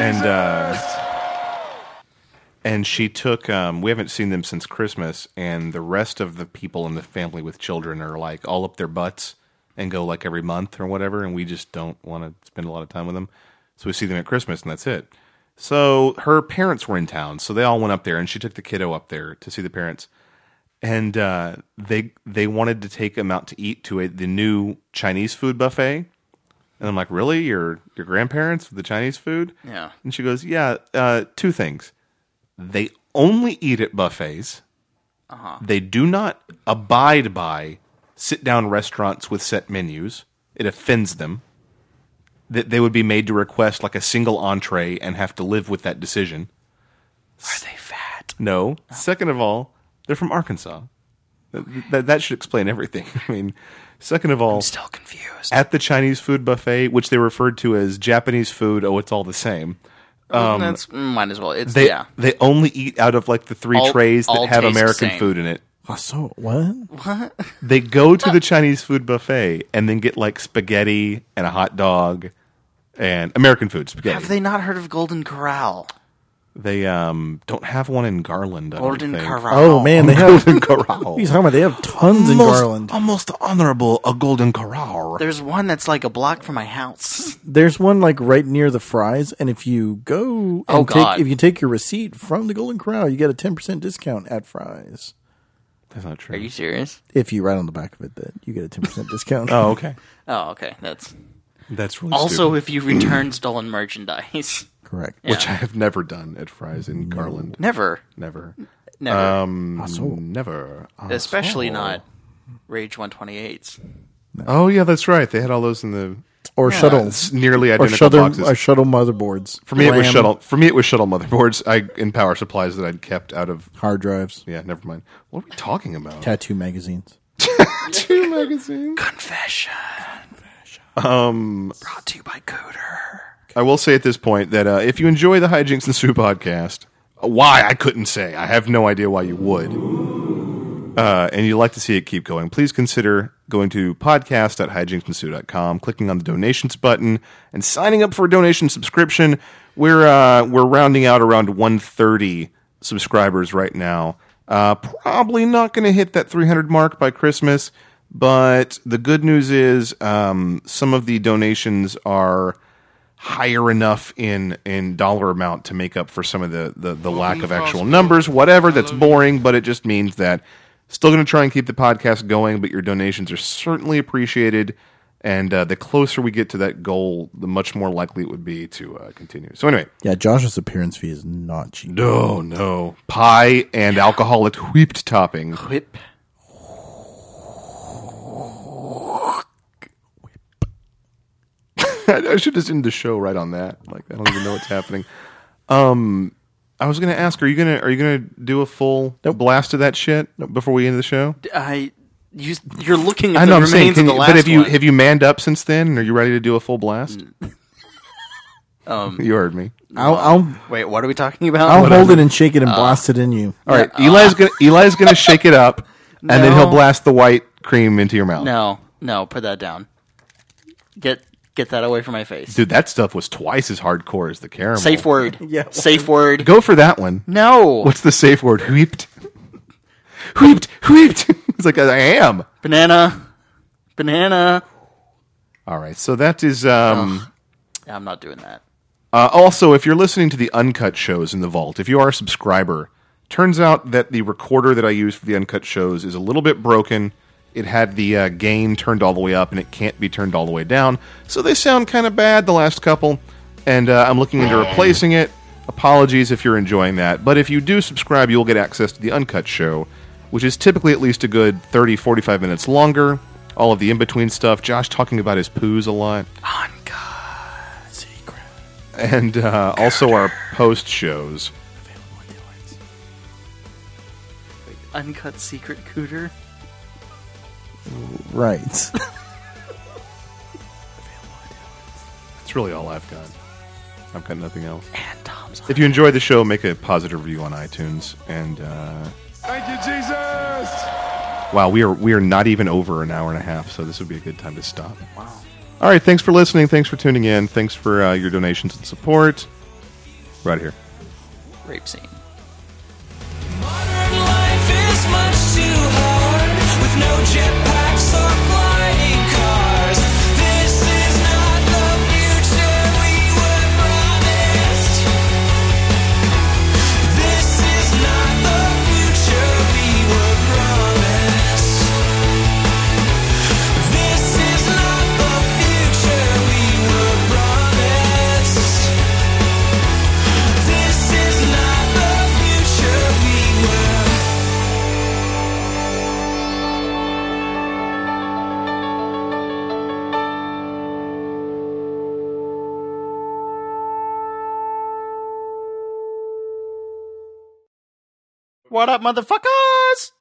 Speaker 2: she took. We haven't seen them since Christmas, and the rest of the people in the family with children are like all up their butts and go like every month or whatever, and we just don't want to spend a lot of time with them, so we see them at Christmas, and that's it. So her parents were in town, so they all went up there, and she took the kiddo up there to see the parents. And they wanted to take him out to eat to the new Chinese food buffet. And I'm like, really? Your grandparents with the Chinese food?
Speaker 4: Yeah.
Speaker 2: And she goes, yeah, two things. They only eat at buffets. They do not abide by sit-down restaurants with set menus. It offends them. That they would be made to request like a single entree and have to live with that decision.
Speaker 4: Are they fat?
Speaker 2: No. Second of all, they're from Arkansas. That should explain everything. I mean, second of all,
Speaker 4: I'm still confused.
Speaker 2: at the Chinese food buffet, which they referred to as Japanese food, it's all the same.
Speaker 4: That's might as well. It's
Speaker 2: They
Speaker 4: yeah.
Speaker 2: they only eat out of like the three
Speaker 4: All-
Speaker 2: trays that
Speaker 4: all
Speaker 2: have
Speaker 4: taste the
Speaker 2: American
Speaker 4: same.
Speaker 2: food in it.
Speaker 3: Oh, so what?
Speaker 2: They go to the Chinese food buffet and then get like spaghetti and a hot dog and American food spaghetti.
Speaker 4: Have they not heard of Golden Corral?
Speaker 2: They don't have one in Garland. I don't
Speaker 4: Golden
Speaker 2: think.
Speaker 4: Corral.
Speaker 3: Oh man, they have.
Speaker 2: Golden Corral.
Speaker 3: What are you talking about? They have tons in Garland.
Speaker 2: Almost honorable a Golden Corral.
Speaker 4: There's one that's like a block from my house.
Speaker 3: There's one like right near the Fries, and if you go,
Speaker 4: Oh,
Speaker 3: and
Speaker 4: God.
Speaker 3: if you take your receipt from the Golden Corral, you get a 10% discount at Fries.
Speaker 2: That's not true.
Speaker 4: Are you serious?
Speaker 3: If you write on the back of it that you get a 10% discount.
Speaker 2: Oh, okay.
Speaker 4: Oh, okay. That's
Speaker 2: That's really
Speaker 4: also
Speaker 2: stupid.
Speaker 4: if you return stolen merchandise.
Speaker 3: Correct.
Speaker 2: Which I have never done at Fry's in Garland.
Speaker 4: Never.
Speaker 2: Never.
Speaker 4: Never.
Speaker 2: Never.
Speaker 4: Especially not Rage 128s.
Speaker 2: Oh, yeah, that's right. They had all those in the
Speaker 3: Or shuttle.
Speaker 2: nearly
Speaker 3: Or
Speaker 2: identical boxes.
Speaker 3: shuttle motherboards.
Speaker 2: For me, it was
Speaker 3: RAM,
Speaker 2: shuttle. For me, it was shuttle motherboards. In power supplies that I'd kept out of.
Speaker 3: hard drives,
Speaker 2: Yeah, never mind. What are we talking about?
Speaker 3: tattoo magazines.
Speaker 2: Two magazines.
Speaker 4: Confession. Brought to you by Cooter.
Speaker 2: I will say at this point that if you enjoy the Hijinks and Sue podcast, why I couldn't say. I have no idea why you would. And you'd like to see it keep going, please consider going to podcast.hijinksandSue.com, clicking on the donations button, and signing up for a donation subscription. We're rounding out around 130 subscribers right now. Probably not going to hit that 300 mark by Christmas, but the good news is some of the donations are higher enough in dollar amount to make up for some of the lack of actual numbers, whatever. That's boring, but it just means that still going to try and keep the podcast going, but your donations are certainly appreciated. And the closer we get to that goal, the much more likely it would be to continue. So anyway,
Speaker 3: Yeah, Josh's appearance fee is not cheap.
Speaker 2: no. Pie and alcoholic whipped topping.
Speaker 4: Whip.
Speaker 2: I should just end the show right on that. Like I don't even know what's happening. I was going to ask, are you gonna do a full blast of that shit before we end the show?
Speaker 4: You're looking at
Speaker 2: I know.
Speaker 4: the
Speaker 2: I'm saying,
Speaker 4: remains of the last
Speaker 2: but
Speaker 4: one.
Speaker 2: have you manned up since then? And are you ready to do a full blast? You heard me.
Speaker 3: I'll
Speaker 4: Wait, what are we talking about?
Speaker 3: I'll hold it and shake it and blast it in you.
Speaker 2: All right, Eli's gonna shake it up, and then he'll blast the white cream into your mouth.
Speaker 4: No, put that down. Get that away from my face.
Speaker 2: Dude, that stuff was twice as hardcore as the caramel.
Speaker 4: Safe word.
Speaker 3: Yeah.
Speaker 4: Safe word.
Speaker 2: Go for that one.
Speaker 4: No.
Speaker 2: What's the safe word? Whipped. It's like I am.
Speaker 4: Banana.
Speaker 2: All right, so that is.
Speaker 4: Yeah, I'm not doing that.
Speaker 2: Also, if you're listening to the uncut shows in the vault, if you are a subscriber, turns out that the recorder that I use for the uncut shows is a little bit broken. It had the gain turned all the way up, and it can't be turned all the way down. So they sound kind of bad, the last couple, and I'm looking into replacing it. Apologies if you're enjoying that. But if you do subscribe, you'll get access to the uncut show, which is typically at least a good 30, 45 minutes longer. All of the in-between stuff. Josh talking about his poos a lot.
Speaker 3: Uncut secret.
Speaker 2: And also our post shows.
Speaker 4: Uncut secret cooter.
Speaker 3: Right.
Speaker 2: That's really all I've got. I've got nothing else.
Speaker 4: And Tom's
Speaker 2: If you enjoyed the show, make a positive review on iTunes. And
Speaker 8: Thank you, Jesus!
Speaker 2: wow, we are not even over an hour and a half, so this would be a good time to stop.
Speaker 4: Wow.
Speaker 2: All right, thanks for listening. Thanks for tuning in. Thanks for your donations and support. Right here.
Speaker 4: Rape scene.
Speaker 1: Modern life is much too hard with no jetpacks or flying cars. This is not the future we were promised. This is not the future we were promised. This is not the future we were promised. This is not the future we were.
Speaker 4: What up, motherfuckers?